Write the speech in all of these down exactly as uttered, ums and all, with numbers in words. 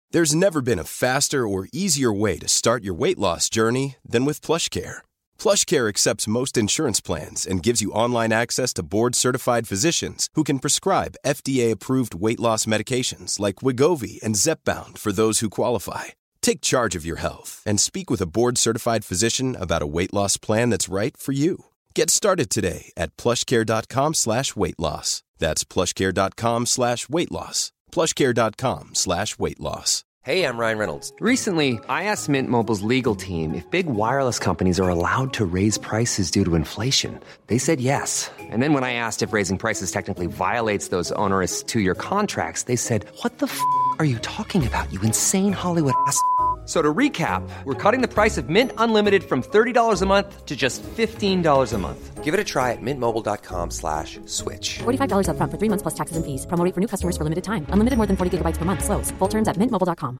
There's never been a faster or easier way to start your weight loss journey than with PlushCare. PlushCare accepts most insurance plans and gives you online access to board-certified physicians who can prescribe F D A-approved weight loss medications like Wegovy and Zepbound for those who qualify. Take charge of your health and speak with a board-certified physician about a weight loss plan that's right for you. Get started today at plushcare.com slash weight loss. That's plushcare.com slash weight loss. plushcare.com slash weight loss. Hey, I'm Ryan Reynolds. Recently, I asked Mint Mobile's legal team if big wireless companies are allowed to raise prices due to inflation. They said yes. And then when I asked if raising prices technically violates those onerous two-year contracts, they said, what the f*** are you talking about, you insane Hollywood ass f- So to recap, we're cutting the price of Mint Unlimited from thirty dollars a month to just fifteen dollars a month. Give it a try at mintmobile.com slash switch. forty-five dollars up front for three months plus taxes and fees. Promo rate for new customers for limited time. Unlimited more than forty gigabytes per month. Slows full terms at mint mobile dot com.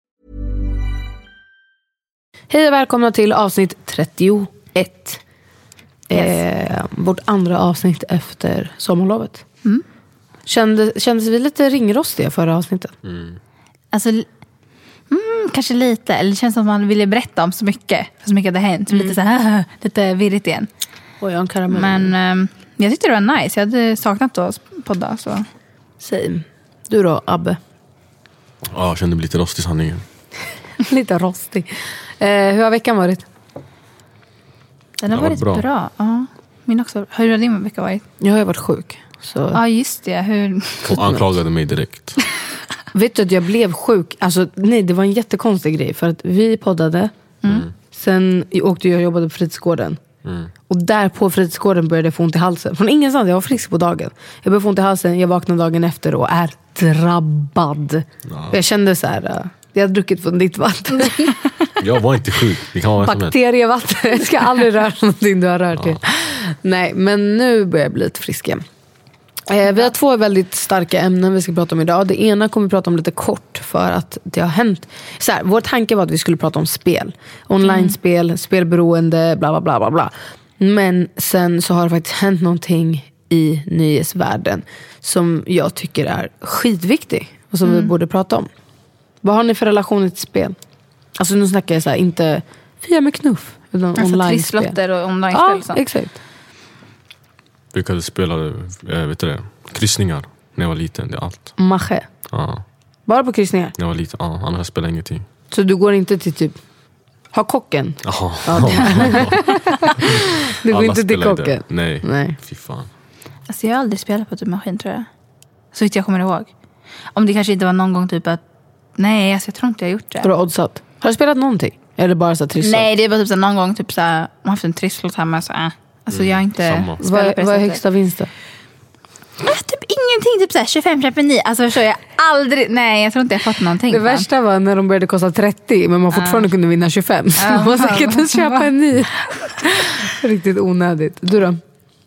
Hej och välkomna till avsnitt trettioett. Yes. Eh, vårt andra avsnitt efter sommarlovet. Mm. Kände, kändes vi lite ringrostiga förra avsnittet? Mm. Alltså... Mm, kanske lite, eller det känns som att man ville berätta om så mycket, för så mycket hade hänt, mm. lite så här, lite virrigt igen. Och jag en karamell. Men um, jag tyckte det var nice. Jag hade saknat att podda så. Same. Du då, Abbe? Ja, jag kände mig lite rostig i sanningen. Lite rostig. Eh, hur har veckan varit? Den har varit bra. bra. Ja, min också. Hur har din vecka varit? Jag har varit sjuk. Så. Ja, just det. Hur... Hon anklagade mig direkt. Vet du att jag blev sjuk? Alltså, nej, det var en jättekonstig grej. För att vi poddade. Mm. Sen åkte jag och jobbade på fritidsgården. Mm. Och där på fritidsgården började jag få ont i halsen. Från ingenstans, jag var frisk på dagen. Jag började få ont i halsen, jag vaknade dagen efter och är drabbad. Ja. Jag kände så här, jag hade druckit från ditt vatten. Jag var inte sjuk. Det kan vara bakterievatten, jag ska aldrig röra någonting du har rört till. Ja. Nej, men nu börjar jag bli lite frisk igen. Eh, vi har två väldigt starka ämnen vi ska prata om idag. Det ena kommer vi prata om lite kort för att det har hänt. Så här, vår tanke var att vi skulle prata om spel. Online-spel, mm. spelberoende, bla bla bla bla bla. Men sen så har det faktiskt hänt någonting i nyhetsvärlden som jag tycker är skitviktig och som mm. vi borde prata om. Vad har ni för relation till spel? Alltså nu snackar jag så här, inte fia med knuff, utan alltså online-spel. Trisslotter och online-spel. Ja, exakt. Jag brukade spela vet du det, kryssningar när jag var liten, det är allt. Mache? Ja. Bara på kryssningar? När jag var liten, ja, annars spelar jag ingenting. Så du går inte till typ, ha kocken? Jaha. Ja, du går inte till kocken? Nej. Nej, fy fan. Alltså jag har aldrig spelat på typ maskin, tror jag. Så vitt jag kommer ihåg. Om det kanske inte var någon gång typ att, nej, alltså jag tror inte jag har gjort det. Har du oddsat? Har du spelat någonting? Eller bara så här trisslott? Nej, det var typ så någon gång typ så här, man har haft en trisslott hemma så äh. Alltså jag har inte vad, vad är högsta vinsten? Äh, typ ingenting, typ såhär tjugofem trettionio. Alltså förstår jag aldrig, nej jag tror inte jag fått någonting. Det värsta var när de började kosta trettio men man fortfarande uh. kunde vinna tjugofem. Så uh, man var säkert att köpa en ny. Riktigt onödigt. Du då?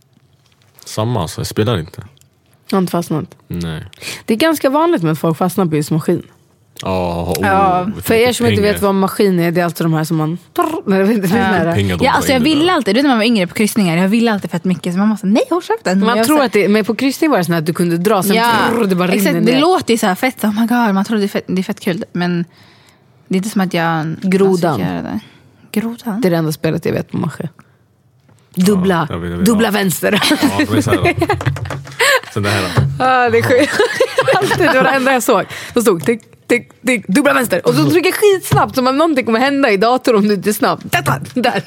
Samma, alltså jag spelar inte. Jag har inte fastnat. Nej. Det är ganska vanligt med att folk fastnar på just maskin. Oh, oh, ja, för er som inte vet vad maskin är, det är alltså de här som man nej, det inte ja. ja, alltså jag ville alltid, du vet när man var yngre på kryssningar, jag ville alltid fett mycket så man måste, nej, håll käften. Man jag tror så... att det, men på kryssning var det så att du kunde dra sen ja, trrr, det bara rinner ner. Det låter ju så här fett, oh my god, man tror det är fett, det är fett kul, men det är inte som att jag Grodan. Det. Grodan. Det är det enda spelet jag vet på maskin. Dubbla, ja, jag vet, jag vet, dubbla ja. Vänster. Ja, det är så här då. Sen det här då. Ja, det är sjukt. Alltid, det var det enda jag såg. Då stod tick, tick, tick, dubbla vänster. Och så trycker jag skitsnabbt som att någonting kommer hända i datorn om du inte är snabb. Där.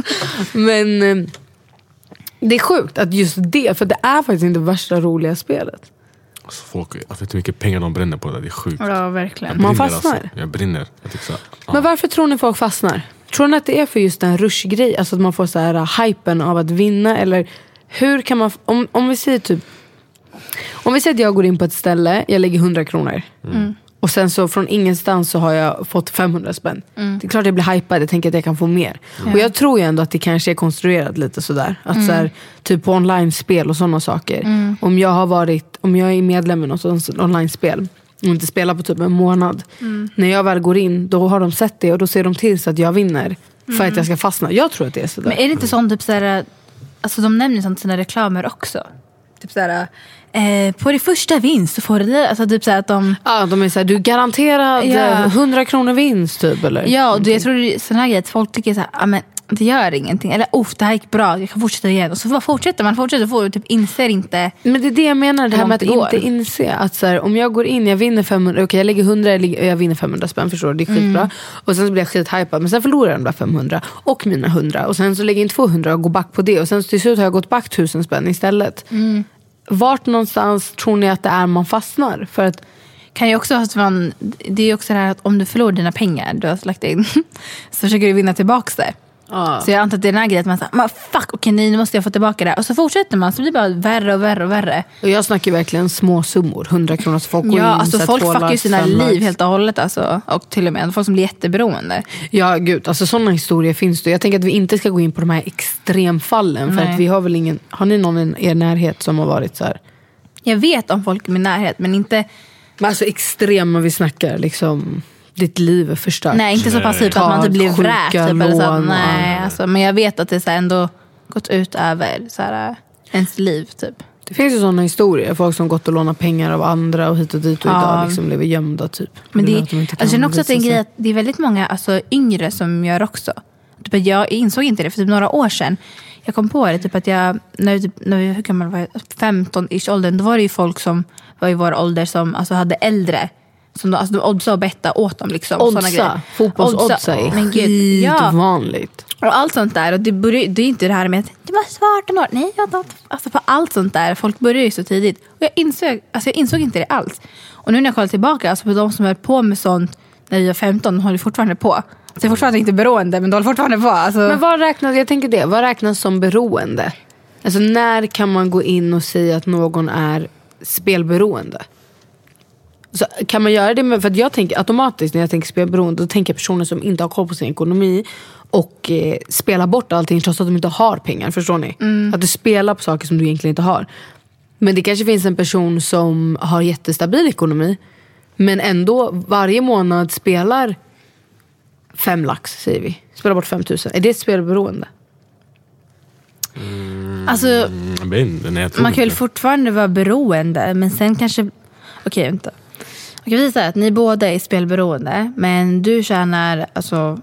Men eh, det är sjukt att just det, för det är faktiskt inte det värsta roliga spelet. Alltså folk, jag vet inte hur mycket pengar de bränner på det, det är sjukt. Ja, verkligen. Man fastnar. Alltså. Jag brinner. Jag tycker så här, ja. Men varför tror ni folk fastnar? Tror ni att det är för just en rushgrej? Alltså att man får så här hypen av att vinna? Eller hur kan man... Om, om vi säger typ... Om vi säger att jag går in på ett ställe, jag lägger hundra kronor. Mm. Och sen så från ingenstans så har jag fått femhundra spänn. Mm. Det är klart jag blir hypad, jag tänker att jag kan få mer. Mm. Och jag tror ju ändå att det kanske är konstruerat lite sådär. Att mm. så här, typ på online-spel och sådana saker. Mm. Om jag har varit, om jag är medlem i något online-spel och inte spelar på typ en månad. Mm. När jag väl går in, då har de sett det och då ser de till så att jag vinner. För mm. att jag ska fastna. Jag tror att det är sådär. Men är det inte sånt typ såhär, alltså de nämner sånt sina reklamer också? typ såhär, eh, på det första vinst så får du det. Alltså typ såhär att de... Ja, de är såhär, du är garanterad Ja. hundra kronor vinst typ, eller? Ja, och det, jag tror det är sån här grej att folk tycker såhär, ja men det gör ingenting. Eller oh, det här gick bra, jag kan fortsätta igen. Och så bara fortsätter man, fortsätter får typ inser inte. Men det är det jag menar, det här med att långt det inte inse att så här, om jag går in, jag vinner femhundra, okej okay, jag lägger hundra, jag, lägger, jag vinner femhundra spänn, förstår du, det är skitbra. Mm. Och sen så blir jag skithypad, men sen förlorar jag de där femhundra och mina hundra. Och sen så lägger jag in tvåhundra och går back på det. Och sen till slut har jag gått back tusen spänn istället. Mm. Vart någonstans tror ni att det är man fastnar? För att kan ju också att man, det är också det här att om du förlorar dina pengar du har lagt in så försöker du vinna tillbaka det. Ah. Så jag antar att det är den här grejen att man säger, men fuck, okej, nu måste jag få tillbaka det. Och så fortsätter man, så blir det bara värre och värre och värre. Och jag snackar verkligen små summor, hundra kronor, så folk går ja, in, alltså folk fuckar ju sina liv liv helt och hållet alltså. Och till och med folk som blir jätteberoende. Ja gud, alltså sådana historier finns det. Jag tänker att vi inte ska gå in på de här extremfallen. Nej. För att vi har väl ingen, har ni någon i er närhet som har varit så här? Jag vet om folk i min närhet, men inte... Men alltså extrema vi snackar liksom... Ditt liv är förstört. Nej, inte så pass typ att man typ blir vräkt typ, eller så. Nej, alltså, men jag vet att det så här ändå gått ut över så här, ens liv typ. Det finns ju sådana historier, folk som gått och lånat pengar av andra och hit och dit och ja. Idag liksom lever gömda typ. Men det, det de jag känner också att det är en grej att det är väldigt många alltså, yngre som gör också. Typ, jag insåg inte det för typ några år sedan. Jag kom på det typ att jag när, typ, när hur kan man vara femton-ish åldern, då var det ju folk som var i vår ålder som alltså, hade äldre. Som de, alltså de oddsa och betta åt dem liksom. Oddsa, fotbollsoddsa är men gud, ja. vanligt. Och allt sånt där, och det, börjar, det är inte det här med att det var arton år. Nej, jag då, alltså på allt sånt där, folk börjar ju så tidigt. Och jag insåg, alltså jag insåg inte det alls. Och nu när jag kollar tillbaka, alltså på de som höll på med sånt när vi var femton, håller fortfarande på. Så jag är fortfarande inte beroende, men de håller fortfarande på. Alltså. Men vad räknas, jag tänker det, vad räknas som beroende? Alltså när kan man gå in och säga att någon är spelberoende? Så kan man göra det med, för att jag tänker automatiskt när jag tänker spelberoende, då tänker jag personer som inte har koll på sin ekonomi och eh, spelar bort allting trots att de inte har pengar, förstår ni? Mm. Att du spelar på saker som du egentligen inte har. Men det kanske finns en person som har jättestabil ekonomi men ändå varje månad spelar fem lax, säger vi. Spelar bort fem tusen. Är det spelberoende? Mm, alltså, ben, nej, man kan väl fortfarande vara beroende, men sen kanske... Okej, okay, vänta. Jag kan säga att ni båda är spelberoende, men du tjänar alltså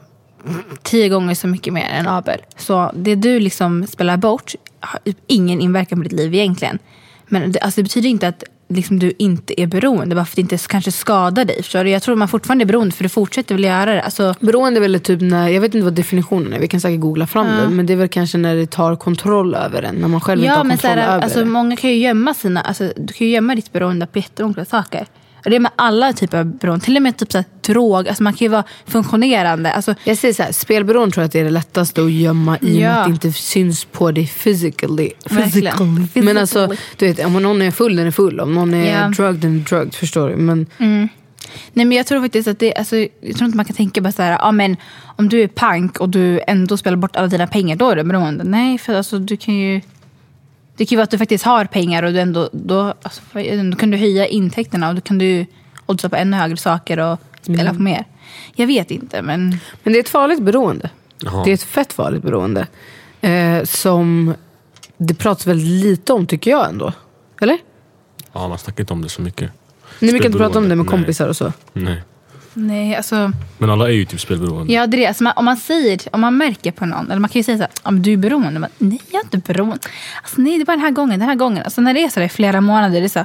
tio gånger så mycket mer än Abel. Så det du liksom spelar bort har ingen inverkan på ditt liv egentligen. Men det, alltså det betyder inte att liksom du inte är beroende, bara för att det inte kanske skadar dig. Förstår du? Jag tror man fortfarande är beroende, för du fortsätter väl göra det. Alltså... Beroende är väl typ när, jag vet inte vad definitionen är, vi kan säkert googla fram mm. det, men det är väl kanske när det tar kontroll över en, när man själv ja, inte har men kontroll så här, över alltså, det. Många kan ju gömma sina, alltså, du kan ju gömma ditt beroende på jättemånga saker. Och det är med alla typer av beroende, till och med typ så här, drog, alltså man kan ju vara funktionerande. Alltså, jag säger så här, spelberoende tror jag att det är det lättaste att gömma i ja. och med att det inte syns på dig physically. physically. Men alltså, du vet, om någon är full, den är full. Om någon är yeah. drugged, den är drugged, förstår du? Men... Mm. Nej, men jag tror faktiskt att det, alltså, jag tror inte man kan tänka bara så här, ja men om du är pank och du ändå spelar bort alla dina pengar, då är det beroende. Nej, för alltså du kan ju... Det kan ju vara att du faktiskt har pengar och du ändå, då, alltså, då kan du höja intäkterna och då kan du oddsa på ännu högre saker och spela mm. på mer. Jag vet inte, men... Men det är ett farligt beroende. Jaha. Det är ett fett farligt beroende. Eh, som det pratas väldigt lite om, tycker jag ändå. Eller? Ja, man snackar inte om det så mycket. Ni mycket inte prata om det med kompisar och så? Nej. Nej, alltså... Men alla är ju typ spelberoende. Ja, det är alltså, man, om man säger, om man märker på någon, eller man kan ju säga så här, ja, men du är beroende. Men, nej, jag är inte beroende. Alltså, nej, det är bara den här gången, den här gången. Alltså, när det är så där i flera månader, det är så här,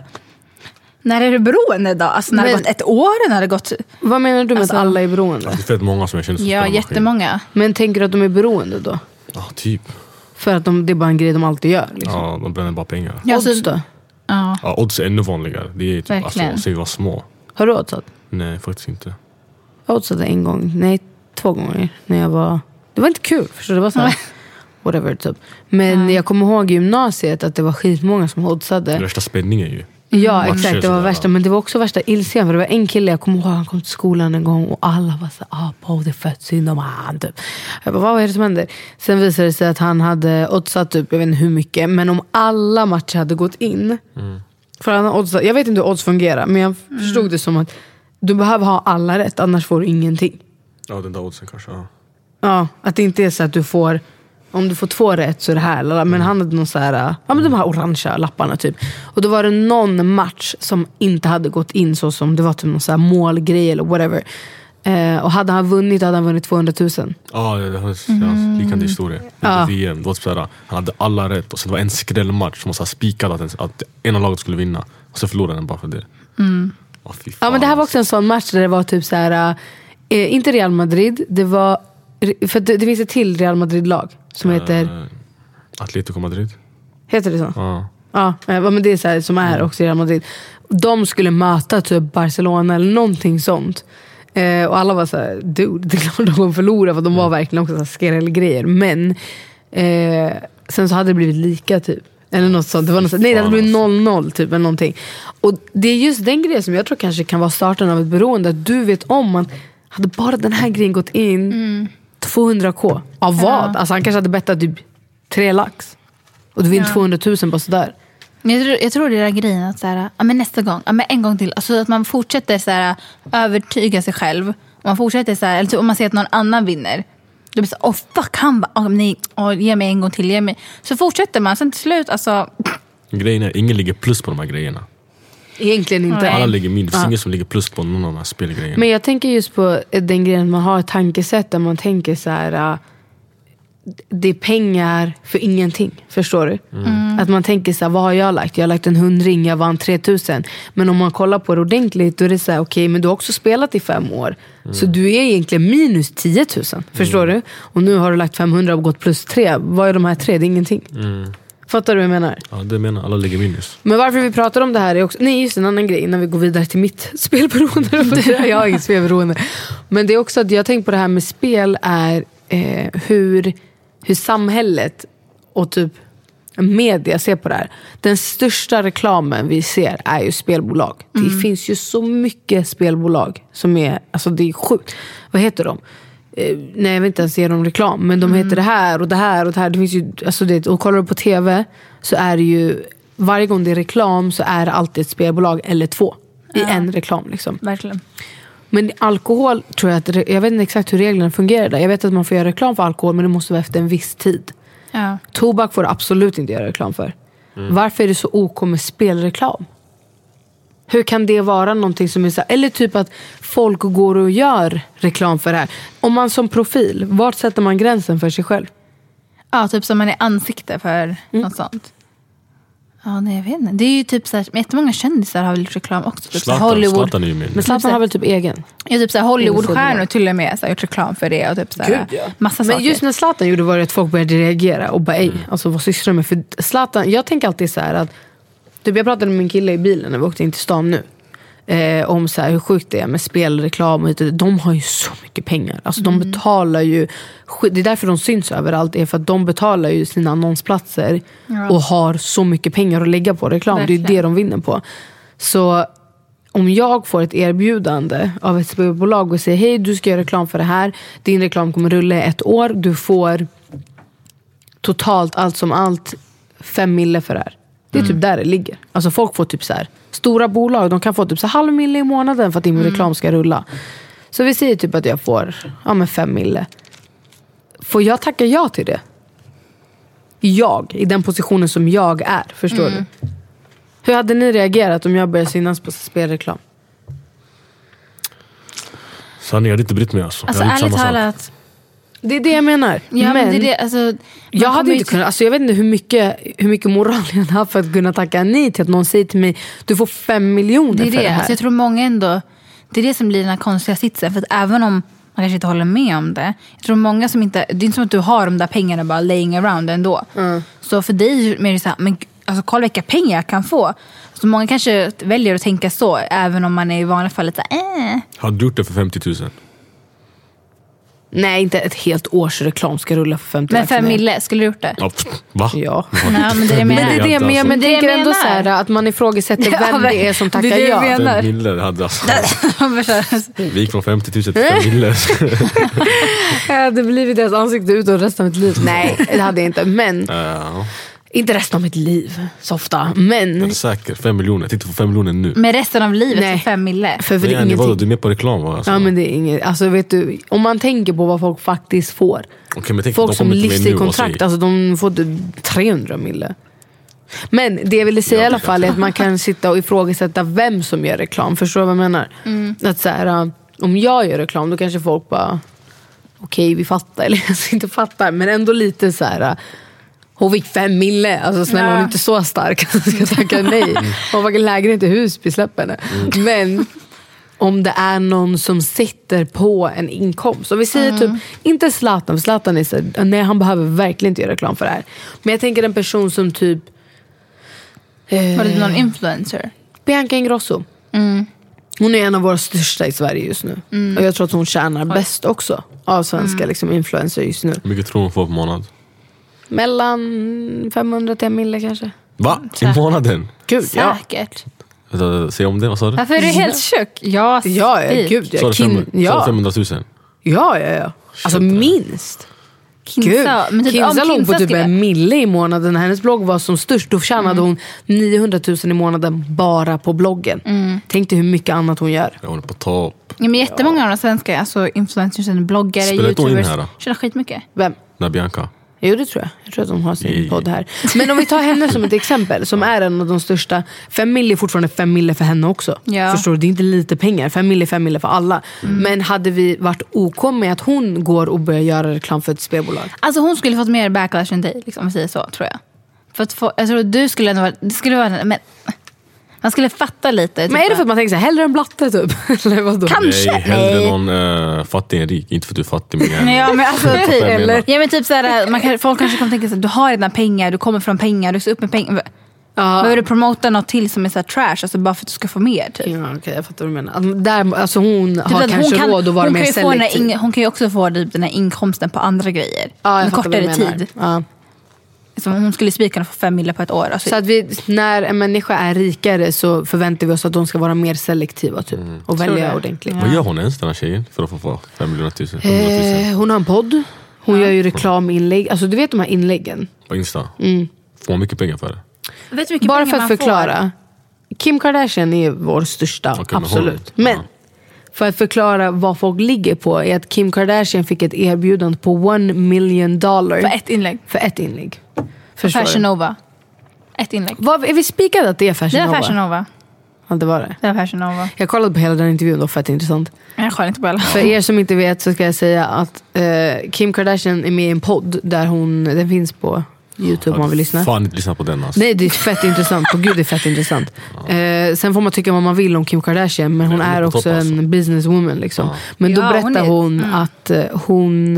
när är du beroende då? Alltså, när men, det har gått ett år, när det gått... Vad menar du med alltså, att alla är beroende? Alltså, det är fett många som jag känner som ja, jättemånga. Men tänker du att de är beroende då? Ja, typ. För att de, det är bara en grej de alltid gör, liksom. Ja, de bränner bara pengar. Ja, odds då? Ja. Ja, odds är ännu vanligare. Det är typ, verkligen. alltså, vi var små. Har du oddsat? Nej, faktiskt inte. Jag oddsade en gång, nej två gånger när jag var, det var inte kul, förstår du, det var så här, whatever typ. Men mm. jag kommer ihåg i gymnasiet att det var skitmånga som oddsade. Det värsta spänningen ju. Ja, mm. exakt, det var värsta, men det var också värsta ilskan, för det var en kille, jag kommer ihåg, han kom till skolan en gång och alla var så ah, på det är fett synd om han typ. Jag bara, vad är det som händer? Sen visade det sig att han hade oddsat typ, jag vet inte hur mycket, men om alla matcher hade gått in, mm. för han oddsat, jag vet inte hur odds fungerar, men jag mm. förstod det som att du behöver ha alla rätt, annars får du ingenting. Ja, den där oddsen kanske, ja. Ja, att det inte är så att du får, om du får två rätt så är det här. Men mm. han hade någon så här, ja men de här orangea lapparna typ. Och då var det någon match som inte hade gått in så som det var typ någon så här målgrej eller whatever. Eh, och hade han vunnit hade han vunnit tvåhundratusen. Ja, det var en liknande historia. Ja. V M, det var så här, han hade alla rätt och sen var en skrällmatch som var spikad att, en, att ena laget skulle vinna. Och så förlorade den bara för det. Mm. Oh, fy fan, ja men det här var också en sån match där det var typ så här, eh, inte Real Madrid, det var för det, det finns ett till Real Madrid-lag som uh, heter Atletico Madrid. Heter det så? Ja. Ja, men det är så här, som är också Real Madrid. De skulle möta typ Barcelona eller någonting sånt. Eh, och alla var så här, dude, det är klart de kommer förlora, för de var verkligen också så här skrällgrejer. Men eh, sen så hade det blivit lika typ. Eller något sånt. Det var något så, nej, det hade blivit noll noll typ eller någonting. Och det är just den grejen som jag tror kanske kan vara starten av ett beroende. Att du vet om att hade bara den här grejen gått in mm. tvåhundra k. Av vad? Ja. Alltså han kanske hade bettat typ tre lax. Och du vinner ja. tvåhundratusen på sådär. Men jag tror, jag tror det är grejen att så här, ja, men nästa gång, ja, men en gång till. Alltså att man fortsätter så här, övertyga sig själv. Man fortsätter så här, eller typ, om man ser att någon annan vinner. Då blir så, åh oh, fuck, han bara, oh, nej, oh, ge mig en gång till, ge mig. Så fortsätter man, sen till slut, alltså. Grejen är, ingen ligger plus på de här grejerna. Egentligen inte. Alla ligger minus, det finns ingen som ligger plus på någon av de här spelgrejerna. Men jag tänker just på den grejen, man har ett tankesätt där man tänker så här. Uh, det är pengar för ingenting, förstår du? Mm. Att man tänker så här, vad har jag lagt? Jag har lagt en hundring, jag vann tre tusen. Men om man kollar på det ordentligt, då är det så här, okej, okay, men du har också spelat i fem år. Mm. Så du är egentligen minus tio tusen, förstår mm. du? Och nu har du lagt femhundra och gått plus tre. Vad är de här tre? Det är ingenting. Mm. Fattar du vad jag menar? Ja, det menar alla ligger minus. Men varför vi pratar om det här är också, nej, just en annan grej innan vi går vidare till mitt spelberoende. Jag har inget spelberoende. Men det är också att jag tänker på det här med spel är eh, hur hur samhället och typ media ser på det här. Den största reklamen vi ser är ju spelbolag. Mm. Det finns ju så mycket spelbolag som är, alltså det är sjukt. Vad heter de? Eh, nej, jag vill inte ens ge dem reklam, men de mm. heter det här och det här och det här. Det finns ju, alltså det, och kollar du på tv så är det ju, varje gång det är reklam så är det alltid ett spelbolag eller två i ja. en reklam liksom. Verkligen. Men alkohol tror jag att, jag vet inte exakt hur reglerna fungerar där. Jag vet att man får göra reklam för alkohol, men det måste vara efter en viss tid. Ja. Tobak får du absolut inte göra reklam för. Mm. Varför är det så ok med spelreklam? Hur kan det vara någonting som är så, eller typ att folk går och gör reklam för det här. Om man som profil, vart sätter man gränsen för sig själv? Ja, typ som man är ansikte för mm. något sånt. Ja, nej, jag vet inte. Det är ju typ så här, jättemånga kändisar har väl gjort reklam också. Typ Zlatan, Hollywood. Zlatan är ju med. Men Zlatan har väl typ egen. Ja, typ så här Hollywoodstjärnor till och med så här, gjort reklam för det och typ så här, Gud, ja. massa Men saker. just när Zlatan gjorde var det att folk började reagera och bara, ej, mm. alltså vad sysslar de med? För Zlatan, jag tänker alltid så här att typ jag pratade med min kille i bilen när vi åkte in till stan nu. Eh, om så här, hur sjukt det är med spelreklam och de har ju så mycket pengar. Alltså mm. de betalar ju, det är därför de syns överallt, är för att de betalar ju sina annonsplatser ja. och har så mycket pengar att lägga på reklam. Verkligen. Det är det de vinner på. Så om jag får ett erbjudande av ett spelbolag och säger, hej, du ska göra reklam för det här, din reklam kommer rulla i ett år, du får totalt allt som allt fem mille för det här. Det är mm. typ där det ligger. Alltså folk får typ så här, stora bolag, de kan få typ så halv mille i månaden för att din mm. reklam ska rulla. Så vi säger typ att jag får ja, men fem mille. Får jag tacka ja till det? Jag, i den positionen som jag är, förstår mm. du? Hur hade ni reagerat om jag började synas på spelreklam? Sanning, jag hade inte brytt mig alltså. Alltså ärligt talat. Det är det jag menar. Ja, men men det är det, alltså, jag hade inte kunnat, alltså jag vet inte hur mycket, hur mycket moral jag har för att kunna tacka nej till att någon säger till mig, du får fem miljoner det är för det. det här. Alltså jag tror många ändå, det är det som blir den här konstiga sitsen. För att även om man kanske inte håller med om det, jag tror många som inte, det är inte som att du har de där pengarna bara laying around ändå. Mm. Så för dig är det så här, men alltså kolla vilka pengar jag kan få. Så många kanske väljer att tänka så, även om man är i vanliga fall lite äh. Har du gjort det för femtio tusen? Nej, inte ett helt års reklam ska rulla för femtio. Men fem mille, skulle du gjort det? Ja, va? Ja. Nej, men det är det men det är det, men jag men det tänker jag ändå menar. så här att man ifrågasätter ja, vem det är som tackar det är det ja. Fem mille hade alltså. Vi gick från femtio tusen till fem mille. Jag hade blivit deras ansikte ut och resten av mitt liv. Nej, det hade jag inte. Men uh. Inte resten av mitt liv så ofta, men... Det är säkert, fem miljoner. Jag tänkte få fem miljoner nu. Med resten av livet Nej. för fem mille. För, för det är Nej, ingenting. vadå, du är med på reklam va? Alltså. Ja men det är inget, alltså vet du, om man tänker på vad folk faktiskt får. Okej, men tänk, Folk de som kommer inte med livstid nu, vad kontrakt, säger- alltså de får typ trehundra mille. Men det jag ville säga i alla fall är att man kan sitta och ifrågasätta vem som gör reklam. Förstår du vad jag menar? Mm. Att så här, om jag gör reklam då kanske folk bara okej, okay, vi fattar, eller alltså inte fattar, men ändå lite så här. Hon fick fem mille, alltså snälla, ja. Hon är inte så stark att jag ska tacka nej. Hon var lägre till hus, vi släpper henne. Mm. Men om det är någon som sitter på en inkomst, och vi säger mm. typ, inte Zlatan, Zlatan är så, nej han behöver verkligen inte göra reklam för det här. Men jag tänker en person som typ eh, var det någon influencer? Bianca Ingrosso. Mm. Hon är en av våra största i Sverige just nu. Mm. Och jag tror att hon tjänar bäst också av svenska mm. liksom, influencer just nu. Hur mycket tror hon får på månad? Mellan femhundra till en mille kanske. Va? I månaden? Gud, ja. Säkert. Säg om det, vad sa du? Varför är du helt tjock? Ja, ja, ja, gud. Ja. Kin- ja. femhundratusen? Ja, ja, ja. Alltså Shit, minst. Kinsa, Gud. men typ, Kinsa låg Kinsa på typ skulle... en mille i månaden. När hennes blogg var som störst, då tjänade mm. hon niohundratusen i månaden bara på bloggen. Mm. Tänk dig hur mycket annat hon gör. Ja, hon är på topp. Ja, men jättemånga av de svenska, alltså influencers, bloggare, spelar youtubers här, tjänar skitmycket. Vem? Nej, Bianca. Jo, det tror jag. Jag tror att de har sin Nej. podd här. Men om vi tar henne som ett exempel, som är en av de största. Fem mille är fortfarande fem mille för henne också. Ja. Förstår du? Det är inte lite pengar. Fem mille är fem mille för alla. Mm. Men hade vi varit OK med att hon går och börjar göra reklam för ett spelbolag? Alltså hon skulle fått mer backlash än dig, liksom, om vi säger så, tror jag. För att få, jag tror att du skulle ändå vara, det skulle vara, men man skulle fatta lite. Typ. Men är det för att man tänker så här, hellre en blatte typ? Eller vadå? Kanske. Nej, hellre någon uh, fattig än rik. Inte för att du är fattig, men ja, men alltså typ, eller? Ja, men typ så här, man kan, folk kanske kommer tänka så här, du har redan pengar, du kommer från pengar, du ser upp med pengar. Ja. Behöver du promota något till som är så här trash, alltså bara för att du ska få mer typ. Ja, okej, okay, jag fattar vad du menar. Alltså, där, alltså hon typ har kanske hon kan, råd att vara mer selektiv. In, hon kan ju också få typ, den här inkomsten på andra grejer. Ja, en kortare tid. Ja. Som hon skulle spika få fem miljoner på ett år. Alltså. Så att vi, när en människa är rikare så förväntar vi oss att de ska vara mer selektiva typ, mm. och välja ordentligt. Ja. Vad gör hon ens, den här tjejen, för att få få fem miljoner tusen? Eh, hon har en podd. Hon ja. gör ju reklaminlägg. Alltså du vet de här inläggen. På Insta? Mm. Får man mycket pengar för det? Vet mycket Bara för att förklara. Får. Kim Kardashian är vår största, okay, absolut. Men, men för att förklara vad folk ligger på är att Kim Kardashian fick ett erbjudande på one million dollar. För ett inlägg? För ett inlägg. Fashion Nova. Ett inlägg. Vad, är vi spikade att det är Fashion Nova? Det är Fashion Nova. Ja, det var det. Det var Fashion Nova. Jag kollade på hela den intervjun, det var fett intressant. Jag kollar inte på alla. För er som inte vet så ska jag säga att eh, Kim Kardashian är med i en podd där hon, den finns på YouTube om man vill lyssna. Fan inte lyssna på den alltså. Nej, det är fett intressant. På gud, det är fett intressant. Ja. Eh, sen får man tycka vad man vill om Kim Kardashian, men hon är också topp, alltså. En businesswoman liksom. Ja. Men då ja, berättar hon, är, hon mm. att eh, hon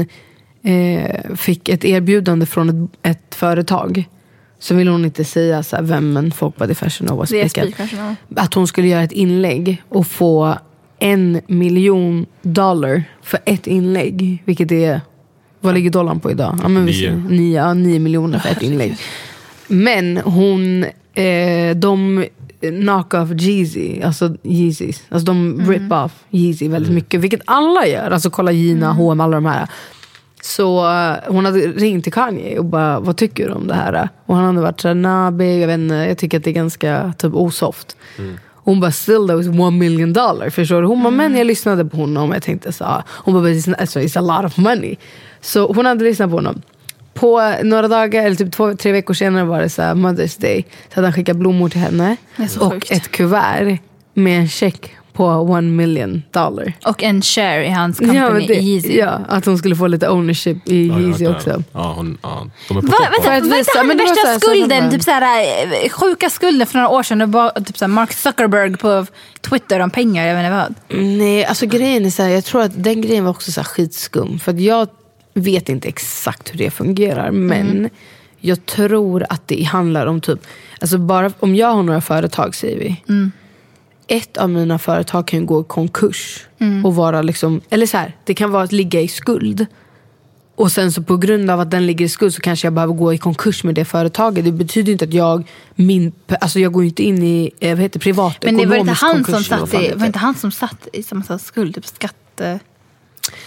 eh, fick ett erbjudande från ett, ett företag. Så vill hon inte säga så här, vem, men folk bara det är Fashion Nova spikat. Att hon skulle göra ett inlägg och få en miljon dollar för ett inlägg, vilket är, vad ligger dollarn på idag? Ja, men nio. Nio, ja, nio miljoner för ett inlägg. Men hon eh, de knock off Yeezy, alltså Yeezys, alltså de mm. rip off Yeezy väldigt mm. mycket, vilket alla gör, alltså kolla Gina, mm. H och M, alla de här. Så uh, hon hade ringt till Kanye och bara, vad tycker du om det här? Och han hade varit såhär, nah babe, jag vet inte, jag tycker att det är ganska typ osoft. Mm. Hon bara, still that was one million dollar, förstår du? Hon bara, mm. men jag lyssnade på honom och jag tänkte så här, hon bara, it's, it's a lot of money. Så hon hade lyssnat på honom. På några dagar, eller typ två, tre veckor senare var det så här, Mother's Day. Så hade han skickat blommor till henne. Och sjukt. Ett kuvert med en check på one million dollar. Och en share i hans company, ja, det, Yeezy. Ja, att hon skulle få lite ownership i ja, Yeezy också. Ja, hon, ja, de är på Va, topp. Vänta, vänta, visa, han men värsta såhär, skulden, såhär, typ såhär, sjuka skulden för några år sedan. Bara, typ såhär Mark Zuckerberg på Twitter om pengar, jag vet inte vad. Nej, alltså grejen är såhär, jag tror att den grejen var också såhär skitskum. För att jag vet inte exakt hur det fungerar, men mm. jag tror att det handlar om typ, alltså bara om jag har några företag, säger vi. Mm. Ett av mina företag kan gå i konkurs mm. och vara liksom, eller så här, det kan vara att ligga i skuld. Och sen så på grund av att den ligger i skuld så kanske jag behöver gå i konkurs med det företaget. Det betyder inte att jag min, alltså jag går inte in i, vad heter privat men det ekonomisk var inte han konkurs. Som satt i, var inte han som satt i samma skuld, typ skatte...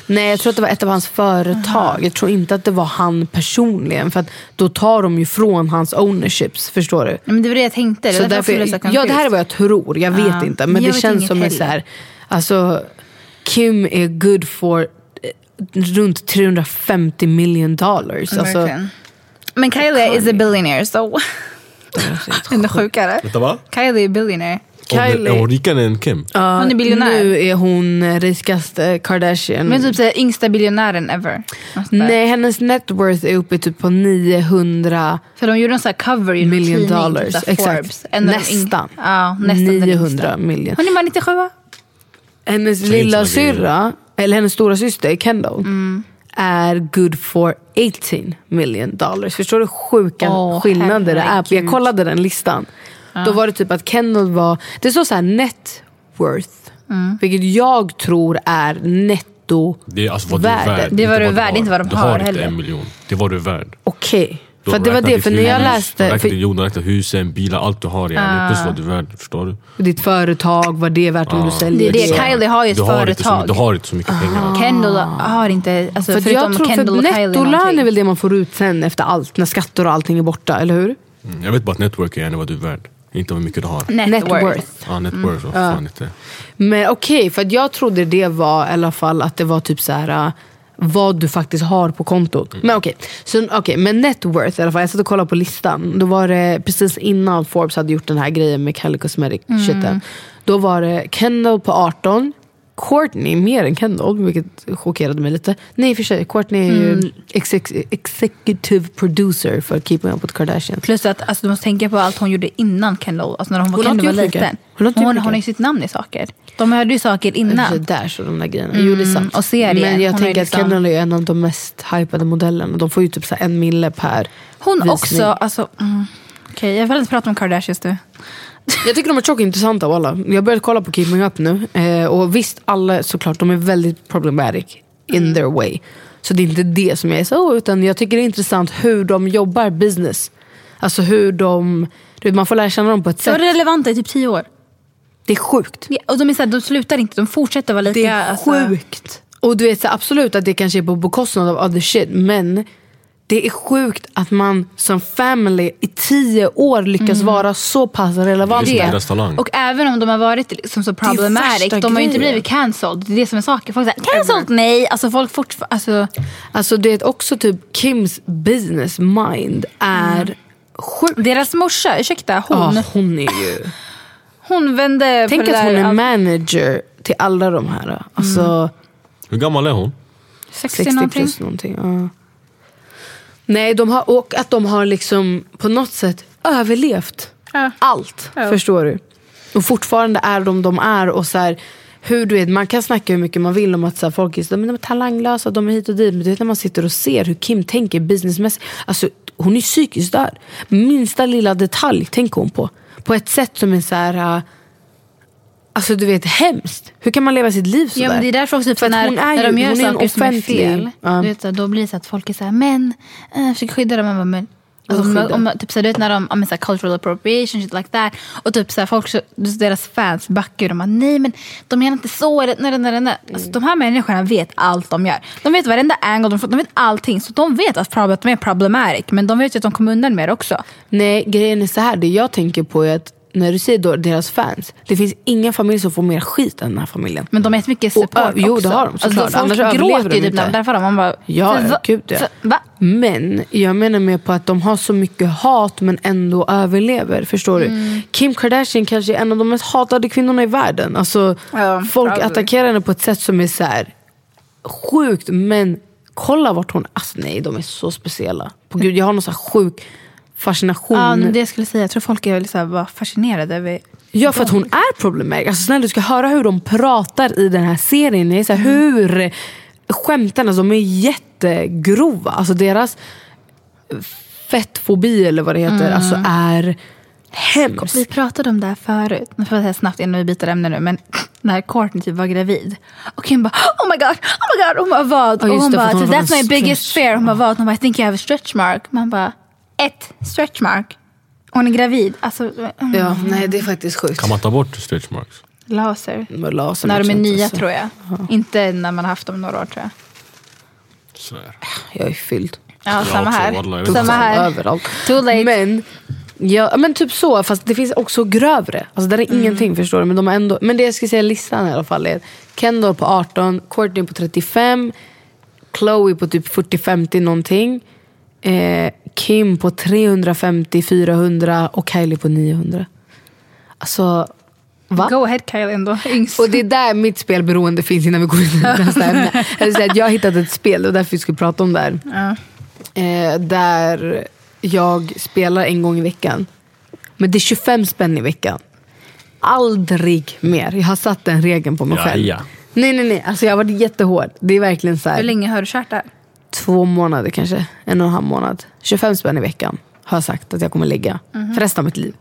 Nej, jag tror att det var ett av hans företag. Jag tror inte att det var han personligen. För att då tar de ju från hans ownerships, förstår du? Men det var det jag tänkte. Det så var därför, därför jag ja, det här är vad jag tror. Jag vet Ja, inte. Men jag det vet känns inget som en så här... Alltså, Kim är good for eh, runt trehundrafemtio million dollars. Alltså, Verkligen. Men Kylie is a billionaire, so... Ännu sjukare. Vänta, va? Kylie är billionaire. Kylie. Är hon rikare än Kim? Ja, Hon är biljonär. Nu är hon rikaste Kardashian. Men typ såhär, yngsta biljonären ever. Nej, hennes net worth är uppe typ på niohundra För de gjorde en sån här cover i million tidning, dollars. typ såhär Exakt. Forbes. En av de yng- Nästan. Ja, nästan den niohundra yngsta. miljoner. Hon är bara nittiosju. Hennes Säg inte lilla såna grejer. syrra, eller hennes stora syster Kendall, Mm. är good for arton million dollars. Förstår du sjuka Åh, skillnader det är? herregud. Jag kollade den listan. Då var det typ att Kendall var, det står så här net worth, Mm. vilket jag tror är netto Det är alltså vad värde. du är värd. Det är vad inte du är värd, inte vad de du har har inte heller. en miljon. Det är vad du är värd. Okej. Du För har det var räknat det, ditt för när jag hus, läste Du har räknat för, din jord, du har räknat husen, bilar, allt du har igen. Plus vad du är värd, förstår du? ditt företag, vad det är värt om du Det säljer är det, Så- Kylie har ju ett du har inte så, företag. Du har inte så mycket pengar. Kendall har inte, alltså För att förutom jag tror Kendall och för Kylie nettolön är någonting. väl det man får ut sen efter allt, när skatter och allting är borta, eller hur? Mm. Jag vet bara att network är vad du är värd. Inte hur mycket du har. Net, Net worth. worth. Ja, network. Mm. Fan inte. Men okej, för att jag trodde det var i alla fall att det var typ så här uh, vad du faktiskt har på kontot. Men okej, så okej, men net worth i alla fall. Jag satt och kollade på listan. Då var det precis innan Forbes hade gjort den här grejen med Kylie Cosmetics shiten. Då var det Kendall på arton, Kourtney mer än Kendall, vilket chockerade mig lite. Nej, för sig, Kourtney är ju exec- executive producer för Keeping Up with Kardashians. Plus att alltså, du måste tänka på allt hon gjorde innan Kendall. Alltså när hon var, Hon har Kendall var inte gjort liten. mycket. Hon har inte Hon, gjort hon har ju mycket. sitt namn i saker. De hörde ju saker Det innan. där så de där grejerna. Jo, det är sant. och serier. Men jag Hon har ju tänker att liksom- Kendall är en av de mest hypade modellerna. De får ju typ så här en mille per Hon visning. också, alltså... Mm. Okej, jag vill inte prata om Kardashians nu. Jag tycker de är tjockt intressanta av alla. Jag har börjat kolla på Keeping Up nu. Eh, och visst, alla såklart, de är väldigt problematic in their way. Så det är inte det som jag är så, utan jag tycker det är intressant hur de jobbar business. Alltså hur de... Du vet, man får lära känna dem på ett Så var sätt. det relevanta i typ tio år. Det är sjukt. Ja, och de, är så här, de slutar inte, de fortsätter vara lika... Det är alltså, sjukt. Och du vet så absolut att det kanske är på bekostnad av other shit, men det är sjukt att man som family i tio år lyckas vara så pass relevant. Det är det. deras talang. Och även om de har varit liksom så problematic, värsta de har ju inte grejen. blivit cancelled. Det är det som är saken. Folk säger, cancelled? Nej, alltså folk fortfarande... Alltså, Alltså det är också typ Kims business mind är sjukt. deras morsa, ursäkta, hon, Ja, hon är ju... hon vände Tänk på det att hon där... är allt- manager till alla de här. Alltså Hur gammal är hon? sextio sextio någonting. plus någonting. Ja. Nej, de har, och att de har liksom på något sätt överlevt Ja. allt, Ja. förstår du? Och fortfarande är de de är. Och så här, hur du vet, man kan snacka hur mycket man vill om att så här, folk är, så, men de är talanglösa, de är hit och dit. Men du vet när man sitter och ser hur Kim tänker businessmässigt. Alltså hon är psykiskt störd. Minsta lilla detalj tänker hon på. På ett sätt som är så här... Uh, alltså du vet, hemskt. Hur kan man leva sitt liv så Ja, där? men det är därför också typ, För att när, hon är när ju- de gör hon är en saker som är offentlig- fel, Ja. du vet, så, då blir det så att folk är så här, men äh, försöker skydda dem. Man bara, men, alltså, om, skydda? om, typ, så, du vet, när de om, så här, cultural appropriation, shit like that. Och typ så här, folk, så, deras fans backar de bara, nej men de menar inte så. Eller, nej, nej, nej, nej. Alltså, de här människorna vet allt de gör. De vet varenda angle, de, får- de vet allting. Så de vet att, prob- att de är problematic. Men de vet ju att de kommer undan med det också. Nej, grejen är så här. Det jag tänker på är att när du säger då deras fans, det finns inga familjer som får mer skit än den här familjen. Men de har jättemycket Och, support ö- jo, också. det har de, såklart. Alltså, folk Annars överlever gråter de ju typ inte. när därför man bara, Ja, för, va- gud, ja. för, va? Men jag menar med på att de har så mycket hat men ändå överlever, förstår Mm. du? Kim Kardashian kanske är en av de mest hatade kvinnorna i världen. Alltså, Ja, folk probably. attackerar henne på ett sätt som är så här sjukt, men kolla vart hon... Alltså nej, de är så speciella. På Gud, jag har någon så här sjuk fascination. Ja, men det jag skulle säga, jag tror folk är väldigt så här, bara fascinerade över... Ja, för att hon är problematisk. Alltså snälla, du ska höra hur de pratar i den här serien. Det är så här, hur skämtarna, de är jättegrova. Alltså deras fettfobi eller vad det heter, alltså är hemskt. Vi pratade om det här förut. Nu får jag säga snabbt innan vi byter ämne nu. Men när Kourtney typ var gravid. Och Kim bara, oh my god, oh my god. Hon bara, vad? Ja, Och just hon det, för bara, att hon typ, var that's en my biggest stretch. fear. Hon bara, vad? Hon bara, I think you have a stretch mark. Man bara, ett stretch mark. Hon är gravid. Alltså, mm. Ja, nej, det är faktiskt sjukt. Kan man ta bort stretch marks? Laser. laser När de är nya alltså. tror jag. Ja. Inte när man har haft dem några år tror jag. Sådär. Jag är fylld. Ja, samma också, här. wallah, jag Samma inte. här. Överallt. Too late. Men, ja, men typ så, fast det finns också grövre. Alltså där är mm. ingenting, förstår du. Men, de har ändå, men det jag ska säga listan i alla fall är Kendall på arton, Courtney på trettiofem, Chloe på typ fyrtio femtio någonting, eh, Kim på trehundrafemtio fyrahundra och Kylie på niohundra. Alltså, va? Go ahead Kylie ändå. Yngst. Och det är där mitt spelberoende finns innan vi går in i nästa ämne. Jag, säga att jag har hittat ett spel och därför vi ska prata om det här. Ja. Eh, där jag spelar en gång i veckan. Men det är tjugofem spänn i veckan. Aldrig mer. Jag har satt den regeln på mig Ja, själv. ja. Nej, nej, nej. Alltså jag har varit jättehård. Det är verkligen så här. Hur länge har du kört där? Två månader kanske. En och en halv månad. tjugofem spänn i veckan. Har jag sagt att jag kommer lägga. Mm-hmm. För resten av mitt liv.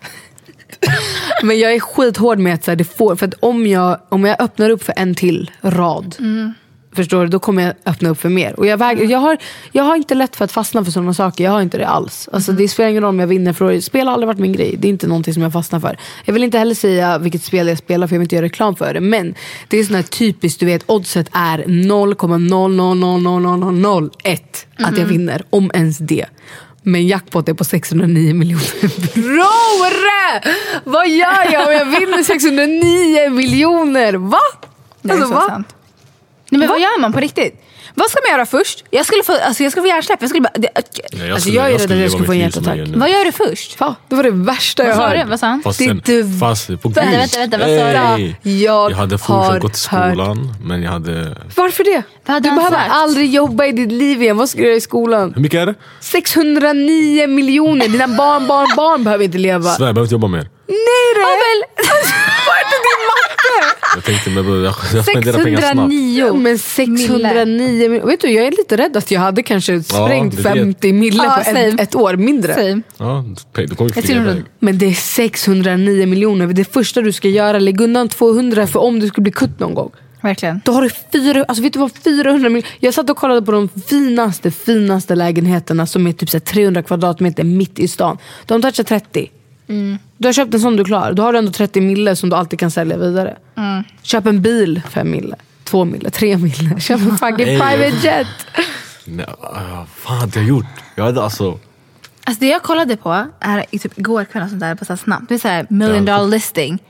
Men jag är skithård med att så här, det får. För att om jag, om jag öppnar upp för en till rad. Mm. Förstår du? Då kommer jag öppna upp för mer. Och jag, väg, jag, har, jag har inte lätt för att fastna för sådana saker. Jag har inte det alls. Alltså, det spelar ingen roll om jag vinner. För spel har aldrig varit min grej. Det är inte någonting som jag fastnar för. Jag vill inte heller säga vilket spel jag spelar. För jag vill inte göra reklam för det. Men det är sån här typiskt. Du vet, oddset är noll komma noll noll noll noll noll noll ett att jag vinner. Om ens det. Men jackpot är på sexhundranio miljoner. Bror! Vad gör jag om jag vinner sexhundranio miljoner? Va? Det är Alltså, så va? sant. Nej, men vad gör man på riktigt? Vad ska man göra först? Jag skulle få, alltså jag skulle få hjärnsläpp. Jag skulle bara, det, Nej, jag Alltså, skulle, jag är jag rädd skulle att jag leva skulle få en mitt liv som hjärtattack. jag gör nu. vad gör du först? Fan, det var det värsta jag Vad sa du? hörde. Vad sa han? Fast Det är sen, inte- fast på Vänta, gud. vänta, vänta, vad sa du? Hey. Jag, Jag hade har fortsatt gått till hört. skolan, men jag hade... Varför det? Vad hade Du han behöver sagt? aldrig jobba i ditt liv igen. Vad ska du göra i skolan? Hur mycket är det? sexhundranio miljoner. Dina barn, barn, barn behöver inte leva. Sverige, jag behöver inte jobba mer. Nej det! Vad är det din matte? Jag tänkte, men jag, jag spenderar pengar snabbt. sexhundranio. Men sexhundranio miljoner. Vet du, jag är lite rädd att jag hade kanske sprängt det är det. femtio mille Ja, på same. ett, ett år mindre. Same. Ja, du kommer ju Jag flyga tror iväg. Men det är sexhundranio miljoner. Det första du ska göra, lägg undan tvåhundra för om du skulle bli kutt någon gång. Verkligen. Då har du fyra, alltså vet du vad fyrahundra miljoner. Jag satt och kollade på de finaste, finaste lägenheterna som är typ så här trehundra kvadratmeter mitt i stan. De tar trettio. Mm. Du har köpt en sån du klar. Då har du ändå trettio mille som du alltid kan sälja vidare. Mm. Köp en bil, fem mille. Två mille, tre mille. Köp en fucking private jet. Nej, uh, fan hade jag gjort? Jag hade alltså... Alltså det jag kollade på är i typ igår kväll och sånt där på så här snabbt. Det är så här million dollar listing.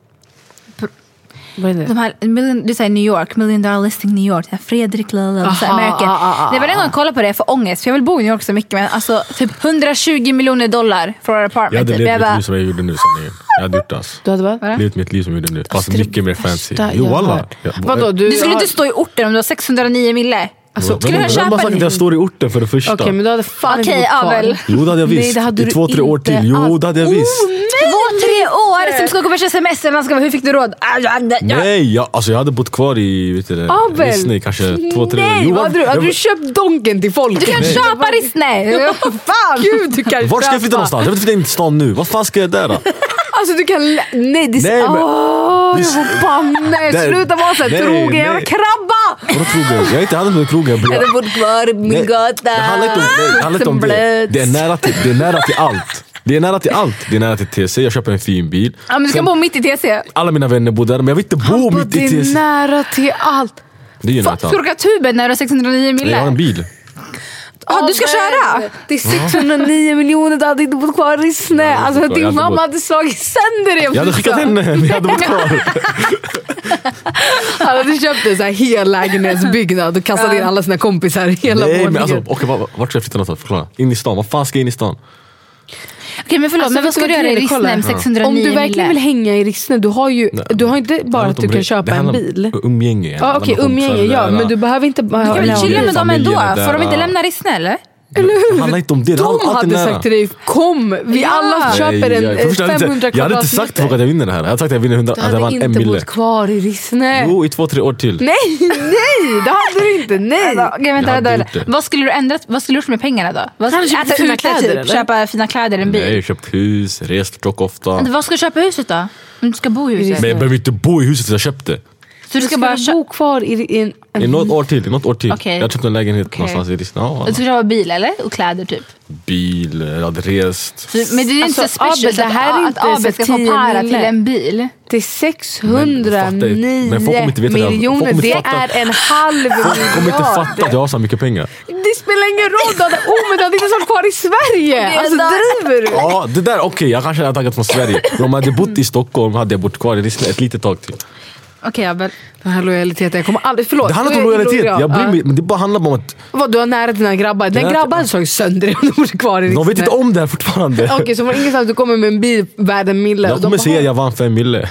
Vad är det? De här, million, det är så här New York, million dollar listing New York, så här Fredrik Lala, så här American. ah, ah, ah, Det var en gång jag kollade på det för ångest, för jag vill bo i New York så mycket, men alltså typ hundratjugo miljoner dollar för ett apartment. Jag hade typ. levt jag mitt bara, liv som jag gjorde nu, sanningen. Jag hade gjort det alltså. Du hade vad? Vadå? Levt mitt liv som jag gjorde nu. Fast Alltså, det mycket mer värsta fancy. jag Jo, har alla. hört. Jag, Vadå, du, du skulle har... inte stå i orten om du har sexhundranio mille. Alltså, skulle du köpa Vem har sagt en- att jag står i orten för det första? Okej, men du hade fan Okej, inte bott kvar. Abel. Jo, det hade jag Nej, visst. det hade I du två, tre år inte till. Jo, alls. det hade jag visst. Två, tre år som ska gå på semester, man ska, hur fick du råd? Nej, jag, alltså jag hade bott kvar i, vet du det, Abel. Disney kanske två, tre år. Nej, Jo, vad hade du, hade jag- du köpt donken till folk? Du kan Nej. köpa Disney. Fan. Gud, du kan Var ska jag flytta köpa. någonstans? Jag vill inte flytta in till stan nu. Vad fan ska jag där då? Alltså du kan... lä- Nej, det Nej, är... men- Åh, Det- jag får panne. Nej, Sluta vara så här nej, trogen. nej. Jag var krabba. Vadå krogen? Jag är inte hade med krogen. Jag hade bott kvar i min Nej, gata. Det handlar inte om, nej, det, handlar inte om det. Det, är nära till, det är nära till allt. Det är nära till allt. Det är nära till T C. Jag köper en fin bil. Ja, men du ska Sen- bo mitt i T C. Alla mina vänner bor där, men jag vill inte bo Pappa, mitt i det T är C. nära till allt. Det är ju nära till Ska du allt. åka tuben när du har sexhundranio Nej, jag har en mille? bil. Ja, du ska köra. Det är sexhunranio miljoner. Du hade inte bott kvar i Rissne. hade Alltså bott kvar. Jag din hade mamma bott- hade slagit sönder det. Jag hade skickat henne, men jag hade bott kvar. Han hade köpt en så här hel lägenhetsbyggnad och kastat in alla sina kompisar i hela Nej, men våningen. alltså, okej, vart, vart ska jag flytta någonstans? Förklara. In i stan. Vad fan ska jag in i stan? Okej, men förlåt, Alltså, men vad vet ska du du vad göra i grejen är? Kolla. Rissne med sexhundranio Om mille? du verkligen vill hänga i Rissne, du har ju Nej, du har inte det bara handlar att du inte om kan det. köpa Det en handlar om bil. Umgänge. Ja, Alla okej, kompisar umgänge, ja, där. men du behöver inte bara... Kan vi Ja, chilla det är med dem ändå? familjen är där, Får de inte ja. lämna Rissne eller? Det handlar inte om det. Det De handlar alltid hade nära. sagt till dig, kom, vi Ja. alla Nej, köper en jag- för första, jag hade femhundra inte- Jag hade inte sagt till folk att jag vinner det här. Jag hade sagt att jag vinner hundra, Du att jag hade vann en inte mille. bott kvar i Rissne. Jo, i två, tre år till. Nej, nej, det hade du inte, nej. Okej, vänta, Jag hade vänta. gjort det. Vad skulle du ändra? Vad skulle du gjort med pengarna då? Vad Hade du köpt äta fina ute, kläder, typ, eller? köpa fina kläder, en bil? Nej, jag har köpt hus, rest dock ofta. Vad ska du köpa i huset då? Om du ska bo i huset? Men jag behöver inte bo i huset jag köpte. Så du ska bara ska bo kvar i, i en, en... I något år till, i något år till. Okay. Jag köpte en lägenhet okay. någonstans i Rissne. Ja, du ska köpa bil eller? Och kläder typ? Bil, jag hade rest. Så, men det är inte alltså, så speciellt det här är att, att Abel ska få para till en bil. Det är sexhundranio men folk kommer inte veta miljoner. Det, det är en halv miljard. Folk kommer inte fatta att jag har så mycket pengar. Det spelar ingen roll. Då. Oh, men du hade inte sålt kvar i Sverige. Alltså driver du? Ja, det där, okej, okay, jag kanske hade tagit från Sverige. Men om jag hade bott i Stockholm hade jag bott kvar i Rissne ett litet tag till. Okej, Abel. Den här lojaliteten, jag kommer aldrig, förlåt. Det handlar inte om lojalitet, jag bryr mig, men det bara handlar om att... Vad, du har nära dina grabbar. Den grabbar hade slagit sönder dig om du bor kvar i Rissne. De vet inte om det här fortfarande. Okej, okay, så var ingenstans du kommer med en bil värd en mille. Jag kommer säga att jag vann fem mille.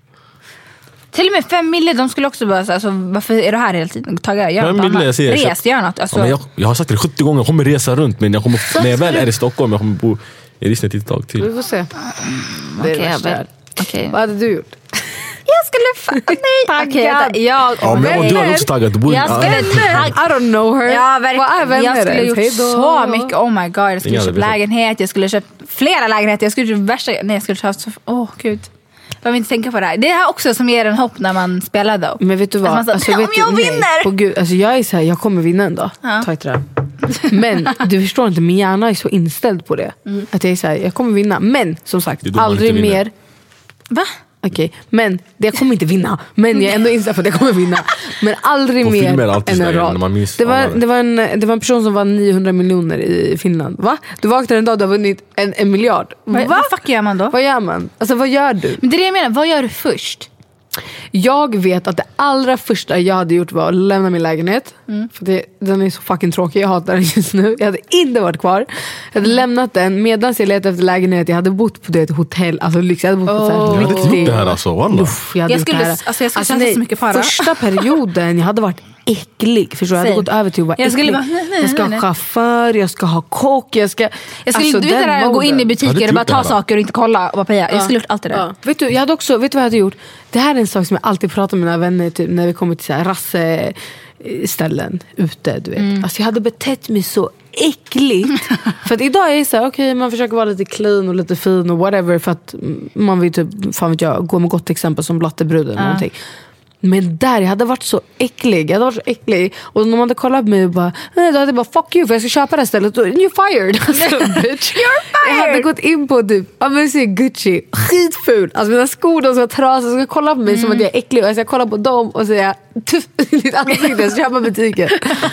Till och med fem mille, de skulle också bara säga, alltså, varför är du här hela tiden? Taga, gör fem något mille, annat. jag säger, jag Res, gör något. Alltså. Ja, jag, jag har sagt det sjuttio gånger, jag kommer resa runt. Men jag kommer, när jag väl är i Stockholm, jag kommer bo i Rissne ett tag till. Vi får se. Det är okay, det okay. Vad hade du gjort? Jag skulle... Nej, taggad. Okay, jag, ja, men du har också taggad. Du jag skulle tagg... I don't know her. Ja, verkligen. Jag skulle gjort Hejdå. så mycket. Oh my god. Jag skulle köpa lägenhet. Jag skulle köpa flera lägenheter. Jag skulle köpa värsta... Nej, jag skulle köpa... Åh, oh, gud. Jag vill inte tänka på det här. Det är också som ger en hopp när man spelar då. Men vet du vad? Alltså, alltså, om vet jag du, vinner! På Gud, alltså jag är så här, jag kommer vinna en dag. Ja. Ta ett det. Men du förstår inte, min hjärna är så inställd på det. Mm. Att jag är så här, jag kommer vinna. Men som sagt, aldrig mer. Va? Okej, okay. Men det, jag kommer inte vinna. Men jag är ändå inställd på att jag kommer vinna. Men aldrig på mer än en rad. Det var, det, var en, det var en person som vann niohundra miljoner i Finland. Va? Du vaknar en dag och du har vunnit en, en miljard. Va? Vad fuck gör man då? Vad gör man? Alltså vad gör du? Men det är det jag menar, vad gör du först? Jag vet att det allra första jag hade gjort var att lämna min lägenhet. Mm. För det, den är så fucking tråkig, jag hatar den just nu. Jag hade inte varit kvar. Jag hade mm. lämnat den medan jag letade efter lägenhet. Jag hade bott på det, ett hotell, alltså lyx. Jag hade bott på oh. så här, jag hade inte gjort det här alltså, Uff, jag, jag skulle, alltså jag skulle alltså, nej, så mycket para. Första perioden, jag hade varit äcklig. Förstår jag hade gått över till att vara jag äcklig. Bara, nej, nej, jag ska nej, ha chaufför, jag ska ha kock, jag ska... Jag skulle alltså, du vet där, gå in i butiker och bara ta saker och inte kolla och bara peja. Jag skulle ja. gjort allt det där. Ja. Vet du, jag hade också, vet du vad jag hade gjort? Det här är en sak som jag alltid pratar med mina vänner typ, när vi kommer till så här rasse ställen ute, du vet. Mm. Alltså jag hade betett mig så äckligt. För att idag är det så här, okej, okay, man försöker vara lite clean och lite fin och whatever för att man vill typ, fan vet jag, gå med gott exempel som blattebruden eller uh. någonting. Men där, jag hade varit så äcklig. Jag hade varit så äcklig. Och när man hade kollat på mig och bara, då hade jag bara, fuck you, för jag ska köpa det här stället. You're fired. Alltså, bitch. You're fired. Jag hade gått in på typ, ja men se Gucci. Skitful. Alltså mina skor, de ska trasa. De ska kolla på mig mm. som att jag är äcklig. Och jag ska kolla på dem och säga, tuff, ditt ansikte, jag ska köpa butiken.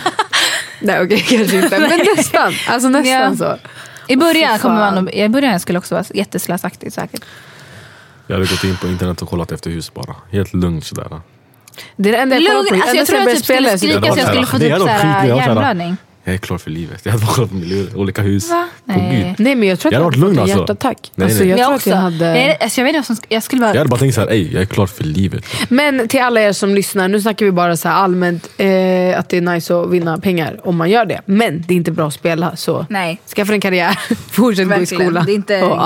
Nej okej, okay, kanske inte. Men nästan. Alltså nästan yeah. så. I början, kommer man, I början skulle också vara jätteslösaktigt säkert. Jag hade gått in på internet och kollat efter hus bara. Helt lugnt sådär. Det är det enda jag kollar på. Alltså, jag tror jag typ skulle skrika så jag skulle få typ såhär hjärnblödning. Jag är klar för livet. Jag hade bara kollat på miljö, olika hus. Va? Nej. Nej, men jag tror att jag hade varit lugn alltså. Hjärtattack. Nej, alltså, nej. jag, jag tror också. Att jag hade... Jag, alltså, jag vet inte vad som jag skulle bara... Jag hade bara tänkt såhär, ej, jag är klar för livet. Men till alla er som lyssnar, nu snackar vi bara så här allmänt eh, att det är nice att vinna pengar om man gör det. Men det är inte bra att spela, så nej. Skaffa en karriär. Fortsätt gå i skolan. Det är inte... oh.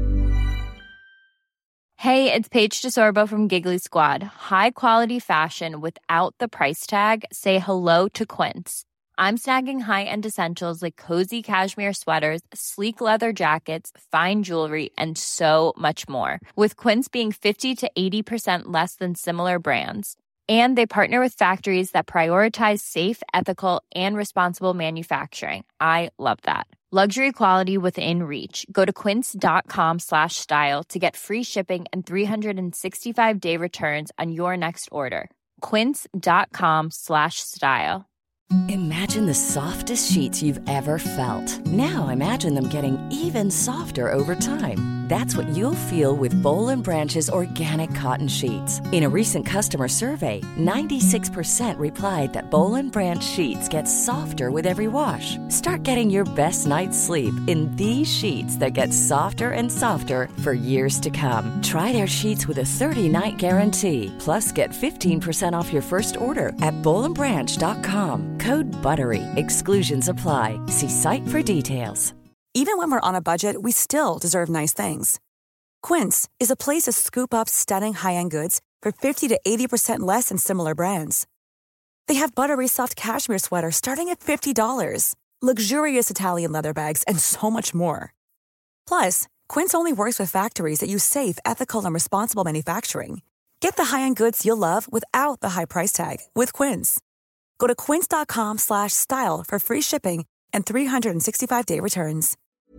Hey, it's Paige DeSorbo from Giggly Squad. High quality fashion without the price tag. Say hello to Quince. I'm snagging high-end essentials like cozy cashmere sweaters, sleek leather jackets, fine jewelry, and so much more. With Quince being fifty to eighty percent less than similar brands. And they partner with factories that prioritize safe, ethical, and responsible manufacturing. I love that. Luxury quality within reach. Go to quince.com slash style to get free shipping and three sixty-five day returns on your next order. Quince.com slash style. Imagine the softest sheets you've ever felt. Now imagine them getting even softer over time. That's what you'll feel with Boll and Branch's organic cotton sheets. In a recent customer survey, ninety-six percent replied that Boll and Branch sheets get softer with every wash. Start getting your best night's sleep in these sheets that get softer and softer for years to come. Try their sheets with a thirty-night guarantee. Plus, get fifteen percent off your first order at boll and branch dot com. Code BUTTERY. Exclusions apply. See site for details. Even when we're on a budget, we still deserve nice things. Quince is a place to scoop up stunning high-end goods for fifty to eighty percent less than similar brands. They have buttery soft cashmere sweaters starting at fifty dollars, luxurious Italian leather bags, and so much more. Plus, Quince only works with factories that use safe, ethical, and responsible manufacturing. Get the high-end goods you'll love without the high price tag with Quince. Go to quince.com slash style for free shipping and three sixty-five day returns.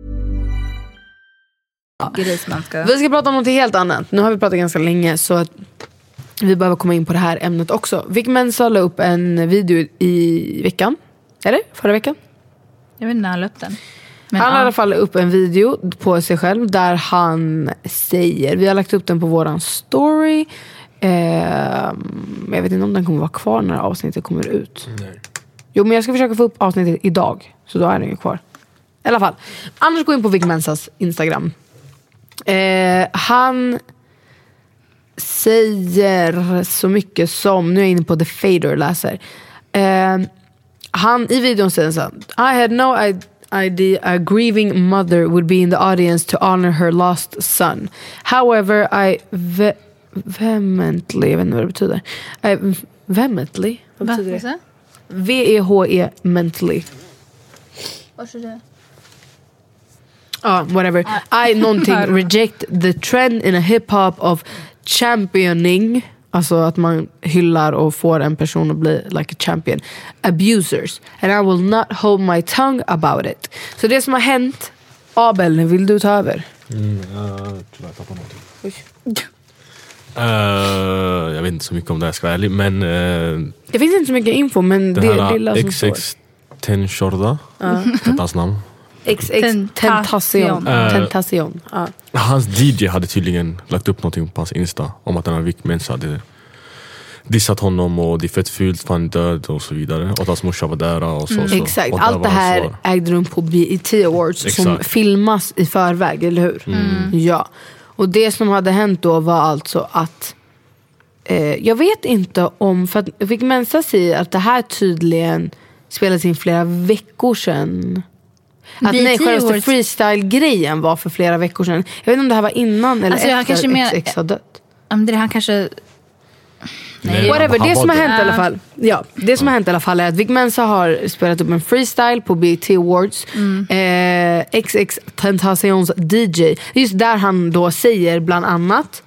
Grismanska. Vi ska prata om något helt annat. Nu har vi pratat ganska länge så att vi behöver komma in på det här ämnet också. Vic Mensa la upp en video i veckan. Eller? Förra veckan? Jag vet inte när han la upp den. Men han har ja. i alla fall upp en video på sig själv där han säger, vi har lagt upp den på våran story. Eh, jag vet inte om den kommer vara kvar när avsnittet kommer ut. Nej. Jo, men jag ska försöka få upp avsnittet idag. Så då är den ju kvar. I alla fall. Annars gå in på Vic Mensas Instagram. Eh, han säger så mycket som, nu är jag inne på The Fader läser. Eh, han i videon säger så här: I had no idea a grieving mother would be in the audience to honor her lost son. However, I ve- vehemently, jag vet inte vad det betyder. I, vehemently? Vad betyder det? V-E-H-E mentally. Varsågod. Ah, whatever. I någonting reject the trend in a hip-hop of championing, alltså att man hyllar och får en person att bli like a champion, abusers, and I will not hold my tongue about it. Så det som har hänt, Abel, vill du ta över? Mm, uh, tror jag tappar någonting. Uh, jag vet inte så mycket om det här, ska vara ärlig, men uh, det finns inte så mycket info, men det är lilla som står. X X Tentacion, uh. hans namn. X X Tentacion. Uh, Tentacion. Uh. Hans D J hade tydligen lagt upp någonting på hans Insta om att den här Vic Mensa hade dissat honom och det är fett fult för han är död och så vidare. Och att hans morsa var där och så. Mm. så. Exakt, och allt det här svar. ägde rum på B E T Awards. Exakt. Som filmas i förväg, eller hur? Mm. Ja. Och det som hade hänt då var alltså att eh, jag vet inte om, för att Vic Mensa säger att det här tydligen spelades in flera veckor sedan. Att nej, själva freestyle-grejen var för flera veckor sedan. Jag vet inte om det här var innan eller alltså, efter X X har dött. Um, det han kanske... Nej, whatever, det som har hänt i alla fall. Ja, det som har hänt i alla fall är att Vic Mensa har spelat upp en freestyle på B E T Awards. Mm. Eh, X X Tentacions D J. Just där han då säger bland annat: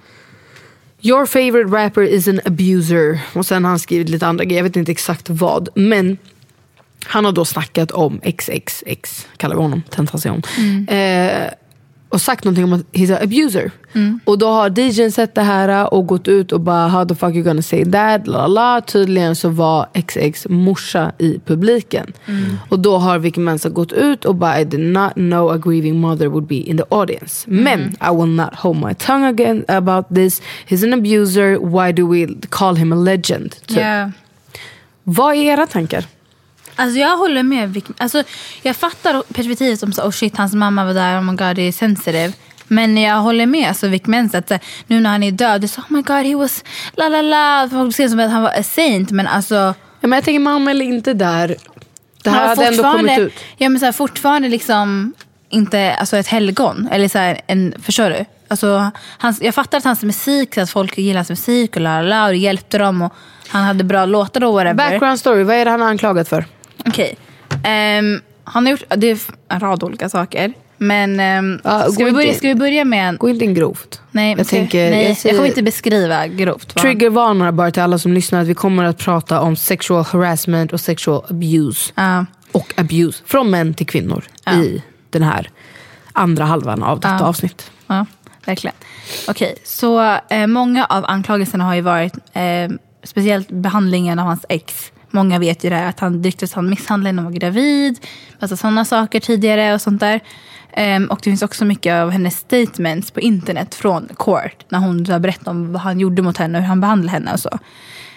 Your favorite rapper is an abuser. Och sen har han skrivit lite andra grejer. Jag vet inte exakt vad, men han har då snackat om X X X, kallar vi honom, Tentacion. Mm. Eh, och sagt någonting om att he's an abuser. Mm. Och då har D J:n sett det här och gått ut och bara, how the fuck you gonna say that? Lalala. Tydligen så var X X morsa i publiken. Mm. Och då har Vic Mensa gått ut och bara, I did not know a grieving mother would be in the audience. Mm. Men I will not hold my tongue again about this. He's an abuser. Why do we call him a legend? Typ. Yeah. Vad är era tankar? Alltså jag håller med. Alltså jag fattar perspektivet som så, oh shit, hans mamma var där, oh my god, det är sensitive. Men jag håller med, alltså Vic Mensa, att nu när han är död, det är så, oh my god, he was la la la, folk ser som att han var a saint, men alltså ja, men jag tänker, mamma eller inte där, det här hade ändå kommit ut. Ja, men så här, fortfarande liksom inte, alltså ett helgon, eller så här, en, förstår du? Alltså, hans, jag fattar att hans musik, att folk gillar hans musik och la la la, och det hjälpte dem, och han hade bra låtar och whatever. Background story, vad är det han har anklagat för? Okej, okay. um, han har gjort, det är en rad olika saker. Men um, uh, ska, vi börja, ska vi börja med en... Gå inte in grovt. Nej, jag, ska, tänker, nej jag, jag kommer inte beskriva grovt. Triggervarnar bara till alla som lyssnar att vi kommer att prata om sexual harassment och sexual abuse. Uh. Och abuse från män till kvinnor uh. i den här andra halvan av detta uh. avsnitt. Ja, uh, verkligen. Okej, okay, så eh, många av anklagelserna har ju varit eh, speciellt behandlingen av hans ex. Många vet ju det här, att han rycktes han misshandlade när han var gravid. Alltså sådana saker tidigare och sånt där. Um, och det finns också mycket av hennes statements på internet från court. När hon berättade om vad han gjorde mot henne och hur han behandlade henne och så.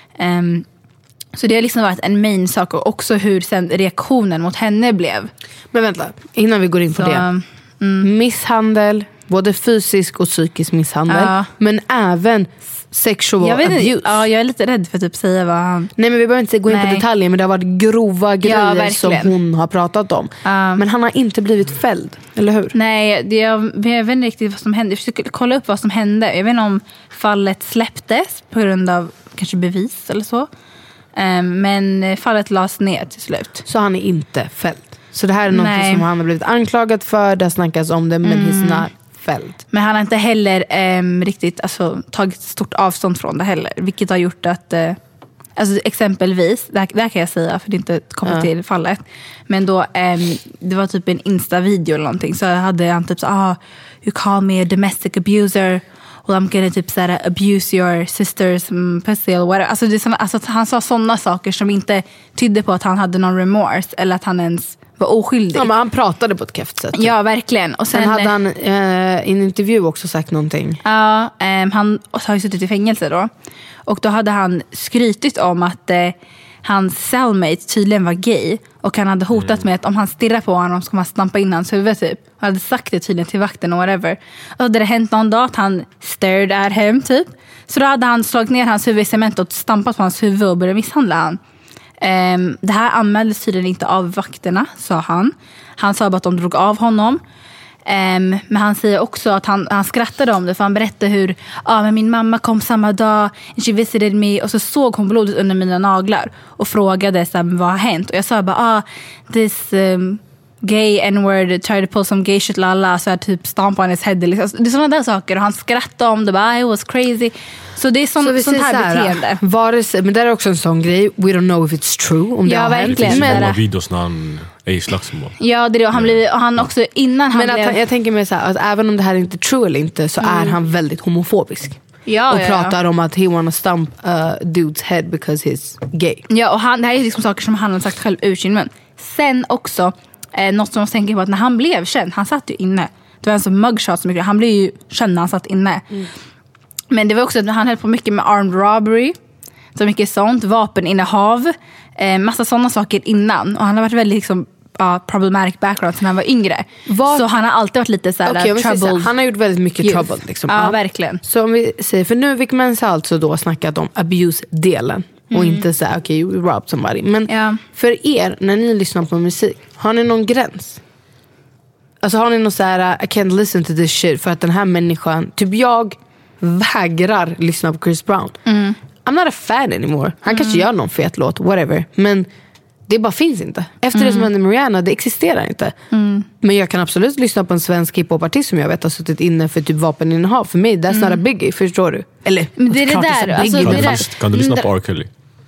Um, så det har liksom varit en main sak. Och också hur sen reaktionen mot henne blev. Men vänta, innan vi går in på så, det. Mm. Misshandel, både fysisk och psykisk misshandel. Ja. Men även sexual jag vet abuse. Inte, ja, jag är lite rädd för att typ säga vad han... Nej, men vi behöver inte gå in Nej. på detaljer, men det har varit grova grejer ja, som hon har pratat om. Um, men han har inte blivit fälld, eller hur? Nej, det, jag, jag vet inte riktigt vad som hände. Jag försöker kolla upp vad som hände. Jag vet inte om fallet släpptes på grund av kanske bevis eller så. Um, men fallet lades ner till slut. Så han är inte fälld. Så det här är något Nej. som han har blivit anklagad för. Det snackas om det, men mm. he's not fälld. Men han har inte heller eh, riktigt alltså, tagit stort avstånd från det heller. Vilket har gjort att, eh, alltså exempelvis, det här, det här kan jag säga för det är inte kopplat ja. till fallet. Men då, eh, det var typ en Insta-video eller någonting. Så hade han typ så, ah, you call me a domestic abuser. Well, I'm gonna typ såhär abuse your sisters pussy eller whatever. Alltså, det är såna, alltså han sa sådana saker som inte tydde på att han hade någon remorse. Eller att han ens var oskyldig. Ja, men han pratade på ett keft sätt. Ja, verkligen. Och sen, sen hade han eh, i en intervju också sagt någonting. Ja, eh, han har ju suttit i fängelse då. Och då hade han skrytit om att eh, hans cellmate tydligen var gay. Och han hade hotat med att om han stirrar på honom så kommer han stampa in hans huvud typ. Han hade sagt det tydligen till vakten och whatever. Och då hade det hänt någon dag att han stared at him typ. Så då hade han slagit ner hans huvud i cement och stampat på hans huvud och började misshandla han. Um, det här anmäldes tydligen inte av vakterna, sa han. Han sa bara att de drog av honom. Um, men han säger också att han, han skrattade om det. För han berättade hur ah, men min mamma kom samma dag and she visited me. Och så såg hon blodet under mina naglar. Och frågade så här, vad har hänt. Och jag sa bara ah, this um, gay n-word tried to pull some gay shit lalla. Så här, typ stamp on his head liksom. Det är sådana där saker. Och han skrattade om det bara, it was crazy. Så det är sån, så sånt här, här beteende. Var, men det är också en sån grej. We don't know if it's true. Om ja, det verkligen. Det finns men, många videos när han är i slagsmål. Ja, det är det. Och han, blev, och han också innan han men blev... att, jag tänker mig så här, att även om det här är inte true eller inte så mm. är han väldigt homofobisk. Ja, och ja, pratar ja. om att he wanna stump a dude's head because he's gay. Ja, och han, det här är liksom saker som han har sagt själv ur sin mun. Sen också, eh, något som jag tänker på att när han blev känd, han satt ju inne. Det var en sån mugshot som mycket. Han blev ju känd när han satt inne. Mm. Men det var också att han höll på mycket med armed robbery. Så mycket sånt, vapeninnehav. Eh, massa sådana saker innan. Och han har varit väldigt liksom, uh, problematic background när han var yngre. Var... Så han har alltid varit lite såhär okay, troubled. Så, han har gjort väldigt mycket youth. trouble. Liksom. Ja, ja, verkligen. Så om vi säger, för nu Vic Mensa har alltså då snackat om abuse-delen. Och mm. inte såhär, okej, okay, you robbed somebody. Men ja. för er, när ni lyssnar på musik, har ni någon gräns? Alltså har ni någon såhär, I can't listen to this shit för att den här människan, typ jag vägrar lyssna på Chris Brown. Mm. I'm not a fan anymore. Han mm. kanske gör någon fet låt, whatever. Men det bara finns inte. Efter mm. det som hände med Rihanna, det existerar inte. Mm. Men jag kan absolut lyssna på en svensk hiphop-artist som jag vet har suttit inne för typ vapeninnehav. För mig, that's mm. not a biggie, förstår du? Eller, men det är det där. Alltså, kan, det du, där. kan du lyssna på R. Kelly?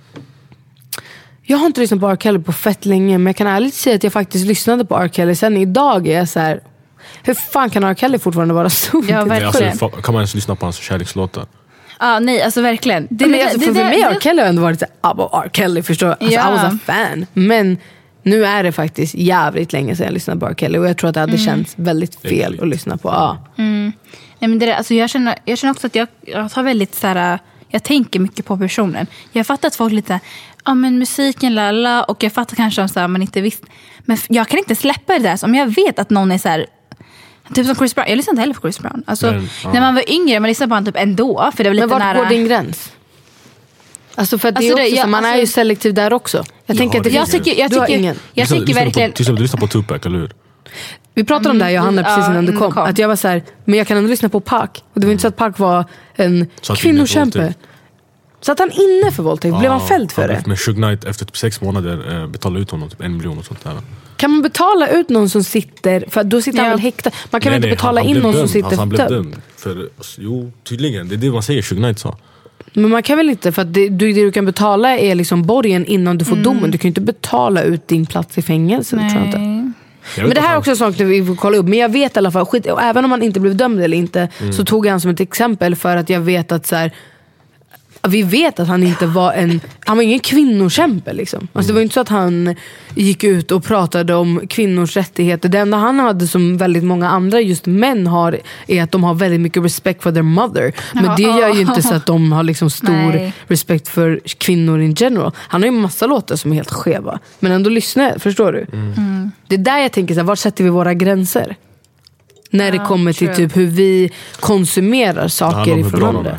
Jag har inte lyssnat på R. Kelly på fett länge. Men jag kan ärligt säga att jag faktiskt lyssnade på R. Kelly. Sen idag är jag så här, hur fan kan R. Kelly fortfarande vara stor? Ja, verkligen. Alltså, kan man ens lyssna på hans kärlekslåtar? Ja, ah, nej, alltså verkligen. Det, men det, alltså, det, för, det, för mig har det, R. Kelly ändå varit såhär, R. Kelly, förstår du? Alltså, ja. I was a fan. Men nu är det faktiskt jävligt länge sedan jag lyssnade på R. Kelly. Och jag tror att det hade mm. känts väldigt fel Äckligt. att lyssna på. Ja. Mm. Nej, men det, alltså, jag, känner, jag känner också att jag, jag tar väldigt så här, jag tänker mycket på personen. Jag fattar att folk lite, ja men musiken lalla, och jag fattar kanske om så här, man inte visst. Men jag kan inte släppa det där. Så om jag vet att någon är så här, typ som Chris Brown. Jag lyssnade inte heller på Chris Brown. Alltså, men, ja. När man var yngre, man lyssnade på honom typ ändå. För det var lite men vart nära... går din gräns? Alltså för att alltså det är också det, jag, så, man alltså, är ju selektiv där också. Jag, jag tänker att det jag finns, tycker, jag du har tycker, ingen. Jag tycker lyssna verkligen... På, till exempel lyssna på Tupac, eller hur? Vi pratade om det här, Johanna, precis innan du kom. Att jag var så här, men jag kan ändå lyssna på Pac. Och det var inte så att Pac var en kvinnokämpe. Så att han inne för våldtäkt, blev han fälld för det? Men Suge Knight efter typ sex månader eh, betalade ut honom typ en miljon och sånt där. Kan man betala ut någon som sitter, för då sitter ja. han väl häktad. Man kan nej, väl inte nej, betala han, han in någon dömd. som sitter alltså, han blev dömd. För, jo, tydligen, det är det man säger, Suge Knight sa. Men man kan väl inte, för att det, det du kan betala är liksom borgen innan du får mm. domen. Du kan ju inte betala ut din plats i fängelse, tror jag inte. Jag men det här är också en sak vi får kolla upp. Men jag vet i alla fall, skit, och även om han inte blev dömd eller inte, mm. så tog jag han som ett exempel för att jag vet att så här, vi vet att han inte var en, han var ingen kvinnokämpe liksom. Alltså det var inte så att han gick ut och pratade om kvinnors rättigheter. Det enda han hade, som väldigt många andra just män har, är att de har väldigt mycket respect for their mother. Men det gör ju inte så att de har liksom stor Nej. respekt för kvinnor in general. Han har ju en massa låtar som är helt skeva, men ändå lyssna, förstår du? Mm. Mm. Det är där jag tänker så här, var sätter vi våra gränser? När ja, det kommer till typ hur vi konsumerar saker ifrån andra.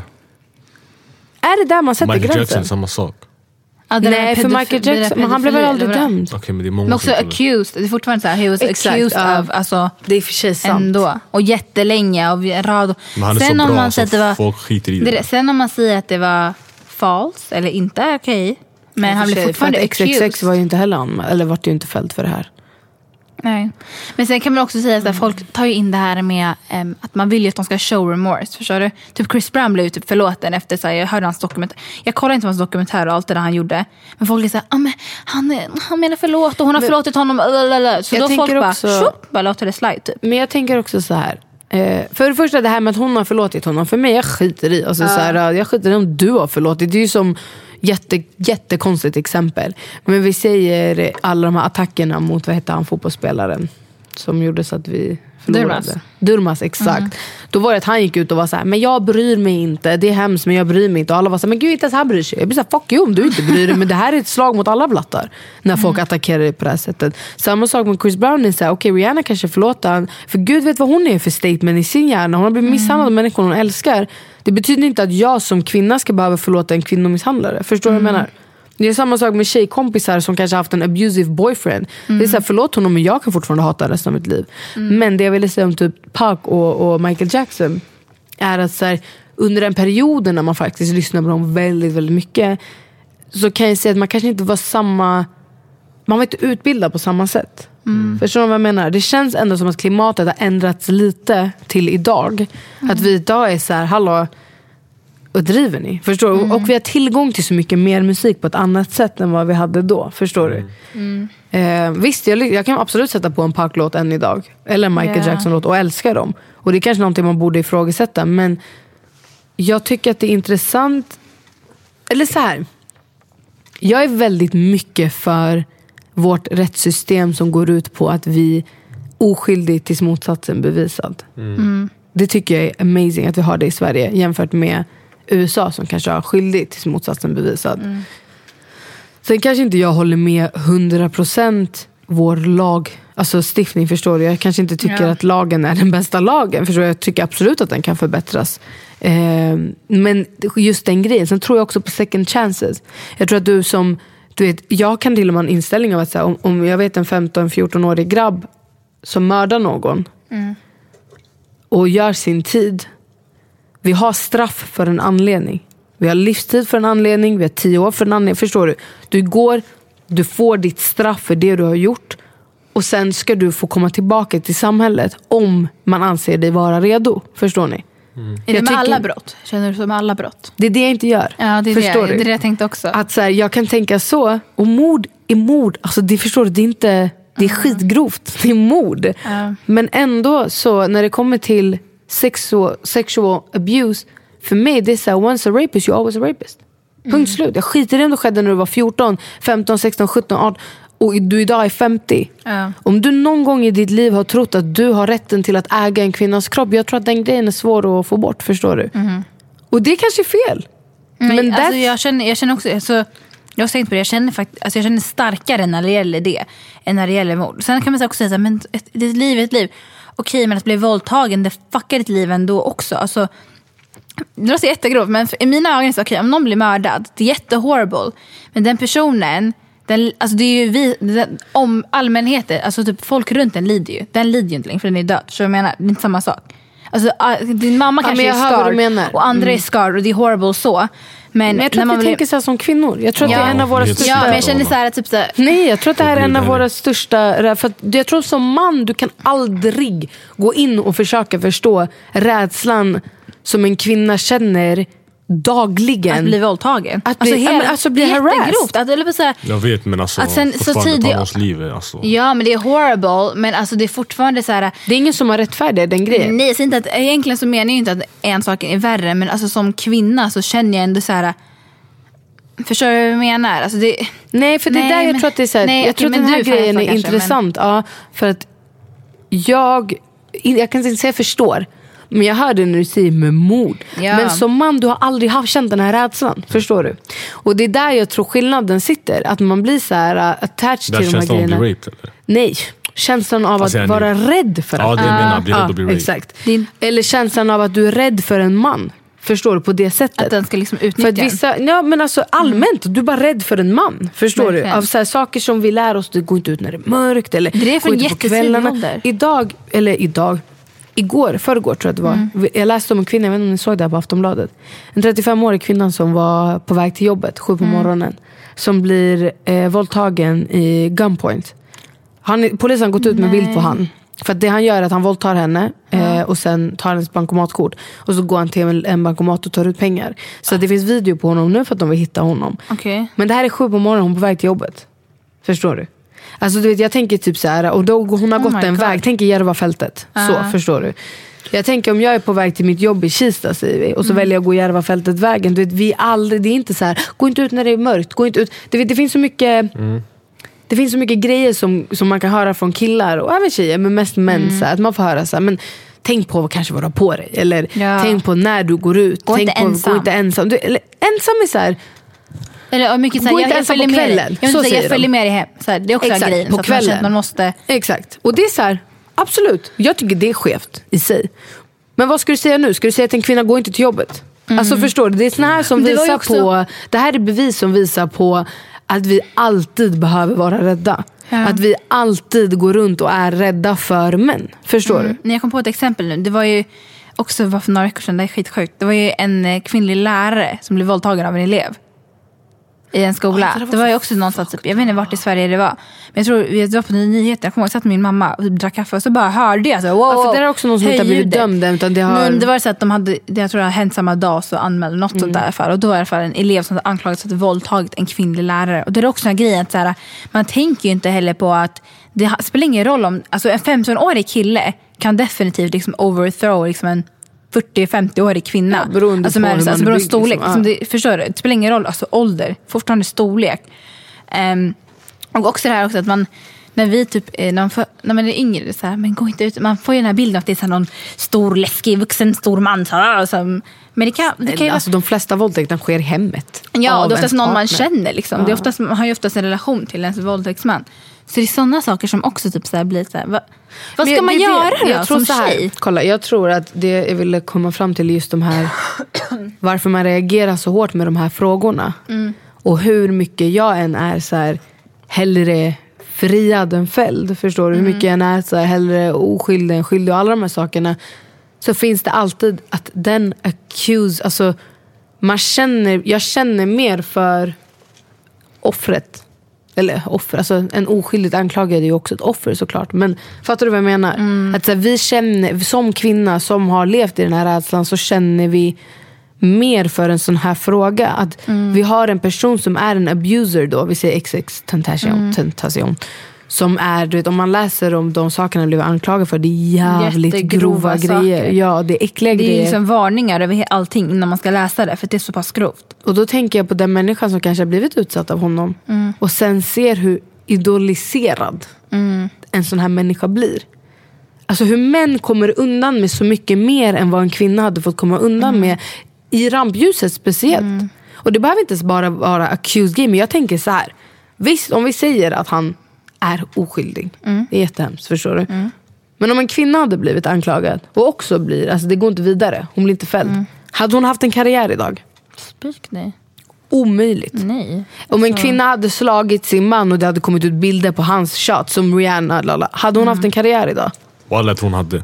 Är det där man sätter Michael gränsen? Jackson, samma sak. Ja, nej, för Michael Jackson, men han blev väl aldrig dömd. Okay, men det är många men också accused. Det är fortfarande så här, he was Exakt, accused ja. of, alltså, det är för sig sant. Ändå. Och jättelänge av rad. Men han är sen så om bra man så det var, folk skiter i det. det. Sen om man säger att det var false eller inte, okej. Okay. Men han blev fortfarande X X X var ju inte heller anmäld, eller var det ju inte fälld för det här. Nej. Men sen kan man också säga att mm. folk tar ju in det här med um, att man vill ju att de ska show remorse, förstår du? Typ Chris Brown blev ju typ förlåten efter så här, jag hörde hans dokumentär. Jag kollade inte på hans dokumentär och allt det där han gjorde. Men folk är så här, ah, men han, han menar förlåt och hon har men, förlåtit honom. Lalalala. Så då folk bara, också, tjup, bara låter det slide typ. Men jag tänker också så här. Eh, för det första det här med att hon har förlåtit honom. För mig, jag skiter i. Alltså, uh. så här, jag skiter i om du har förlåtit. Det är ju som jätte, jättekonstigt exempel. Men vi säger alla de här attackerna mot, vad heter han, fotbollsspelaren som gjorde så att vi förlorade. Durmas. Durmas, exakt. Mm. Då var det att han gick ut och var så här, men jag bryr mig inte, det är hemskt men jag bryr mig inte. Och alla var så här, men gud inte ens han bryr sig. Jag blir så här, fuck you om du inte bryr dig. Men det här är ett slag mot alla blattar. När folk mm. attackerar dig på det här sättet. Samma sak med Chris Brown är så här, okej okay, Rihanna kanske förlåter han. För gud vet vad hon är för statement i sin hjärna. Hon har blivit misshandlad av människor hon älskar. Det betyder inte att jag som kvinna ska behöva förlåta en kvinnomisshandlare. Förstår du mm. vad jag menar? Det är samma sak med tjejkompisar som kanske haft en abusive boyfriend. Mm. Det är så här, förlåt honom men jag kan fortfarande hata resten av mitt liv. Mm. Men det jag ville säga om typ Pac och, och Michael Jackson är att så här, under den perioden när man faktiskt lyssnar på dem väldigt, väldigt mycket, så kan jag säga att man kanske inte var samma, man var inte utbildad på samma sätt. Mm. Förstår du vad jag menar? Det känns ändå som att klimatet har ändrats lite till idag. Mm. Att vi idag är så här, hallå, och driver ni, förstår du? Mm. Och vi har tillgång till så mycket mer musik på ett annat sätt än vad vi hade då, förstår du? Mm. Eh, visst, jag, jag kan absolut sätta på en Pac-låt än idag. Eller en Michael yeah. Jackson-låt och älska dem. Och det är kanske någonting man borde ifrågasätta. Men jag tycker att det är intressant. Eller så här. Jag är väldigt mycket för vårt rättssystem som går ut på att vi oskyldigt tills motsatsen bevisad. Mm. Mm. Det tycker jag är amazing att vi har det i Sverige jämfört med U S A som kanske har skyldigt tills motsatsen bevisad. Mm. Sen kanske inte jag håller med hundra procent vår lag, alltså stiftning, förstår du? Jag kanske inte tycker ja. att lagen är den bästa lagen, förstår du? Jag tycker absolut att den kan förbättras. Eh, men just den grejen, sen tror jag också på second chances. Jag tror att du som, du vet, jag kan till och med en inställning av att säga, om, om jag vet en femton-fjorton-årig grabb som mördar någon mm. och gör sin tid. Vi har straff för en anledning. Vi har livstid för en anledning. Vi har tio år för en anledning. Förstår du? Du går, du får ditt straff för det du har gjort. Och sen ska du få komma tillbaka till samhället om man anser dig vara redo. Förstår ni? Mm. Är det jag med tycker, alla brott? Känner du som alla brott? Det är det jag inte gör. Ja, det är förstår det, du? Det är det jag tänkte också. Att så här, jag kan tänka så. Och mord är mord. Alltså det förstår du, det är inte... Det är mm. skitgrovt. Det är mord. Mm. Men ändå så när det kommer till sexual, sexual abuse, för mig det är så här, once a rapist you always a rapist. Punkt mm. slut. Jag skiter i om det skedde när du var fjorton, femton, sexton, sjutton, arton och du idag är femtio. Mm. Om du någon gång i ditt liv har trott att du har rätten till att äga en kvinnas kropp, jag tror att den grejen är svår att få bort, förstår du? Mm. Och det är kanske fel. Mm. Men alltså, jag, känner, jag känner också alltså, jag har tänkt på det, jag känner, fakt- alltså jag känner starkare när det gäller det än när det gäller mord. Sen kan man också säga men ett, ett liv är ett liv. Okej, men att bli våldtagen, det fuckar ditt liv ändå också. Alltså, det låter jättegrovt, men i mina ögon är det så, okej, om någon blir mördad, det är jättehorrible. Men den personen, den, alltså det är ju vi, den, om allmänheten, alltså typ folk runt den lider ju. Den lider ju inte längre för den är död. Så jag menar, det är inte samma sak. Alltså, din mamma kanske ja, är scarred och andra mm. är scarred och det är horrible så. Men, men jag tror att vi blir... tänker så här som kvinnor. Jag tror att ja. det är en av våra största... Ja, men jag känner så här, typ så här... Nej, jag tror att det här är en av våra största... För att jag tror som man, du kan aldrig gå in och försöka förstå rädslan som en kvinna känner dagligen. Att bli våldtagen. Att bli, alltså, hela, alltså bli harassed. Att, eller så här, jag vet, men alltså att sen, så tidigt, liv, alltså. Ja, men det är horrible. Men alltså det är fortfarande så här... Det är ingen som har rättfärdigt den grejen. Nej, så inte att, egentligen så menar jag inte att en sak är värre. Men alltså som kvinna så känner jag ändå så här... Förstår du vad jag menar? Alltså det, nej, för det nej, där jag men, tror att det är så här, nej, jag tror att den här grejen är kanske, intressant. Men... Ja, för att jag... Jag kan inte säga jag förstår. Men jag hörde när du säger med mord. Ja. Men som man, du har aldrig haft känt den här rädslan. Förstår du? Och det är där jag tror skillnaden sitter. Att man blir så här uh, attached till de här grejerna. Bli raped, eller? Nej, känslan av alltså, att vara nu... rädd för att... Ja, det menar bli rädd att bli raped. Exakt. Din... Eller känslan av att du är rädd för en man. Förstår du, på det sättet. Att den ska liksom utnyttja. För att vissa, ja, men alltså allmänt, mm. du är bara rädd för en man. Förstår Verkligen. du? Av så här, saker som vi lär oss, det går inte ut när det är mörkt. Eller det är för jättesvårt. Idag, eller idag... Igår, förrgår tror jag det var. Mm. Jag läste om en kvinna, jag vet inte om ni såg det här på Aftonbladet. En trettiofem-årig kvinna som var på väg till jobbet, sju på mm. morgonen. Som blir eh, våldtagen i gunpoint. Han, polisen har gått ut med Nej. bild på han. För att det han gör är att han våldtar henne mm. eh, och sen tar hennes bankomatkort. Och så går han till en bankomat och tar ut pengar. Så det finns video på honom nu för att de vill hitta honom. Okay. Men det här är sju på morgonen, hon är på väg till jobbet. Förstår du? Alltså du vet, jag tänker typ så här. Och då hon har oh gått en God. väg, tänker Järvafältet. Uh. Så, förstår du? Jag tänker om jag är på väg till mitt jobb i Kista, säger vi, och så mm. väljer jag att gå Järvafältet vägen. Du vet, vi aldrig, det är inte så här, gå inte ut när det är mörkt, gå inte ut. Du vet, det finns så mycket... Mm. Det finns så mycket grejer som, som man kan höra från killar och även tjejer, men mest män mm. så här, att man får höra så här, men tänk på vad kanske vad du har på dig, eller ja. tänk på när du går ut, gå tänk inte på ensam. gå inte ensam. Du, eller, ensam är så här, eller mycket så här, gå jag, inte jag ensam följer på med kvällen. Jag, så så jag följer de. med dig hem. Så här, det är också Exakt, en grej på så kvällen. Man, man måste... Exakt. Och det är så här, absolut. Jag tycker det är skevt i sig. Men vad ska du säga nu? Ska du säga att en kvinna går inte till jobbet? Mm. Alltså förstår du? Det är såna här som det visar också... på, det här är bevis som visar på att vi alltid behöver vara rädda. Ja. Att vi alltid går runt och är rädda för män. Förstår mm. du? När jag kom på ett exempel nu. Det var ju också var för några veckor sedan. Det är skitsjukt. Det var ju en kvinnlig lärare som blev våldtagen av en elev i en skola. Oh, det, var det var ju också någonstans typ, jag vet inte vart i Sverige det var. Men jag tror vi var på nyheter. Jag kommer ihåg att jag satt med min mamma och drack kaffe och så bara hörde jag så wow, ja, för det är också någon som inte har blivit dömd utan det har... Nej, det var så att de hade, det, jag tror det hade hänt samma dag så anmälde något mm. sånt där fall. Och då var det i alla fall en elev som hade anklagats för att våldtagit en kvinnlig lärare. Och det är också en grej att så här, man tänker ju inte heller på att det spelar ingen roll om, alltså en femtonårig kille kan definitivt liksom overthrow liksom en fyrtio-femtio-årig kvinna. Ja, beroende alltså, på med, hur alltså, man är storlek. Liksom, liksom, det, förstår du? Det spelar ingen roll. Alltså ålder. Fortfarande storlek. Um, och också det här också att man, när vi typ, när man, för, när man är yngre så här, men gå inte ut. Man får ju den här bilden att det är så här någon stor, läskig, vuxen, stor man. Så här, så, men det kan, det kan ju alltså, de flesta våldtäkterna sker i hemmet. Ja, det är oftast någon partner. Man känner. Liksom. Ja. Det är oftast, man har ju oftast en relation till ens våldtäktsman. Så det är sådana saker som också typ så här blir så här, va, vad ska men, man det, göra det, då jag tror som så här, tjej? Kolla, jag tror att det jag ville komma fram till just de här varför man reagerar så hårt med de här frågorna. Mm. Och hur mycket jag än är så här hellre friad än fälld, förstår du? Mm. Hur mycket jag än är så här hellre oskyldig än skyldig och alla de här sakerna, så finns det alltid att den accuse, alltså man känner, jag känner mer för offret. Eller offer, alltså en oskyldigt anklagad är ju också ett offer såklart. Men fattar du vad jag menar? Mm. Att så här, vi känner, som kvinna som har levt i den här rädslan, så känner vi mer för en sån här fråga. Att mm. vi har en person som är en abuser då, vi säger X X tentation, mm. tentation som är, du vet, om man läser om de sakerna blev anklagade för, det är jävligt grova grejer. Saker. Ja, det är äckliga grejer. Det är liksom varningar över allting innan man ska läsa det, för det är så pass grovt. Och då tänker jag på den människan som kanske har blivit utsatt av honom. Mm. Och sen ser hur idoliserad mm. en sån här människa blir. Alltså hur män kommer undan med så mycket mer än vad en kvinna hade fått komma undan mm. med. I rampljuset speciellt. Mm. Och det behöver inte bara vara accused game. Men jag tänker så här. Visst, om vi säger att han är oskyldig. Mm. Det är jättehemskt, förstår du? Mm. Men om en kvinna hade blivit anklagad och också blir, alltså det går inte vidare, hon blir inte fälld. Mm. Hade hon haft en karriär idag? Spik, nej. Omöjligt. Nej. Alltså... Om en kvinna hade slagit sin man och det hade kommit ut bilder på hans shot som Rihanna, lala, hade hon mm. haft en karriär idag? Vad lät hon hade?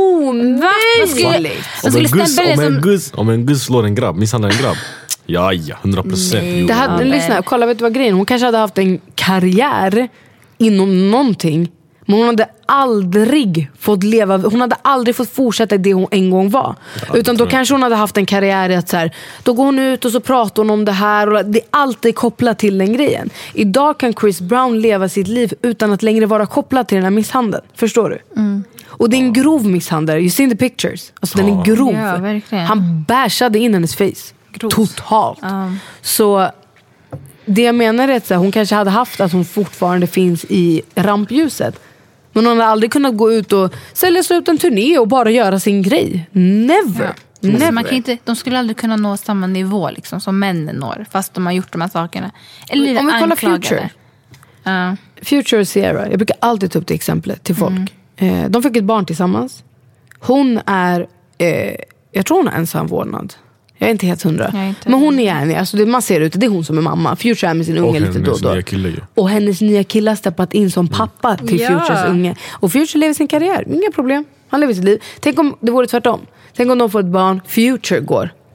Omöjligt. Om en gus, om en gus, om en gus slår en grabb, misshandlar en grabb. Ja, ja, hundra procent. Det hade, lyssna, kolla, vet du vad grejen? Hon kanske hade haft en karriär inom någonting, men hon hade aldrig fått leva, hon hade aldrig fått fortsätta det hon en gång var. Ja, utan då kanske hon hade haft en karriär i att så här, då går hon ut och så pratar hon om det här, och det är alltid kopplat till den grejen. Idag kan Chris Brown leva sitt liv utan att längre vara kopplad till den här misshandeln. Förstår du? Mm. Och det är en grov misshandel. You seen the pictures. Alltså den är grov. Ja, han bashade in hennes face. Grovt. Totalt. Um. Så det jag menar är att så här, hon kanske hade haft att hon fortfarande finns i rampljuset. Men hon hade aldrig kunnat gå ut och sälja slut en turné och bara göra sin grej. Never. Ja. Never. Alltså man kan inte, de skulle aldrig kunna nå samma nivå liksom, som männen når, fast de har gjort de här sakerna. Eller om vi kollar Future. Uh. Future och Sierra. Jag brukar alltid ta upp det exemplet till folk. Mm. Eh, de fick ett barn tillsammans. Hon är, eh, jag tror hon är ensam vårdnad. Jag är inte helt hundra. Men hon är gärna, alltså det man ser ut, det är hon som är mamma. Future är med sin unge och lite då och då. Kille, ja. Och hennes nya kille har steppat in som pappa till ja. Futures unge. Och Future lever sin karriär, inga problem. Han lever sitt liv. Tänk om det vore tvärtom. Tänk om de får ett barn, Future går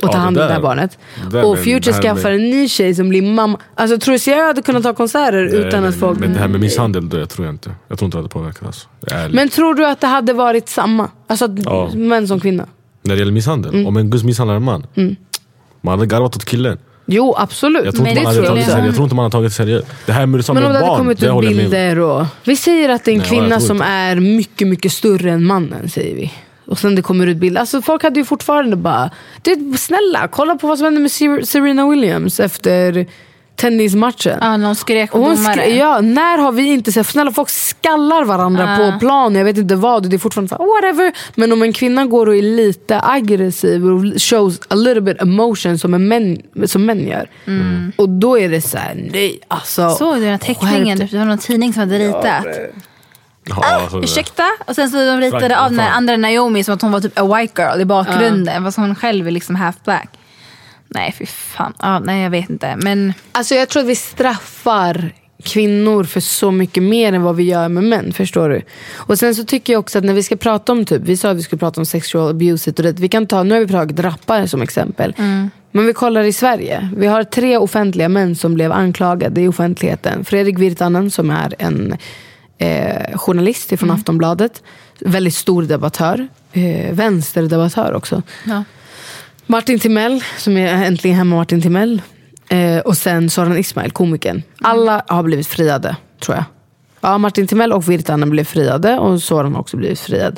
och ta Ja, hand det om det här där- barnet. det där Och med- Future det här skaffar med- en ny tjej som blir mamma. Alltså tror du att jag hade kunnat ta konserter utan Nej, att folk... Men det här med misshandel, det tror jag inte. Jag tror inte det hade påverkat. Alltså. Ärligt. Men tror du att det hade varit samma? Alltså att Ja. män som kvinna? När det gäller misshandel, Mm. om en gus misshandlar en man, man hade garvat åt killen. Jo, absolut. Jag tror, Men inte man det hade tror tagit jag. seriöst. jag tror inte man har tagit det seriöst. Det här med, Men om det hade barn, kommit det ut håller jag med om. bilder och... Vi säger att det är en Nej, kvinna jag tror som inte. är mycket, mycket större än mannen, säger vi. Och sen det kommer ut bilder. Alltså folk hade ju fortfarande bara... Det, snälla, kolla på vad som hände med Ser- Serena Williams efter tennismatchen. Ja, någon skrek på Och hon domare. skri- ja, när har vi inte sett... Snälla, folk skallar varandra Ja. på plan. Jag vet inte vad. Det är fortfarande så här, whatever. Men om en kvinna går och är lite aggressiv och shows a little bit emotion som, en män, som män gör. Mm. Och då är det så här, nej, alltså... Såg du den här teckningen? skärp Det var någon tidning som hade ritat. Ja, alltså, Ursäkta? Och sen så de ritade Frank, av vad den här fan? andra Naomi som att hon var typ a white girl i bakgrunden. Fast hon själv är liksom half black. Nej, fy fan. Ja, nej, jag vet inte. Men Alltså jag tror att vi straffar kvinnor för så mycket mer än vad vi gör med män, förstår du? Och sen så tycker jag också att när vi ska prata om typ, vi sa att vi skulle prata om sexual abuse och det, vi kan ta, nu har vi pratat rappare som exempel. Men vi kollar i Sverige. Vi har tre offentliga män som blev anklagade i offentligheten. Fredrik Virtanen som är en eh, journalist från Aftonbladet. Väldigt stor debattör. Eh, vänsterdebattör också. ja. Martin Timell, som är äntligen hemma Martin Timell. Eh, och sen Soran Ismail, komikern. Alla har blivit friade, tror jag. Ja, Martin Timell och Virtanen blev friade. Och Soran har också blivit friad.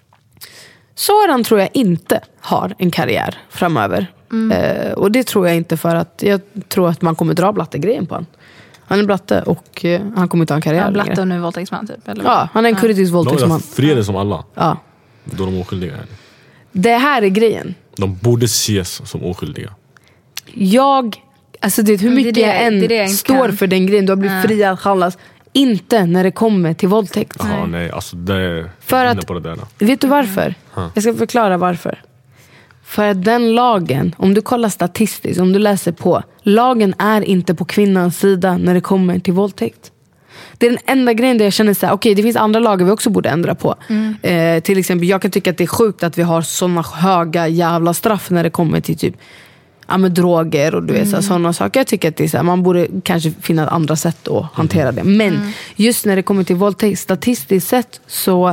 Soran tror jag inte har en karriär framöver. Eh, och det tror jag inte för att jag tror att man kommer dra blattegrejen på han. Han är blatte och eh, han kommer inte ha en karriär Ja, blatte längre. och nu våldtäktsman typ. Eller? Ja, han är en kurdisk de våldtäktsman. är friade som alla. Ja. Då är de oskyldiga. Det här är grejen. De borde ses som oskyldiga. Jag, alltså det är hur Men det är mycket det- jag än det är det jag inte står kan. för den grejen. Du har blivit friad, Hallas. Inte när det kommer till våldtäkt. Ja, nej, alltså det är För inne att- på det där. Vet du varför? Jag ska förklara varför. För att den lagen, om du kollar statistiskt, om du läser på, lagen är inte på kvinnans sida när det kommer till våldtäkt. Det är den enda grejen där jag känner så här, okej, det finns andra lagar vi också borde ändra på. Eh, till exempel, jag kan tycka att det är sjukt att vi har såna höga jävla straff när det kommer till typ ja, med droger och du vet, så, sådana saker. Jag tycker att det är så här, man borde kanske finna andra sätt att hantera det. Men just när det kommer till våldtäkt, statistiskt sett så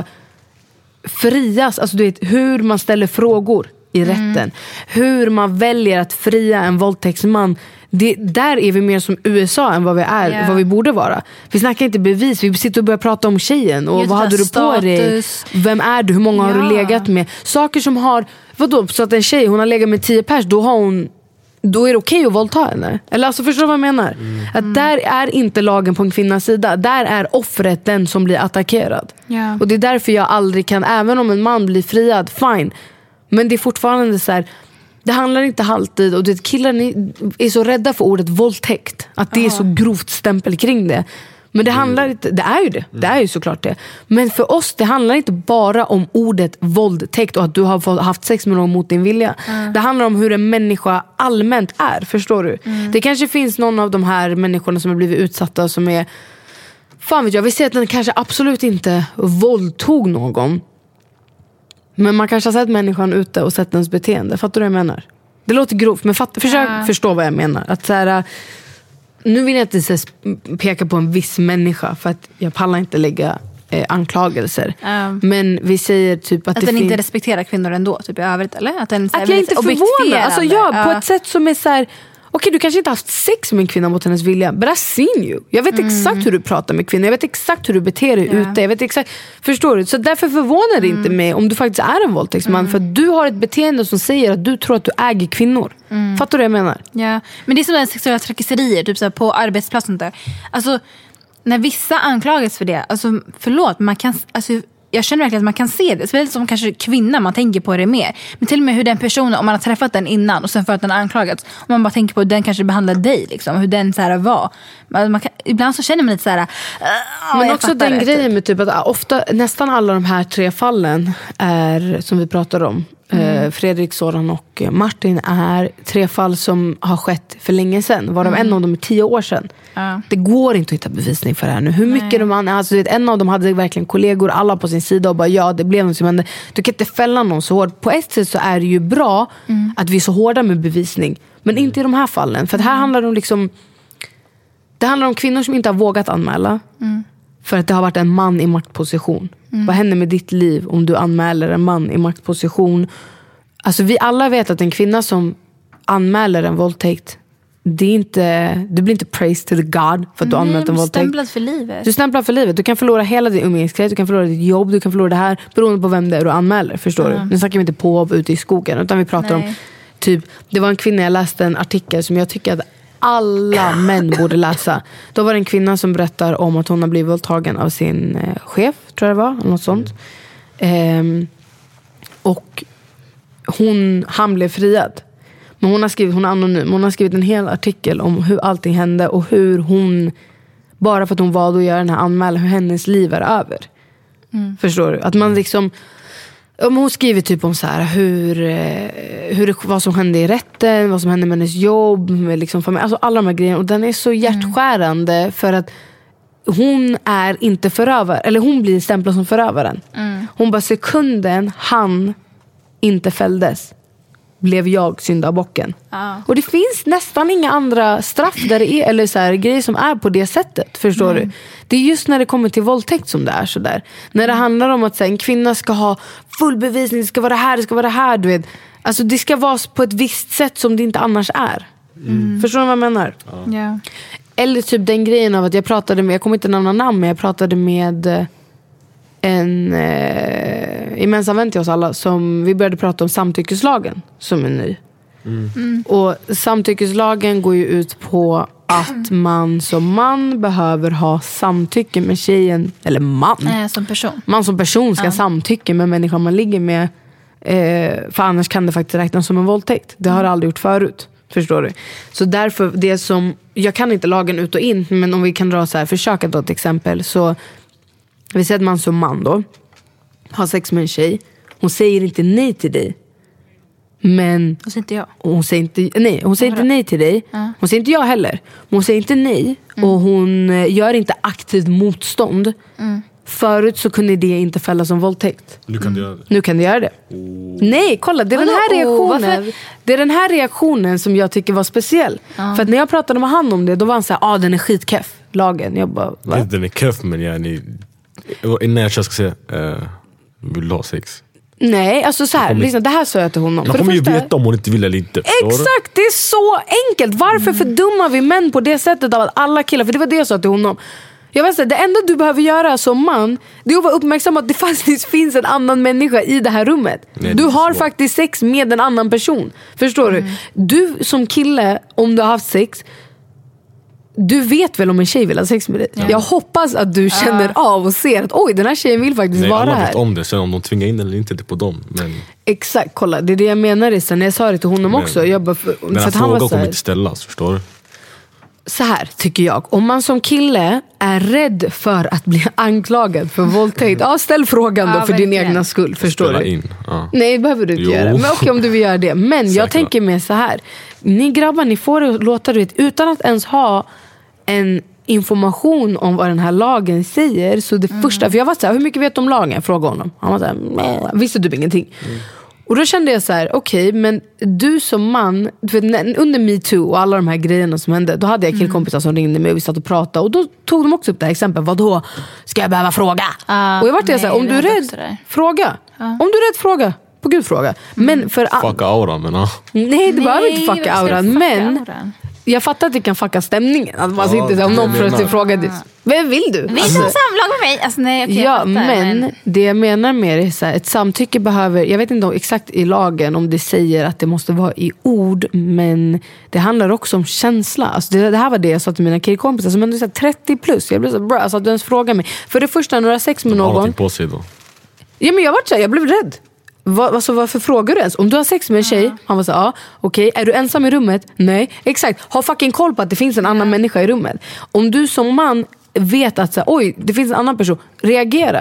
frias, alltså du vet hur man ställer frågor i rätten, hur man väljer att fria en våldtäktsman, det, där är vi mer som U S A än vad vi är, Yeah. vad vi borde vara. Vi snackar inte bevis, vi sitter och börjar prata om tjejen och Just vad det, hade du på dig, status. vem är du, hur många har du Ja. legat med, saker som har, vadå, så att en tjej, hon har legat med tio pers, då har hon då är det okej att våldta henne. Eller alltså, förstår du vad jag menar? Att där är inte lagen på en kvinnas sida. Där är offret den som blir attackerad. Ja. Och det är därför jag aldrig kan, även om en man blir friad, fine. Men det är fortfarande så här, det handlar inte alltid, och det, killar ni är så rädda för ordet våldtäkt. Att det är så grovt stämpel kring det. Men det handlar inte, det är ju det, det är ju såklart det. Men för oss, det handlar inte bara om ordet våldtäkt och att du har fått- haft sex med någon mot din vilja. Det handlar om hur en människa allmänt är, förstår du? Det kanske finns någon av de här människorna som har blivit utsatta som är, fan vet jag, vi ser att den kanske absolut inte våldtog någon. Men man kanske har sett människan ute och sett dens beteende. Fattar du vad jag menar? Det låter grovt, men fatt, försök Ja. förstå vad jag menar. Att så här, nu vill jag inte så här, peka på en viss människa, för att jag pallar inte lägga eh, anklagelser. Ja. Men vi säger typ att, Att det den fin- inte respekterar kvinnor ändå typ i övrigt, eller? Att, den, så här, att jag väldigt inte är förvånad. objektifierande. Alltså, ja, på Ja. ett sätt som är så här. Okej, du kanske inte haft sex med en kvinna mot hennes vilja, but I've seen you. Jag vet exakt hur du pratar med kvinnor. Jag vet exakt hur du beter dig Ja. ute. Jag vet exakt, förstår du? Så därför förvånar det inte mig om du faktiskt är en våldtäktsman. För att du har ett beteende som säger att du tror att du äger kvinnor. Fattar du vad jag menar? Ja, men det är som den sexuella trakasserier typ så här, på arbetsplatsen där. Alltså när vissa anklagas för det, alltså förlåt, man kan, alltså, jag känner verkligen att man kan se det. Speciellt som kanske kvinna, man tänker på det mer. Men till och med hur den personen, om man har träffat den innan och sen för att den har anklagats, om man bara tänker på hur den kanske behandlar dig liksom, hur den så här var. Man, man kan, ibland så känner man lite så här. "Ah, Men jag också fattar den det", grejen typ. med typ att ofta, nästan alla de här tre fallen är, som vi pratar om, Mm. Fredrik, Soran och Martin är tre fall som har skett för länge sedan. Varav mm. en av dem är tio år sedan. Ja. Det går inte att hitta bevisning för det här nu. Hur mycket de an- alltså, en av dem hade verkligen kollegor, alla på sin sida och bara ja, det blev något som hände. Du kan inte fälla någon så hårt. På ett sätt så är det ju bra mm. att vi är så hårda med bevisning. Men inte i de här fallen. För att här mm. handlar det om liksom, det handlar om kvinnor som inte har vågat anmäla. Mm. För att det har varit en man i maktposition. Mm. Vad händer med ditt liv om du anmäler en man i maktposition? Alltså vi alla vet att en kvinna som anmäler en våldtäkt, det är inte, du blir inte praised to the God för att du anmält en våldtäkt. Du är stämplad för livet. Du är stämplad för livet. Du kan förlora hela din umgängeskrets, du kan förlora ditt jobb, du kan förlora det här beroende på vem det är du anmäler, förstår mm. du? Nu snackar vi inte på ute i skogen, utan vi pratar Nej. om typ, det var en kvinna, jag läste en artikel som jag tycker att alla män borde läsa. Då var det en kvinna som berättar om att hon har blivit våldtagen av sin eh, chef, tror jag det var, eller något sånt. Mm. Ehm, och hon, han blev friad. Men hon har skrivit, hon är anonym, hon har skrivit en hel artikel om hur allting hände och hur hon, bara för att hon valde att göra den här anmälan, hur hennes liv är över. Mm. Förstår du? Att man liksom, hon skriver typ om så här, hur, hur, vad som hände i rätten, vad som hände med hennes jobb, med liksom familj, alltså alla de här grejerna. Och den är så hjärtskärande mm. för att hon är inte förövare, eller hon blir stämplad som förövaren. Mm. Hon bara, sekunden han inte fälldes blev jag syndabocken. Ah. Och det finns nästan inga andra straff där det är, eller så här, grejer som är på det sättet, förstår mm. du? Det är just när det kommer till våldtäkt som det är så där. När det handlar om att så här, en kvinna ska ha full bevisning, det ska vara det här, det ska vara det här, du vet. Alltså det ska vara på ett visst sätt som det inte annars är. Mm. Förstår du vad jag menar? Ja. Yeah. Eller typ den grejen av att jag pratade med, jag kommer inte nämna namn, men jag pratade med en eh, gemensam vän till oss alla som vi började prata om samtyckeslagen som är ny. Mm. Mm. Och samtyckeslagen går ju ut på att man som man behöver ha samtycke med tjejen, eller man. Äh, som person. Man som person ska ja. samtycke med människan man ligger med, eh, för annars kan det faktiskt räknas som en våldtäkt. Det har det aldrig gjort förut. Förstår du? Så därför, det som, jag kan inte lagen ut och in, men om vi kan dra så här, försöka då ett exempel, så vi säger att man som man då har sex med en tjej. Hon säger inte nej till dig. Men hon säger inte ja. Hon säger inte nej, hon säger inte nej till dig. Ja. Hon säger inte ja heller. Hon säger inte nej mm. och hon gör inte aktivt motstånd. Mm. Förut så kunde det inte fällas som våldtäkt. Nu kan mm. du göra det. Nu kan du göra det. Oh. Nej, kolla, det är den här reaktionen. Oh, det är den här reaktionen som jag tycker var speciell. Ja. För att när jag pratade med han om det, då var han så här, ah, den är skitkeff, lagen. Jag bara, va? Den är keff, men jag ni innan jag ska säga uh, vill du ha sex? Nej, alltså så här, kommer, liksom, det här sa jag till honom. Man för kommer ju veta om hon inte vill eller inte. Exakt, det är så enkelt. Varför mm. fördummar vi män på det sättet av att alla killar, för det var det jag sa till honom. Jag vet inte, det enda du behöver göra som man, det är att vara uppmärksam att det faktiskt finns en annan människa i det här rummet. Nej, du har svår. faktiskt sex med en annan person. Förstår mm. du? Du som kille, om du har haft sex, du vet väl om en tjej vill ha sex med dig. Ja. Jag hoppas att du känner uh. av och ser att oj, den här tjejen vill faktiskt Nej, vara alla här. Vet om det, sen om de tvingar in eller inte, det är på dem. Men... Exakt, kolla, det är det jag menar. Sen när jag sa det till honom men, också. Jag bara, för, den här för frågan kommer inte ställas, förstår du? Så här tycker jag. Om man som kille är rädd för att bli anklagad för våldtäkt, ja, ställ frågan då ja, för din egna skull, förstår du? In. Ja. Nej, det behöver du inte jo. göra. Men okej, om du vill göra det. Men jag tänker med så här. Ni grabbar, ni får det låta det utan att ens ha en information om vad den här lagen säger. Så det mm. första, för jag var så här, hur mycket vet du om lagen? Jag frågade honom. Han var så här, nej, visste du ingenting. Mm. Och då kände jag så här, okej, okay, men du som man, du vet, under MeToo och alla de här grejerna som hände, då hade jag killkompisar som ringde mig och vi satt och pratade. Och då tog de också upp det här exempel, vad då ska jag behöva fråga? Uh, och jag var nej, så här, om du är rädd, fråga. Uh. Om du är rädd, fråga. På Gud, fråga. Mm. Men för fucka auran, men ja. Nej, det behöver inte fucka auran, men auran. Jag fattar att det kan fucka stämningen. Att man sitter ja, om någon plötsligt frågar dig, vem vill du? Vill alltså, du samlag med mig? Alltså, nej, okay, ja, fattar, men, men det jag menar med det är så här, ett samtycke behöver, jag vet inte om, exakt i lagen om det säger att det måste vara i ord, men det handlar också om känsla. Alltså det, det här var det jag sa till mina killkompisar som ändå är trettio plus. Jag blev så bra, alltså att du ens frågar mig. För det första, när du har sex med de någon. På sig då. Ja, men jag var så här, jag blev rädd. Va, alltså, varför frågar du ens? Om du har sex med en tjej, uh-huh. han var så ja, okej, okay. Är du ensam i rummet? Nej, exakt. Ha fucking koll på att det finns en annan uh-huh. människa i rummet. Om du som man vet att så, oj, det finns en annan person, reagera.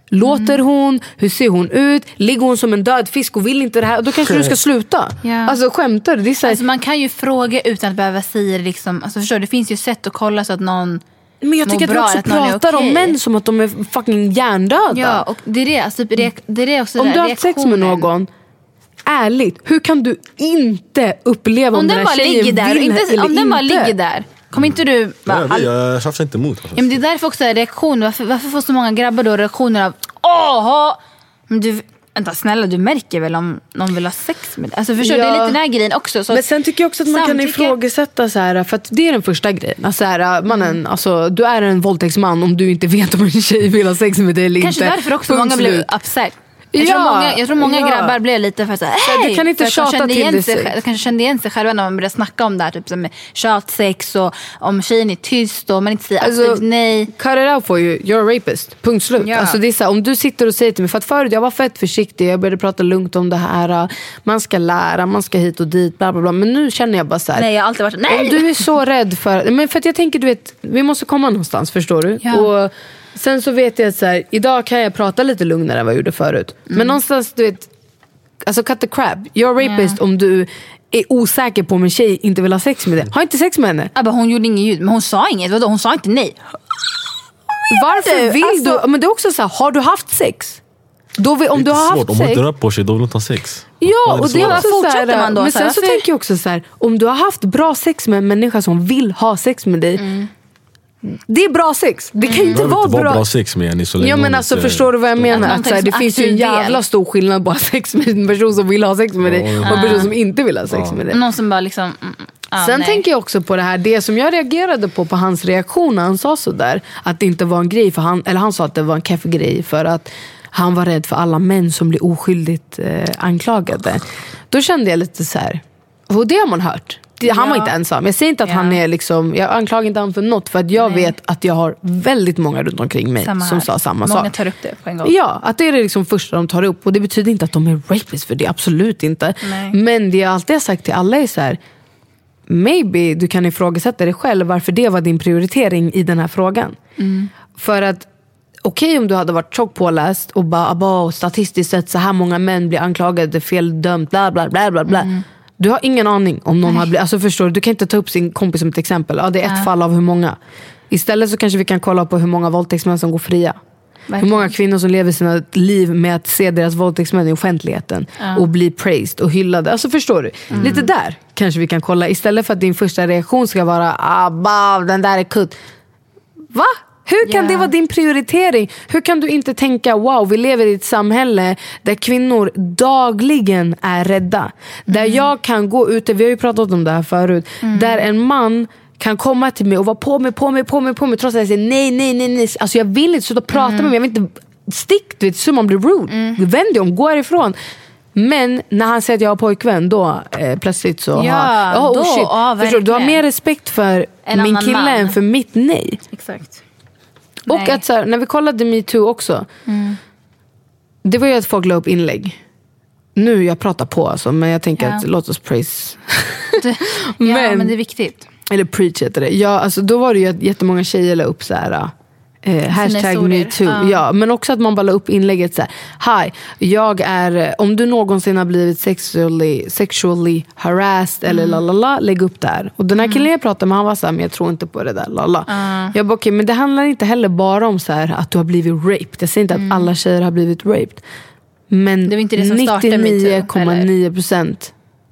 Låter hon? Hur ser hon ut? Ligger hon som en död fisk och vill inte det här? Då kanske du ska sluta. Ja. Alltså skämtar du? Det är så här... alltså, man kan ju fråga utan att behöva säga det liksom. Alltså förstår du, det finns ju sätt att kolla så att någon Men jag tycker att vi också att pratar om män som att de är fucking hjärndöda. Ja, och det är det, alltså, det är det också. Om där, du har haft sex med någon, ärligt, hur kan du inte uppleva om, om den den här bara tjejen ligger där, vill inte, eller om den bara inte? ligger där. Kommer inte du bara, Nej, jag tjafsar inte emot. Ja, men det är därför också är reaktion. Varför, varför får så många grabbar då reaktioner av åh, men du, vänta snälla, du märker väl om någon vill ha sex med dig? Alltså förstår Ja. det är lite den här grejen också. Så men sen tycker jag också att man samtycke... kan ifrågasätta så här, för att det är den första grejen. Alltså, så här, mannen, mm. alltså, du är en våldtäktsman om du inte vet om en tjej vill ha sex med dig eller kanske inte. Kanske därför också Punkt många blev slut. upset. Jag, ja, tror många, jag tror många ja. grabbar blev lite för så här, hej! Du kan inte tjata till det. Sig, de kanske kände igen sig själva när man började snacka om det här. Typ som tjatsex och om tjejen är tyst och man inte säger alltså, absolut nej. Cut it out for you, you're a rapist. Punkt slut. Ja. Alltså, det är så här, om du sitter och säger till mig, för att förut jag var fett försiktig, jag började prata lugnt om det här. Man ska lära, man ska hit och dit, bla bla bla. Men nu känner jag bara så här. Nej, jag har alltid varit nej! Om du är så rädd för, men för att jag tänker, du vet, vi måste komma någonstans, förstår du? Ja. Och sen så vet jag att så här, idag kan jag prata lite lugnare än vad jag gjorde förut. Mm. Men någonstans, du vet, alltså cut the crap. You're a rapist yeah. om du är osäker på om en tjej inte vill ha sex med dig. Har inte sex med henne. Ja, hon gjorde inget ljud, men hon sa inget. Vadå? Hon sa inte nej. Varför vill alltså... du? Men det är också så här, har du haft sex? Då vill, om du har svårt. haft om sex. man inte rör på sig, då vill du inte ha sex. Ja, och det är också så här, man då, men så sen här, så varför? tänker jag också så här, om du har haft bra sex med en människa som vill ha sex med dig. Mm. Det är bra sex. Det kan ju inte vara bra. bra sex med en så länge. Ja, men alltså inte... förstår du vad jag menar? Att, så här, det finns ju en jävla stor skillnad på att ha sex med en person som vill ha sex med dig och en person som inte vill ha sex ja. med dig. Någon som bara liksom mm, ah, Sen nej. tänker jag också på det här, det som jag reagerade på på hans reaktion när han sa så där, att det inte var en grej för han, eller han sa att det var en keff grej för att han var rädd för alla män som blir oskyldigt eh, anklagade. Då kände jag lite så här, och det har man hört. Han ja. var inte ensam. Jag säger inte att ja. han är liksom, jag anklagar inte han för något, för att jag Nej. vet att jag har väldigt många runt omkring mig som sa samma många sak. Många tar upp det på en gång. Ja, att det är det liksom första de tar upp, och det betyder inte att de är rapists för det, absolut inte. Nej. Men det jag alltid har sagt till alla är så här, maybe du kan ifrågasätta dig själv varför det var din prioritering i den här frågan. Mm. För att okej okay, om du hade varit tjock påläst och bara, bara statistiskt sett så här många män blir anklagade, feldömt, bla bla bla bla bla. Mm. Du har ingen aning om någon Nej. har blivit, alltså förstår du, du kan inte ta upp sin kompis som ett exempel. Ja, det är ett ja. fall av hur många. Istället så kanske vi kan kolla på hur många våldtäktsmän som går fria. Verkligen. Hur många kvinnor som lever sina liv med att se deras våldtäktsmän i offentligheten ja. och bli praised och hyllade. Alltså förstår du? Mm. Lite där kanske vi kan kolla. Istället för att din första reaktion ska vara ah, bah, den där är kutt. Va? Hur kan yeah. det vara din prioritering? Hur kan du inte tänka, wow, vi lever i ett samhälle där kvinnor dagligen är rädda. Där mm. jag kan gå ute, vi har ju pratat om det här förut, mm. där en man kan komma till mig och vara på mig, på mig, på mig, på mig, trots att jag säger nej, nej, nej, nej. Alltså jag vill inte sluta prata mm. med mig, jag vill inte stick, du vet, så man blir rude. Mm. Vänd dig om, gå härifrån. Men när han säger att jag har pojkvän, då eh, plötsligt så ja, har oh, då, oh, shit. Ja, Förstår, du har mer respekt för en min kille man. än för mitt nej. Exakt. Och Nej. att så här, när vi kollade MeToo också, mm. det var ju att folk la upp inlägg. Nu jag pratar på alltså, men jag tänker ja. att låt oss praise. Det, men, ja, men det är viktigt. Eller preach heter det. Ja, alltså, då var det ju att jättemånga tjejer la upp så här. Eh, hashtag MeToo. Uh. Ja, men också att man bara la upp inlägget så här: hi, jag är, om du någonsin har blivit sexually, sexually harassed mm. eller lalala, lägg upp där. Och den här killen jag pratade med, han var så här, men jag tror inte på det där lala. Uh. Jag bara, okej, okay, men det handlar inte heller bara om så här att du har blivit raped. Jag säger inte mm. att alla tjejer har blivit raped. Men det var inte det som nittionio komma nio procent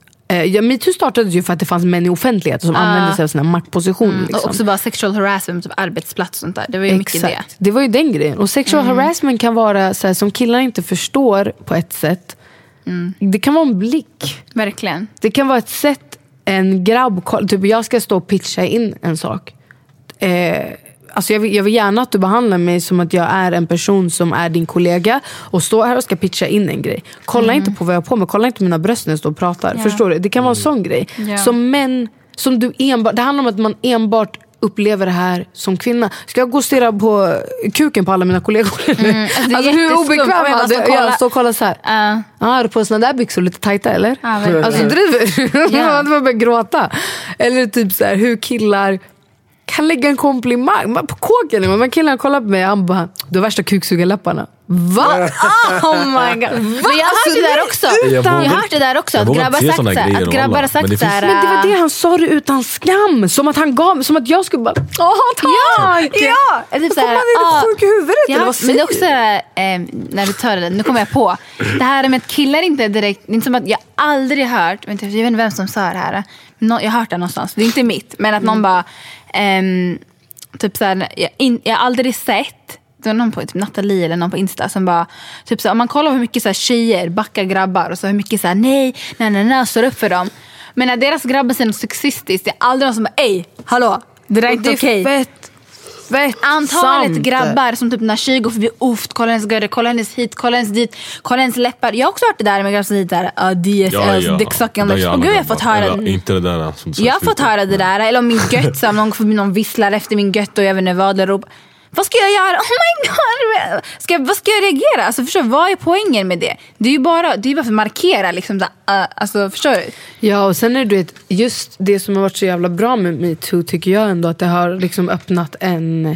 Ja, MeToo startade ju för att det fanns män i offentlighet som uh. använde sig av sina maktpositioner. Mm. Liksom. Och också bara sexual harassment på arbetsplats och sånt där. Det var ju Exakt. mycket det. Det var ju den grejen. Och sexual mm. harassment kan vara så här, som killar inte förstår på ett sätt. Mm. Det kan vara en blick. Verkligen. Det kan vara ett sätt, en grabb, typ jag ska stå och pitcha in en sak. Eh, alltså jag vill, jag vill gärna att du behandlar mig som att jag är en person som är din kollega och står här och ska pitcha in en grej. Kolla mm. inte på vad jag har på mig, kolla inte mina bröst när jag står och pratar. Ja. Förstår du? Det kan vara en sån grej. Ja. Som män, som du enbart, det handlar om att man enbart upplever det här som kvinna. Ska jag gå och stirra på kuken på alla mina kollegor? Mm. Alltså, alltså hur obekväm hade jag? Jag står och kollar så här. Uh. Ah, är du på såna där byxor lite tajta eller? Uh, alltså driver. Yeah. Man får börja gråta. Eller typ så här, hur killar kan lägga en komplimang man, på kåken. Man killen kollar på mig, han bara, du har värsta kuksugarläpparna. Va? Oh my god. Men jag har hört det där också. Jag har hört det där också. Att grabbar sagt så här, att grabbar har sagt men så här. Men det var det han sa, det utan skam. Som att han gav, som att jag skulle bara, åh tack. Ja, ja. Typ så här, man är det sjuk i huvudet ja, eller vad men det är också eh, när vi tar det, nu kommer jag på. Det här med att killar inte direkt, inte som att jag aldrig hört, jag vet inte vem som sa det här. Jag har hört det någonstans. Det är inte mitt, men att någon bara ehm, typ så här, jag, in, jag har aldrig sett. Det var någon på typ Natalie eller någon på Insta som bara typ så, om man kollar hur mycket så här tjejer backar grabbar och så hur mycket så här nej, nej, nej, nej, står upp för dem. Men när deras grabbar ser något sexistiskt, det är aldrig någon som bara, ej, hallå, det där är inte okej. Okay. Fett, fett Antalet sant. grabbar som typ när tjej går förbi, oft, kolla hennes göre, kolla hennes hit, kolla hennes dit, kolla hennes läppar. Jag har också hört det där med grabbar som hit där, uh, D S L, ja, ja. dicksucking. Och gud, jag har fått höra eller, inte det där som jag har fått höra det där, eller om min gött, så om någon, någon visslar efter min gött och jag vet inte vad det ropar. Vad ska jag göra? Oh my god. Ska, vad ska jag reagera? Alltså förstår, vad är poängen med det? Det är ju bara, det är bara för att markera liksom, uh, alltså förstår du? Ja, och sen är det just det som har varit så jävla bra med MeToo tycker jag ändå, att det har liksom öppnat en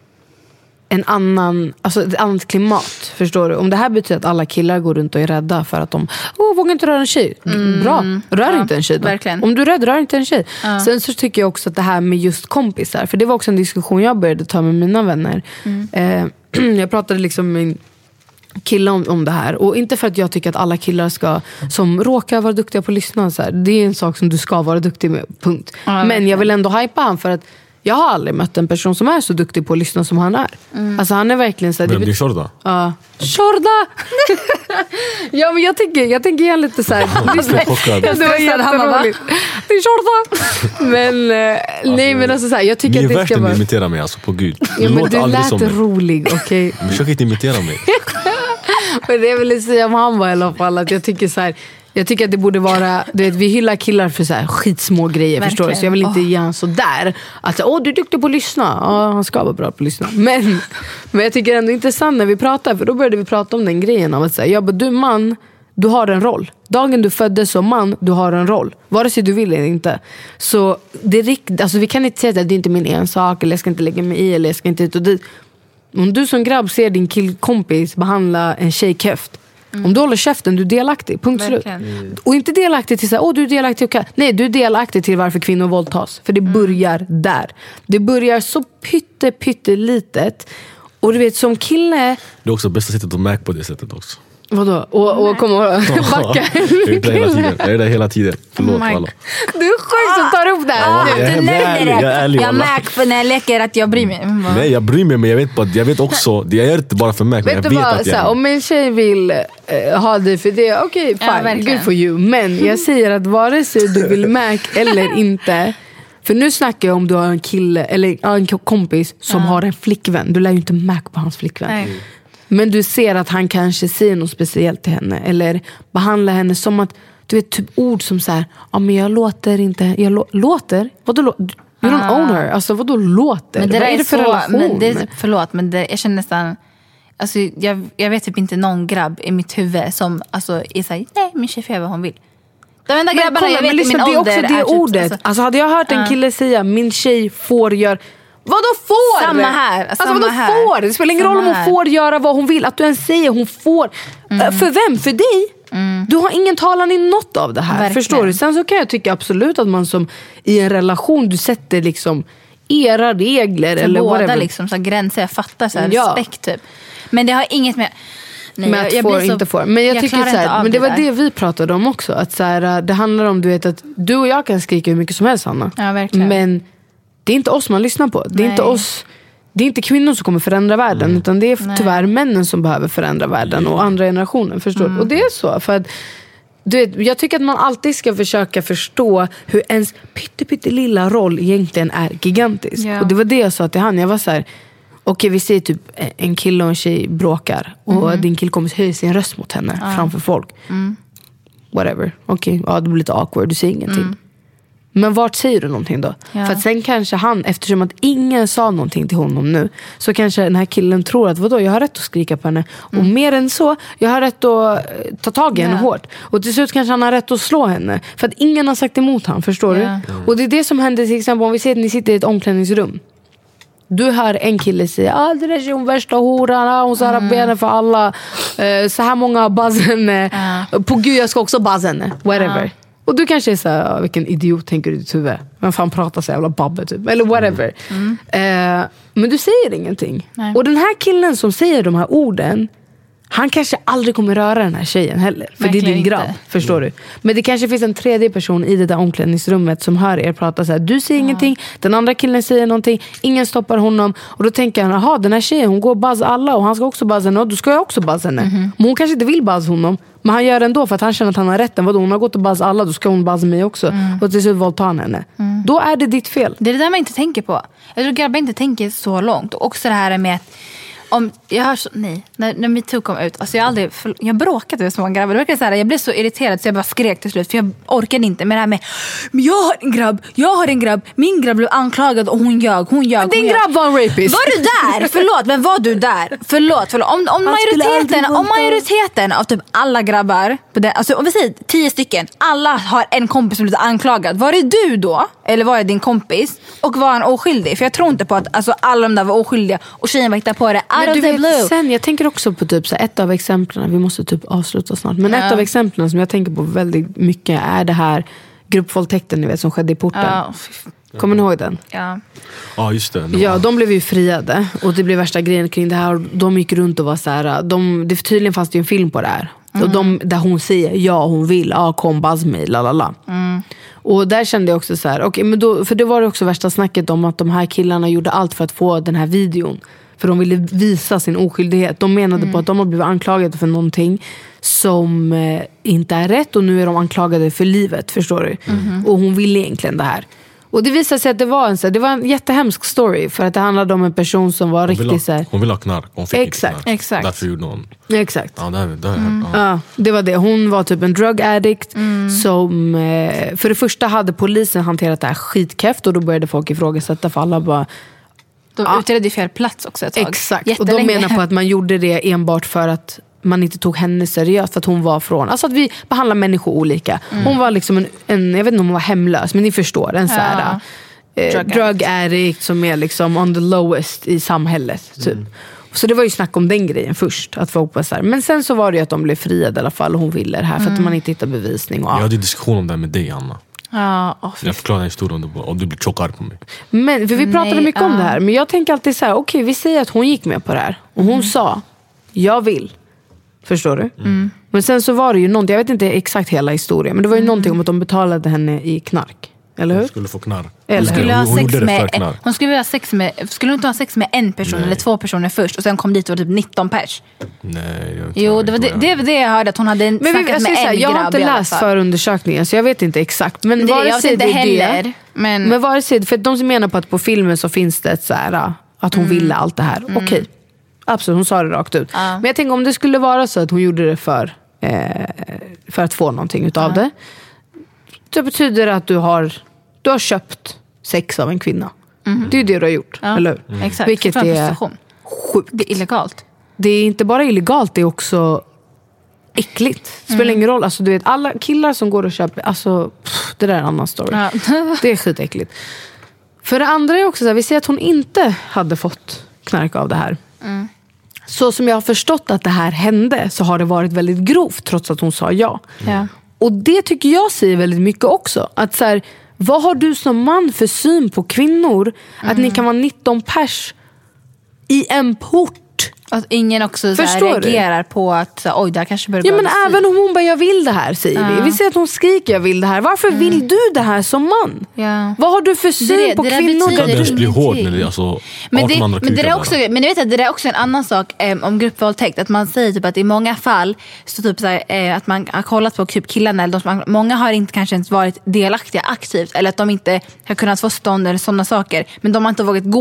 en annan, alltså ett annat klimat, förstår du? Om det här betyder att alla killar går runt och är rädda för att de åh, vågar inte röra en tjej. Mm. Bra, rör ja, inte en tjej då. Verkligen. Om du är rädd, rör inte en tjej. Ja. Sen så tycker jag också att det här med just kompisar, för det var också en diskussion jag började ta med mina vänner. Mm. Eh, jag pratade liksom med killar om, om det här, och inte för att jag tycker att alla killar ska som råkar vara duktiga på att lyssna så här. Det är en sak som du ska vara duktig med, punkt. Ja, men jag vill ändå hypa han för att jag har aldrig mött en person som är så duktig på att lyssna som han är. Mm. Alltså han är verkligen så här, men det är Shorda. Ja. Shorda. Ja, men jag tänker jag tänker igen lite så här. Jag det var jätteroligt. Det är Shorda. Men eh, alltså, nej, men alltså så här, jag tycker ni att det ska vara. Ni imitera mig alltså på gud. Ja, men du lät som rolig, okej. Okay? Försök inte imitera mig. Men det är väl säga om han var i alla fall att jag tycker så här. Jag tycker att det borde vara, du vet, vi hyllar killar för så här skitsmå grejer. Verkligen. Förstår du? Så jag vill inte oh. ge han så där att åh, du är duktig på att lyssna. Ja, han ska vara bra på att lyssna. Men, men jag tycker ändå det är intressant när vi pratar, för då började vi prata om den grejen av att säga, jag bara, du man, du har en roll. Dagen du föddes som man, du har en roll. Vare sig du vill eller inte. Så det är riktigt, alltså vi kan inte säga att det är inte min ensak, eller jag ska inte lägga mig i, eller jag ska inte ut och dit. Om du som grabb ser din killkompis behandla en tjej keft, mm. om du håller käften, du är delaktig, punkt slut. Mm. Och inte delaktig till så här, åh du är delaktig, okay. Nej, du är delaktig till varför kvinnor våldtas. För det mm. börjar där. Det börjar så pytte, pytte litet. Och du vet, som kille. Det är också bästa sättet att märka på det sättet också. Vadå? Och, och komma och backa. Jag är där hela tiden. Jag är där hela tiden. Förlåt oh alla. Du är sjuk som tar upp det här. Ah, du nämner det. Jag, jag märker för när jag leker att jag bryr mig. Nej, jag bryr mig, men jag vet, på, jag vet också. Jag gör det inte bara för mig, men jag vet vad, att jag... Så här, om en tjej vill uh, ha det för det, okej, okay, fine, ja, good for you. Men jag säger att vare sig du vill märka eller inte. För nu snackar jag om du har en kille eller en kompis som uh. har en flickvän. Du lär ju inte märka på hans flickvän. Nej. Men du ser att han kanske säger något speciellt till henne. Eller behandlar henne som att, du vet, typ ord som så här, ja men jag låter inte, jag lå- låter? Vadå låter? You don't own her. Alltså vadå låter? Men det vad är det för så, relation? Men det är, förlåt, men det, jag känner nästan, alltså jag, jag vet typ inte någon grabb i mitt huvud som alltså är såhär, nej min tjej får göra vad hon vill. De enda grabbarna kolla, jag vet lyssna, i min det är ålder också det är ordet. Typ, alltså, alltså hade jag hört en kille säga, min tjej får göra. Vadå får? Samma här. Alltså vadå får? Det spelar ingen roll om hon här. får göra vad hon vill. Att du ens säger hon får. Mm. För vem? För dig? Mm. Du har ingen talan i något av det här. Verkligen. Förstår du? Sen så kan jag tycka absolut att man som i en relation, du sätter liksom era regler. För eller båda whatever. Liksom, så gränser, jag fattar så här, ja. respekt typ. Men det har inget med... Nej, men att jag, jag får så, inte får. Men jag, jag tycker så här, men det, det var det vi pratade om också. Att så här, det handlar om, du vet, att du och jag kan skrika hur mycket som helst, Hanna. Ja, verkligen. Men det är inte oss man lyssnar på. Det är inte oss. Det är inte kvinnor som kommer förändra världen, mm. utan det är Nej. tyvärr männen som behöver förändra världen och andra generationer, förstår mm. Och det är så för att du vet, jag tycker att man alltid ska försöka förstå hur ens pytte, pytte lilla roll egentligen är gigantisk. Ja. Och det var det jag sa till han. Jag var så här, okej, vi ser typ en kille och en tjej bråkar och mm. din killkompis höjer sin röst mot henne ja. framför folk. Mm. Whatever. Okej, ja, det blir lite awkward, du säger ingenting. Mm. Men vart säger du någonting då? Ja. För att sen kanske han, eftersom att ingen sa någonting till honom nu, så kanske den här killen tror att vadå, jag har rätt att skrika på henne. Mm. Och mer än så, jag har rätt att ta tag i henne ja. hårt. Och till slut kanske han har rätt att slå henne. För att ingen har sagt emot han, förstår ja. du? Mm. Och det är det som händer till exempel om vi ser att ni sitter i ett omklädningsrum. Du hör en kille säga ah, det är hon värsta horan, ah, hon säger mm. benen för alla, eh, så här många bazzen, ja. På gud jag ska också bazzen, whatever. Ja. Och du kanske är så här, vilken idiot tänker du i ditt huvud. Vem fan pratar så jävla babbe typ. Eller whatever. Mm. Eh, men du säger ingenting. Nej. Och den här killen som säger de här orden, han kanske aldrig kommer röra den här tjejen heller. För verkligen det är din grabb, inte. Förstår mm. du. Men det kanske finns en tredje person i det där omklädningsrummet som hör er prata så här. Du säger ja. ingenting, den andra killen säger någonting, ingen stoppar honom. Och då tänker han, aha, den här tjejen, hon går och buzz alla och han ska också buzz henne och då ska jag också buzz henne. Mm-hmm. Men hon kanske inte vill buzz honom. Men han gör det ändå för att han känner att han har rätten. Vadå, hon har gått och buzz alla, då ska hon buzz mig också. Mm. Och till slut våldtar han henne. Mm. Då är det ditt fel. Det är det där man inte tänker på. Jag tror grabbar inte tänker så långt. Och också det här med att om, jag hör så, nej, när, när MeToo kom ut, alltså jag aldrig, jag bråkade med små grabbar. Det var så här, jag blev så irriterad så jag bara skrek till slut. För jag orkade inte med det här med, men jag har en grabb, jag har en grabb, min grabb blev anklagad och hon ljög, hon ljög. Din grabb var en rapist. Var du där? Förlåt, men var du där? Förlåt, förlåt. Om, om majoriteten, om majoriteten av typ alla grabbar, alltså om vi säger tio stycken, alla har en kompis som blir anklagad. Var det du då? Eller var det din kompis? Och var han oskyldig? För jag tror inte på att alltså, alla de där var oskyldiga och tjejen var hittade på det. Men du vet, sen, jag tänker också på typ så ett av exemplen, vi måste typ avsluta snart, men ja. ett av exemplen som jag tänker på väldigt mycket är det här gruppvåldtäkten ni vet som skedde i porten. Ja. Kommer ni ihåg den? Ja. Ja, just det. Ja, de blev ju friade och det blev värsta grejen kring det här. De gick runt och var så här, de, det tydligen fanns det ju en film på det här. Mm. Och de, där hon säger, ja hon vill, ja kom buzz mig, lalala. Mm. Och där kände jag också så här, okay, men då, för det var det också värsta snacket om att de här killarna gjorde allt för att få den här videon. För de ville visa sin oskyldighet. De menade mm. på att de har blivit anklagade för någonting som eh, inte är rätt. Och nu är de anklagade för livet, förstår du? Mm. Och hon ville egentligen det här. Och det visade sig att det var en, så här, det var en jättehemsk story. För att det handlade om en person som var riktigt ha, så här, hon ville ha knark, hon fick exakt, inte knark. Exakt. Därför gjorde hon. Exakt. Ja, det, är, det, är, mm. ja. ja, det var det. Hon var typ en drug addict mm. som, eh, för det första hade polisen hanterat det här skitkäft. Och då började folk ifrågasätta för alla bara... De ja. utredde fel plats också ett tag. Exakt, och de menar på att man gjorde det enbart för att man inte tog henne seriöst för att hon var från, alltså att vi behandlar människor olika. Mm. Hon var liksom en, en, jag vet inte om hon var hemlös, men ni förstår, en så här ja. eh, drug, drug addict som är liksom on the lowest i samhället typ. Mm. Så det var ju snack om den grejen först, att folk var så här. Men sen så var det ju att de blev friade i alla fall och hon ville det här för mm. att man inte hittade bevisning. Och, jag hade diskussion om det med dig, Anna. Ja, oh, jag förklarade en historia och du blir chockar på mig. Men, för vi pratade Nej, mycket uh. om det här. Men jag tänker alltid så här, okej okay, vi säger att hon gick med på det här. Och hon mm. sa, jag vill. Förstår du? Mm. Men sen så var det ju någonting, jag vet inte exakt hela historien. Men det var ju mm. någonting om att de betalade henne i knark. Eller hur? Hon skulle få knark. Hon skulle, ha sex med, en, hon skulle ha sex med, skulle hon inte ha sex med en person Nej. eller två personer först och sen kom dit och var typ nitton pers? Nej, jag Jo, det var det, det, det jag hörde att hon hade en, men snackat vi, med en här, jag grabb. Jag har inte läst förundersökningen så jag vet inte exakt. Men det, vare jag vet inte det heller. Det, men men vare sig, för de som menar på att på filmen så finns det ett så här, att hon mm. ville allt det här. Mm. Okej, okay. Absolut, hon sa det rakt ut. Uh. Men jag tänker om det skulle vara så att hon gjorde det för, eh, för att få någonting utav uh. det. Så betyder det att du har, du har köpt sex av en kvinna. Mm. Det är ju det du har gjort, ja. eller hur? Mm. Exakt. Vilket är sjukt. Det är illegalt. Det är inte bara illegalt, det är också äckligt. Det spelar mm. ingen roll. Alltså, du vet, alla killar som går och köper, alltså, pff, det där är en annan story. Ja. Det är skitäckligt. För det andra är också så här, vi ser att hon inte hade fått knark av det här. Mm. Så som jag har förstått att det här hände så har det varit väldigt grovt trots att hon sa ja. Ja. Och det tycker jag säger väldigt mycket också. Att så här, vad har du som man för syn på kvinnor? Mm. Att ni kan vara nitton pers i en port. Att ingen också så här reagerar på att oj, där kanske börjar ja, men även om hon bara, jag vill det här, säger ja. vi. Vi ser att hon skriker, jag vill det här. Varför mm. vill du det här som man? Ja. Vad har du för syn det, på det kvinnor? Det där blir hård när det är alltså men det, men det är också, men jag vet att det är också en annan sak eh, om gruppvåldtäkt. Att man säger typ att i många fall så typ så här, eh, att man har kollat på typ killarna eller de som, många har inte kanske ens varit delaktiga aktivt eller att de inte har kunnat få stånd eller sådana saker. Men de har inte vågat gå.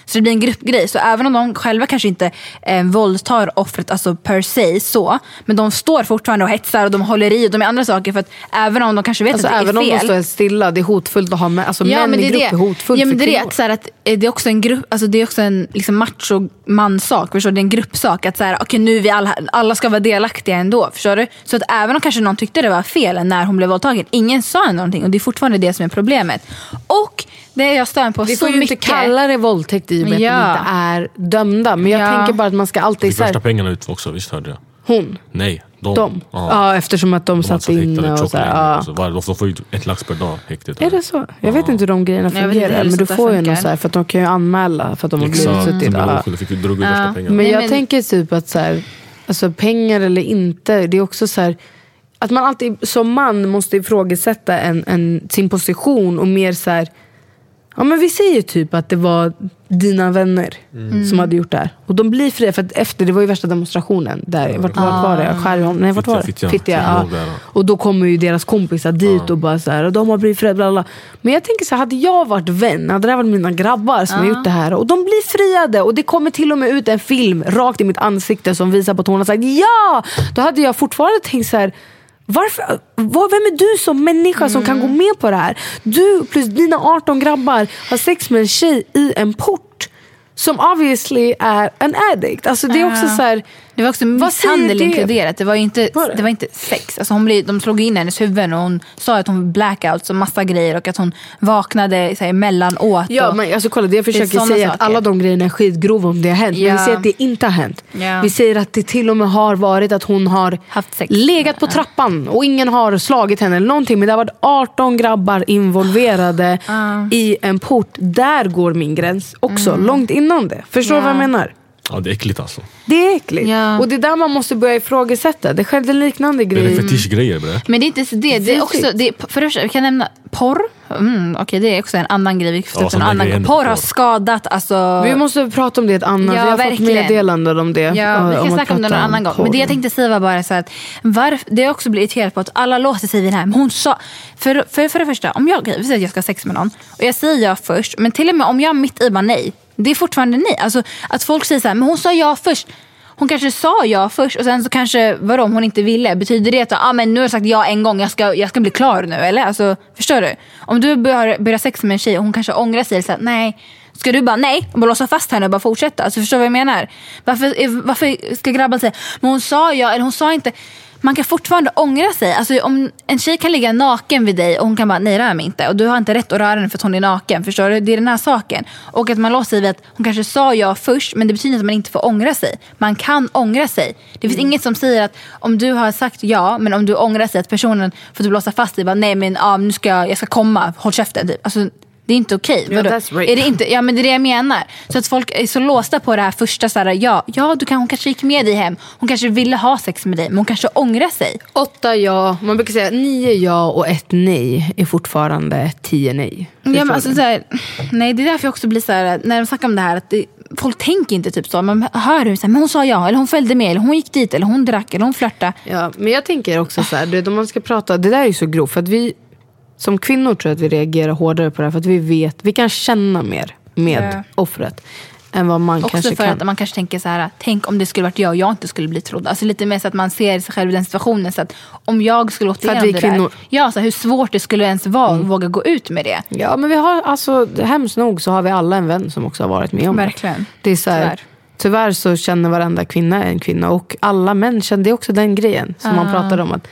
Så det blir en gruppgrej. Så även om de själva kanske inte eh, våldtar offret alltså per se så, men de står fortfarande och hetsar och de håller i och de är andra saker för att även om de kanske vet alltså, att det är även fel. Även om de står stilla, det är hotfullt att ha med. Alltså ja, män i grupp det. är hotfullt ja, men för det kvinnor. är, så här, att det är också en grupp, alltså det är också en liksom macho mansak, förstår du? Det är en gruppsak att så här, okej, nu vi alla, alla ska vara delaktiga ändå, förstår du? Så att även om kanske någon tyckte det var fel när hon blev våldtagen, ingen sa någonting och det är fortfarande det som är problemet. Och det jag stör på vi så får ju mycket. inte kalla det våldtäkt i och med ja. att de inte är dömda. Men jag ja. tänker bara att man ska alltid... Fick värsta pengarna ut också, visst hörde jag? Hon? Nej, de. de. Ja. ja, eftersom att de, de satt inne och så här, ja. alltså, var, de får ju ett lax per dag häktet. Är det så? Jag ja. vet inte hur de grejerna fungerar. Men du får ju något så här, för att de kan ju anmäla för att de har blivit suttit. Ja. De fick ju drog ut värsta pengarna. Men jag men... tänker typ att så här, alltså pengar eller inte, det är också så här, att man alltid som man måste ifrågasätta en, en, sin position och mer så här, ja men vi säger typ att det var dina vänner mm. som hade gjort det här. Och de blir fria för att efter, det var ju värsta demonstrationen där, vart, vart var det? Skärgården? Nej, vart var det? Fittja. Fittja, ja. Och då kommer ju deras kompisar dit ja. och bara så här, och de har blivit fria, bla bla. Men jag tänker så här, hade jag varit vän, hade det varit mina grabbar som ja. har gjort det här, och de blir friade, och det kommer till och med ut en film rakt i mitt ansikte som visar på att hon har sagt ja! Då hade jag fortfarande tänkt så här, varför, vad, vem är du som människa som mm. kan gå med på det här? Du plus dina arton grabbar har sex med en tjej i en port som obviously är en addict. Alltså det är också så här, det var också misshandel inkluderat. Det var ju inte, det var inte sex. Alltså hon blev, de slog in hennes huvud och hon sa att hon blackout och massa grejer och att hon vaknade så här, emellanåt. Ja, och, men alltså kolla, det jag försöker det säga saker. Att alla de grejerna är skitgrova om det har hänt. Ja. Men vi säger att det inte har hänt. Ja. Vi säger att det till och med har varit att hon har haft sex. Legat på trappan och ingen har slagit henne eller någonting. Men det har varit arton grabbar involverade uh. i en port. Där går min gräns också, mm. långt innan det. Förstår du ja. vad jag menar? Ja, det är äckligt alltså. Det är äckligt. Ja. Och det är där man måste börja ifrågasätta. Det skedde en liknande grej. Det är fetischgrejer, bre. Men det är inte så det. Det är också, det är, för det första, vi kan nämna porr. Mm, Okej, okay, det är också en annan grej. Vi ja, en annan. Porr har skadat. Alltså... Vi måste prata om det ett annat. Ja, vi har verkligen. fått meddelanden om det. Ja, vi kan om snacka om det någon annan gång. Men det jag tänkte säga var bara så att varför, det är också blivit irriterat på att alla låser sig vid den här. Men hon sa, för, för, för det första, om jag, vi säger att jag ska ha sex med någon och jag säger ja först, men till och med om jag mitt i bara nej, det är fortfarande nej. Alltså att folk säger så här, men hon sa ja först. Hon kanske sa ja först och sen så kanske, vadå, om hon inte ville, betyder det att ah, men nu har jag sagt ja en gång, jag ska, jag ska bli klar nu, eller? Alltså, förstår du? Om du börjar, börjar sex med en tjej och hon kanske ångrar sig, så här, nej, ska du bara nej och bara låsa fast henne och bara fortsätta? Alltså, förstår du vad jag menar? Varför, varför ska grabben säga, men hon sa ja eller hon sa inte? Man kan fortfarande ångra sig. Alltså om en tjej kan ligga naken vid dig och hon kan bara, nej, rör mig inte. Och du har inte rätt att röra henne för att hon är naken. Förstår du? Det är den här saken. Och att man låser sig vid att hon kanske sa ja först, men det betyder att man inte får ångra sig. Man kan ångra sig. Det finns mm. inget som säger att om du har sagt ja, men om du ångrar sig att personen får du låsa fast dig, bara, nej men ja, nu ska jag, jag ska komma, håll käften typ. Alltså det är inte okej. Okay. Yeah, är det inte? Ja, men det är det jag menar. Så att folk är så låsta på det här första så här, ja, ja, du kan, hon kanske gick med dig hem. Hon kanske ville ha sex med dig, men hon kanske ångrar sig. Åtta ja, man brukar säga nio ja och ett nej är fortfarande tio nej. Ja, men alltså, så här, nej, det är därför jag också blir så här, när de snackar om det här, att det, folk tänker inte typ så. Man hör hur så här, men hon sa ja, eller hon följde med, eller hon gick dit, eller hon drack, eller hon flörtade. Ja, men jag tänker också så här, det, om man ska prata, det där är ju så grovt, för att vi som kvinnor tror jag att vi reagerar hårdare på det här, för att vi vet, vi kan känna mer med yeah. offret än vad man också kanske för kan. Att man kanske tänker så här, tänk om det skulle varit jag och jag inte skulle bli trodd. Alltså lite mer så att man ser sig själv i den situationen, så att om jag skulle åt igenom det kvinnor. Där, ja, så hur svårt det skulle ens vara mm. att våga gå ut med det. Ja, men vi har, alltså hemskt nog så har vi alla en vän som också har varit med om det. Verkligen. Det är så här, tyvärr. tyvärr så känner varenda kvinna en kvinna, och alla män känner, det är också den grejen som ah. man pratade om, att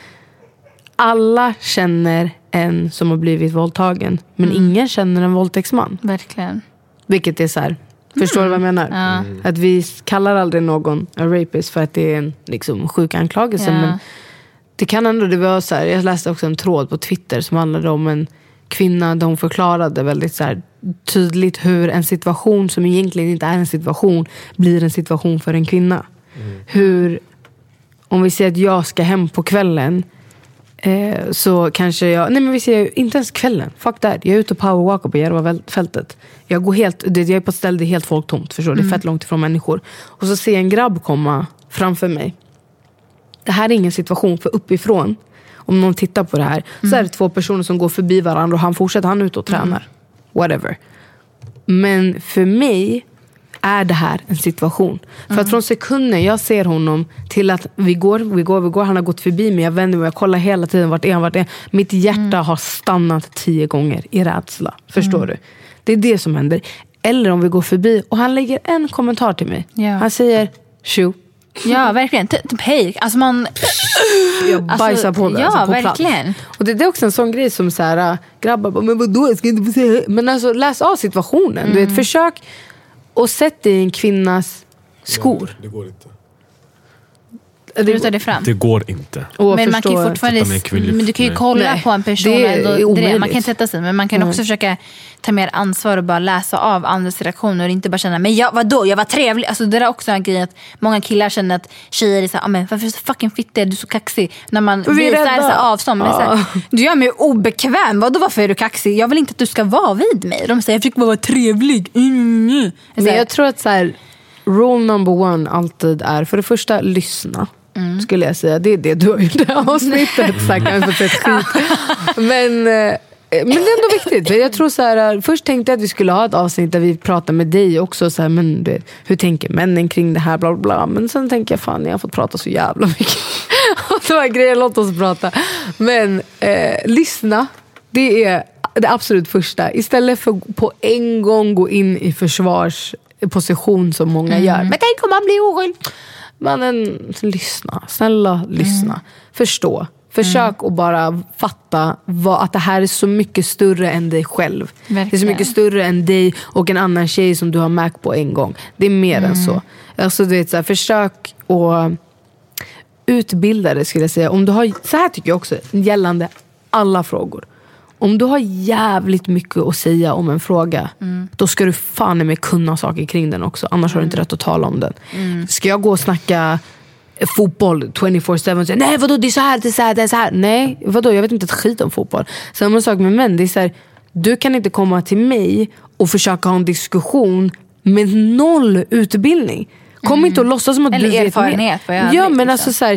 alla känner en som har blivit våldtagen, men mm. ingen känner en våldtäktsman. Verkligen. Vilket är så här, förstår mm. du vad jag menar? Mm. Att vi kallar aldrig någon en rapist för att det är en liksom sjuk anklagelse, ja. Men det kan ändå, det var så här, jag läste också en tråd på Twitter som handlade om en kvinna där hon förklarade väldigt så här tydligt hur en situation som egentligen inte är en situation blir en situation för en kvinna. Mm. Hur, om vi säger att jag ska hem på kvällen, Eh, så kanske jag, nej men vi ser inte ens kvällen, fuck that, jag är ute och powerwalkar på Järvafältet, jag går helt, det, jag är på ett ställe, det är helt folktomt, förstår mm. det är fett långt ifrån människor, och så ser jag en grabb komma framför mig. Det här är ingen situation, för uppifrån, om någon tittar på det här, mm. så är det två personer som går förbi varandra och han fortsätter, han är ute och tränar, mm. whatever. Men för mig är det här en situation? För Mm. att från sekunden jag ser honom till att vi går, vi går, vi går, han har gått förbi mig, jag vänder mig, jag kollar hela tiden vart är han, vart är han. Mitt hjärta Mm. har stannat tio gånger i rädsla. Förstår du? Det är det som händer. Eller om vi går förbi och han lägger en kommentar till mig. Ja. Han säger, tjo. Ja, verkligen. Typ hej. Alltså man... Jag bajsar Alltså, på det. ja, alltså på verkligen. plats. Och det, det är också en sån grej som så här, grabbar bara, men vadå, jag ska inte få säga. Men alltså läs av situationen. Mm. Du vet, försök och sätt dig i en kvinnas skor. Det går inte. Du tar det fram. Det går inte. Och Men man kan ju förstå- fortfarande, sätta mig i kvinnlig- men du kan ju Nej. kolla Nej, på en person. det är ändå, det är, omöjligt. man kan inte sätta sig, men man kan också försöka ta mer ansvar och bara läsa av andras reaktioner och inte bara känna, men jag, vadå, jag var trevlig. Alltså det är också en grej att många killar känner att tjejer är såhär, men varför är du så fucking fitta, du är så kaxig. När man vi är visar rädda. så här avstånd, men det är så här, du gör mig obekväm, vadå, varför är du kaxig? Jag vill inte att du ska vara vid mig. De säger, jag försöker bara vara trevlig. Mm, mm. Men jag tror att så här, rule number one alltid är, för det första, lyssna. Mm. Skulle jag säga. Det är det du har gjort i det här avsnittet. Så här, kan jag få sett skit. Men, eh, men det är ändå viktigt. För jag tror så här, först tänkte jag att vi skulle ha ett avsnitt där vi pratar med dig också. Så här, men, du vet, hur tänker männen kring det här? Bla, bla, bla. Men sen tänker jag, fan, jag har fått prata så jävla mycket. Det var grejer, låt oss prata. Men eh, lyssna. Det är det absolut första. Istället för på en gång gå in i försvarsposition som många Mm. gör. Men tänk om man blir oskyldig. Men lyssna, snälla lyssna. Mm. Förstå. Försök att bara fatta vad, att det här är så mycket större än dig själv. Verkligen. Det är så mycket större än dig och en annan tjej som du har märkt på en gång. Det är mer mm. än så. Alltså, du vet, så här, försök att utbilda dig, skulle jag säga. Om du har, så här tycker jag också, gällande alla frågor. Om du har jävligt mycket att säga om en fråga, mm. då ska du fan med kunna saker kring den också. Annars mm. har du inte rätt att tala om den. Mm. Ska jag gå och snacka fotboll twenty-four seven och säga, nej vadå, det är så här, det är så här, det är så här. Nej, vadå, jag vet inte ett skit om fotboll. Samma sak med män, det är så här, du kan inte komma till mig och försöka ha en diskussion med noll utbildning. Kom mm. inte och låtsas som att eller du vet erfarenhet. mer. Ja, men alltså så här,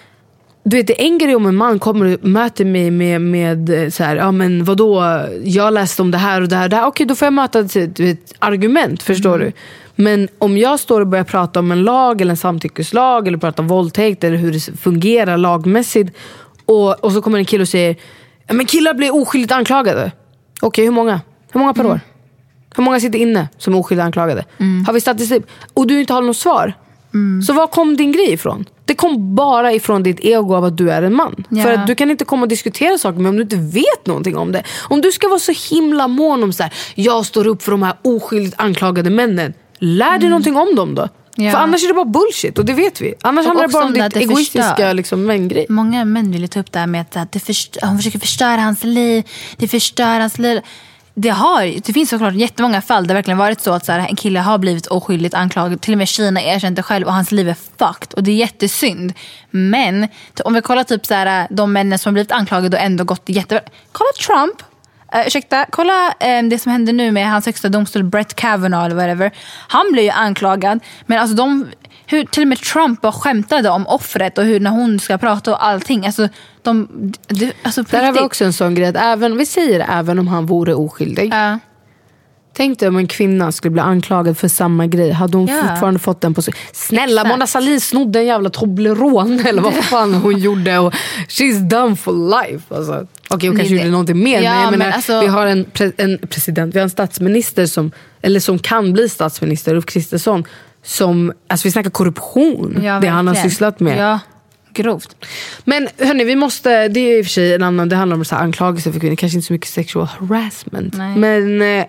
du vet, det är en grej om en man kommer och möter mig med, med så här, ja men vadå, jag läste om det här och det här, det här. Okej, då får jag möta ett, ett argument, förstår mm. du. Men om jag står och börjar prata om en lag eller en samtyckeslag eller prata om våldtäkt eller hur det fungerar lagmässigt och, och så kommer en kille och säger, ja men killar blir oskyldigt anklagade. Okej, hur många? Hur många per mm. år? Hur många sitter inne som är oskyldigt anklagade? Mm. Har vi statistik? Och du inte har något svar. Mm. Så var kom din grej ifrån? Det kom bara ifrån ditt ego av att du är en man. Ja. För att du kan inte komma och diskutera saker med om du inte vet någonting om det. Om du ska vara så himla mån om så här, jag står upp för de här oskyldigt anklagade männen. Lär dig mm. någonting om dem då. Ja. För annars är det bara bullshit, och det vet vi. Annars och handlar det bara om ditt egoistiska liksom, mängdgrej. Många män vill ta upp det här med att det förstör, hon försöker förstöra hans liv. Det förstör hans liv. Det, har, det finns såklart jättemånga fall där det verkligen varit så att så här, en kille har blivit oskyldigt anklagad. Till och med Kina erkänt det själv och hans liv är fucked. Och det är jättesynd. Men om vi kollar typ så här, de männen som har blivit anklagade och ändå gått jättebra. Kolla Trump. Uh, ursäkta, kolla uh, det som händer nu med hans högsta domstol Brett Kavanaugh eller whatever. Han blev ju anklagad. Men alltså de, hur, till och med Trump bara skämtade om offret och hur när hon ska prata och allting. Alltså, de, de, alltså, det här var också en sån grej att även, vi säger även om han vore oskyldig. Uh. Tänk dig om en kvinna skulle bli anklagad för samma grej. Hade hon yeah. fortfarande fått den på sig? Snälla, Mona Sahlin snodde en jävla Toblerone eller vad fan hon gjorde. Och she's done for life. Alltså. Okej, okay, hon kanske gjorde någonting mer. Ja, men jag menar, men alltså... vi har en, pre- en president, vi har en statsminister som, eller som kan bli statsminister, Ulf Kristersson, som, alltså vi snackar korruption. Ja, det han har sysslat med. Ja, grovt. Men hörni, vi måste, det är i och för sig en annan, det handlar om så här anklagelser för kvinnor, kanske inte så mycket sexual harassment. Nej. Men eh,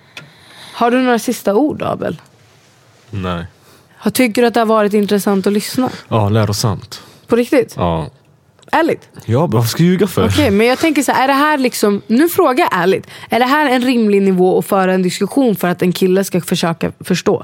har du några sista ord, Abel? Nej. Har, tycker du att det har varit intressant att lyssna? Ja, lärosamt. På riktigt? Ja. Ärligt? Ja, vad ska jag ljuga för? Okej, okay, men jag tänker så här, är det här liksom, nu frågar jag ärligt, är det här en rimlig nivå att föra en diskussion för att en kille ska försöka förstå?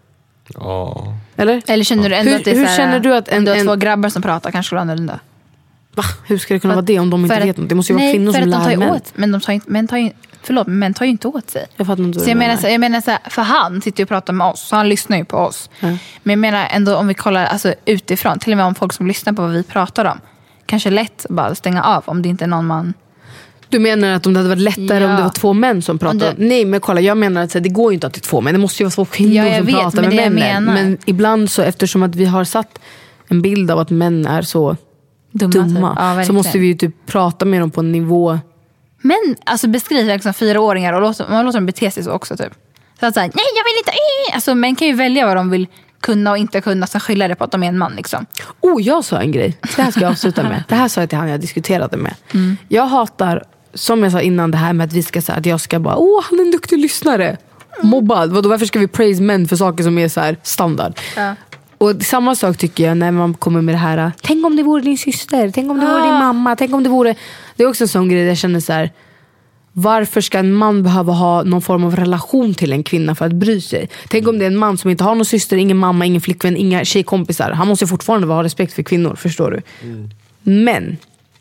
Ja. Eller? Eller känner du ändå hur, att det är hur så här, känner du att en, en, en, två grabbar som pratar kanske skulle annorlunda? Va? Hur ska det kunna vara det om de inte att, vet något? Det måste ju vara nej, kvinnor som lär män. Åt, men de tar inte, men tar ju, förlåt, men tar ju inte åt sig. Jag fattar inte så jag menar, så, jag menar så här, för han sitter ju och pratar med oss, så han lyssnar ju på oss. Mm. Men jag menar ändå om vi kollar alltså, utifrån, till och med om folk som lyssnar på vad vi pratar om, kanske lätt att bara stänga av om det inte är någon man Du menar att om det hade varit lättare Ja. om det var två män som pratade? det... Nej, men kolla, jag menar att så här, det går ju inte att det är två män. Det måste ju vara två kvinnor Ja, jag som vet, pratar men med det jag männen. menar. Men ibland så, eftersom att vi har satt en bild av att män är så Dumma, dumma, typ. Ja, så verkligen. måste vi ju typ prata med dem på en nivå. Men alltså beskriver liksom fyraåringar och låter, man låter dem bete sig så också typ. Så att säga, nej jag vill inte. Eh. Alltså män kan ju välja vad de vill kunna och inte kunna, sen skylla det på att de är en man liksom. Oh, jag sa en grej. Det här ska jag avsluta med. Det här sa jag till han jag diskuterade med. Mm. Jag hatar, som jag sa innan, det här med att vi ska säga att jag ska bara, åh han är en duktig lyssnare. Mm. Mobbad. Vadå, varför ska vi praise män för saker som är så här standard? Ja. Och samma sak tycker jag när man kommer med det här, tänk om det vore din syster, tänk om det ah. vore din mamma, tänk om det vore... Det är också en sån grej där jag känner så här, varför ska en man behöva ha någon form av relation till en kvinna för att bry sig? Tänk om det är en man som inte har någon syster, ingen mamma, ingen flickvän, inga tjejkompisar. Han måste fortfarande ha respekt för kvinnor, förstår du? Mm. Men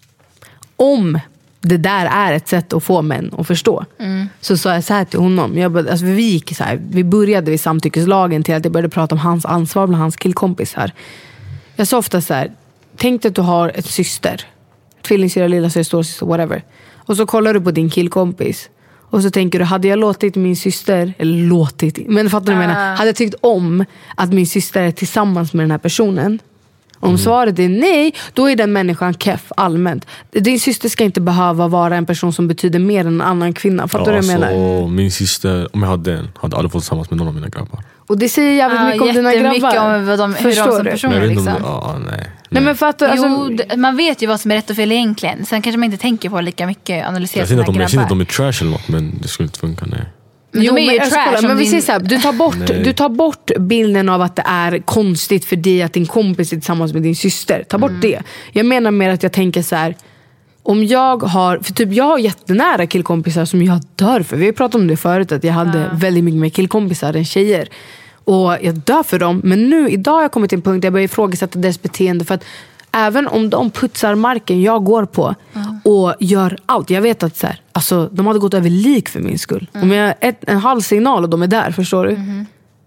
om det där är ett sätt att få män att förstå, mm. så sa jag så här till honom. Jag började, alltså vi, gick så här, vi började vid samtyckeslagen till att jag började prata om hans ansvar bland hans killkompisar. Jag sa ofta så här, tänk dig att du har ett syster, tvillingsyster, lilla syster, storasyster, whatever. Och så kollar du på din killkompis och så tänker du, hade jag låtit min syster, eller låtit, men fattar du vad jag menar? Hade jag tyckt om att min syster är tillsammans med den här personen? Om mm. svaret är nej, då är den människan keff allmänt. Din syster ska inte behöva vara en person som betyder mer än en annan kvinna. Fattar ja, du vad jag menar? Min syster, om jag hade en, hade aldrig fått tillsammans med någon av mina grabbar. Och det säger jävligt mycket om dina grabbar. Om vad de, hur de som personer liksom. Det, ja, nej, nej. nej men fattar, alltså, jo, man vet ju vad som är rätt och fel egentligen. Sen kanske man inte tänker på lika mycket, analysera sina grabbar. Jag ser inte att de är trash eller något, men det skulle inte funka, nej. Men jo, de är ju trash. Skola, men vi din... säger så här, du tar bort du tar bort bilden av att det är konstigt för dig att din kompis är tillsammans med din syster. Ta bort mm. det. Jag menar mer att jag tänker så här, om jag har, för typ jag har jättenära killkompisar som jag dör för. Vi har pratat om det förut, att jag hade ja. väldigt mycket mer killkompisar än tjejer. Och jag dör för dem. Men nu, idag har jag kommit till en punkt där jag börjar ifrågasätta deras beteende. För att även om de putsar marken jag går på mm. och gör allt. Jag vet att så här, alltså, de hade gått över lik för min skull. Mm. Om jag har ett, en halv signal och de är där, förstår du? Mm.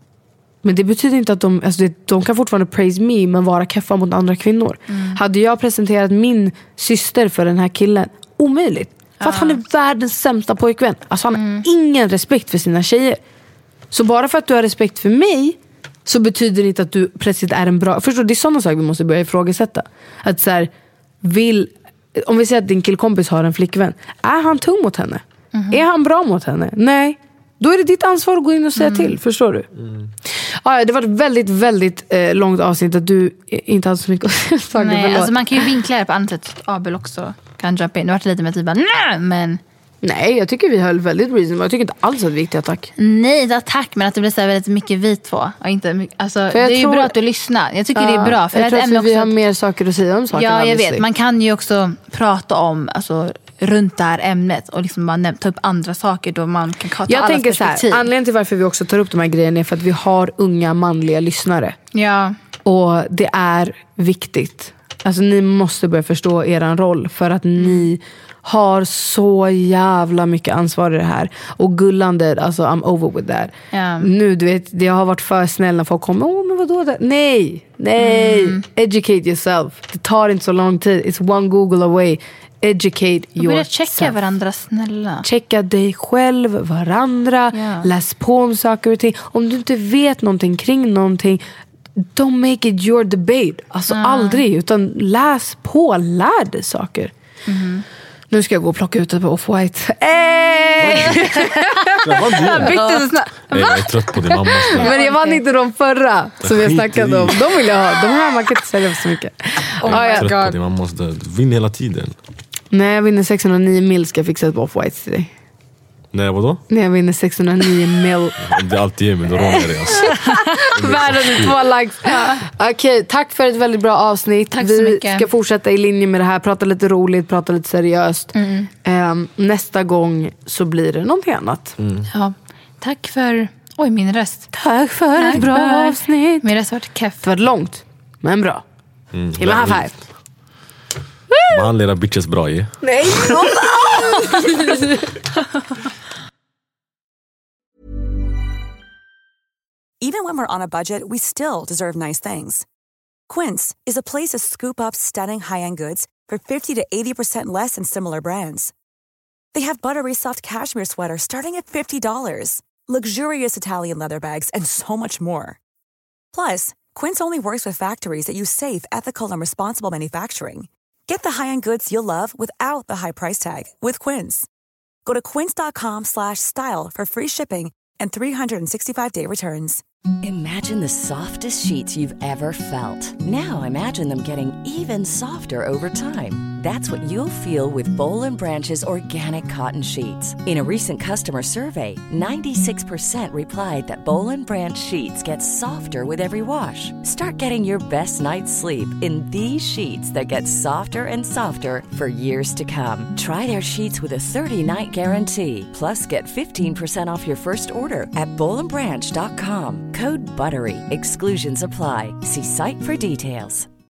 Men det betyder inte att de, alltså det, de kan fortfarande praise me men vara keffa mot andra kvinnor. Mm. Hade jag presenterat min syster för den här killen, omöjligt. För att han är världens sämsta pojkvän. Alltså han mm. har ingen respekt för sina tjejer. Så bara för att du har respekt för mig, så betyder det inte att du plötsligt är en bra... Förstår du, det är sådana saker vi måste börja ifrågasätta. Att så här, vill... Om vi säger att din killkompis har en flickvän, är han tung mot henne? Mm. Är han bra mot henne? Nej. Då är det ditt ansvar att gå in och säga mm. till, förstår du? Mm. Ja, det var ett väldigt, väldigt eh, långt avsnitt att du inte hade så mycket att säga. Nej, alltså man kan ju vinkla det på annat sätt. Abel också kan jumpa in. Det har varit lite med typ, nej, men... Nej, jag tycker vi höll väldigt reasonable. Jag tycker inte alls att det är viktigt attack. Nej, det är attack, men att det blir så här väldigt mycket vi två. Och inte mycket, alltså, det är tror... ju bra att du lyssnar. Jag tycker ja, det är bra. För jag det är tror att vi också har att... mer saker att säga om saker. Ja, jag vet. Man kan ju också prata om, alltså, runt det här ämnet och liksom bara näm- ta upp andra saker då man kan ta jag allas tänker så perspektiv. här, anledningen till varför vi också tar upp de här grejerna är för att vi har unga manliga lyssnare. Ja. Och det är viktigt. Alltså ni måste börja förstå eran roll, för att ni har så jävla mycket ansvar i det här. Och gullande, alltså I'm over with that. Ja. Nu, du vet, det har varit för snäll när folk kommer, åh men vadå det? Nej, nej, mm. educate yourself. Det tar inte så lång tid, it's one Google away. Educate yourself. Börja checka varandra, snälla. Checka dig själv, varandra. Ja. Läs på om saker och ting. Om du inte vet någonting kring någonting, don't make it your debate. Alltså mm. aldrig, utan läs på, lär dig saker. Mm. Nu ska jag gå och plocka ut det på Off-White. Ey! Jag bytte så snabbt. Jag är trött på din mamma. Men jag vann inte de förra som jag snackade om. De vill jag ha. De här man kan inte sälja för så mycket. Oh jag är trött på din mamma. Du vinner hela tiden. Nej, jag vinner sexhundranio mil ska jag fixa på Off-White till dig. Nej, vadå? Nej, jag vinner sexhundranio mil. Det är alltid är, men då rånar det alltså. Världens två likes. Ja. Okej, okay, tack för ett väldigt bra avsnitt. Tack så Vi mycket. ska fortsätta i linje med det här. Prata lite roligt, prata lite seriöst. Mm. Um, nästa gång så blir det någonting annat. Mm. Ja, tack för... Oj, min röst. Tack för tack ett bra för... avsnitt. Min röst har varit keff. Det var långt, men bra. Mm, Give me a high five. Man leder bitches bra i. Nej, Even when we're on a budget, we still deserve nice things. Quince is a place to scoop up stunning high-end goods for fifty to eighty percent less than similar brands. They have buttery soft cashmere sweaters starting at fifty dollars, luxurious Italian leather bags, and so much more. Plus, Quince only works with factories that use safe, ethical, and responsible manufacturing. Get the high-end goods you'll love without the high price tag with Quince. Go to quince.com slash style for free shipping and three sixty-five day returns. Imagine the softest sheets you've ever felt. Now imagine them getting even softer over time. That's what you'll feel with Boll and Branch's organic cotton sheets. In a recent customer survey, ninety-six percent replied that Boll and Branch sheets get softer with every wash. Start getting your best night's sleep in these sheets that get softer and softer for years to come. Try their sheets with a thirty-night guarantee. Plus, get fifteen percent off your first order at boll and branch dot com. Code BUTTERY. Exclusions apply. See site for details.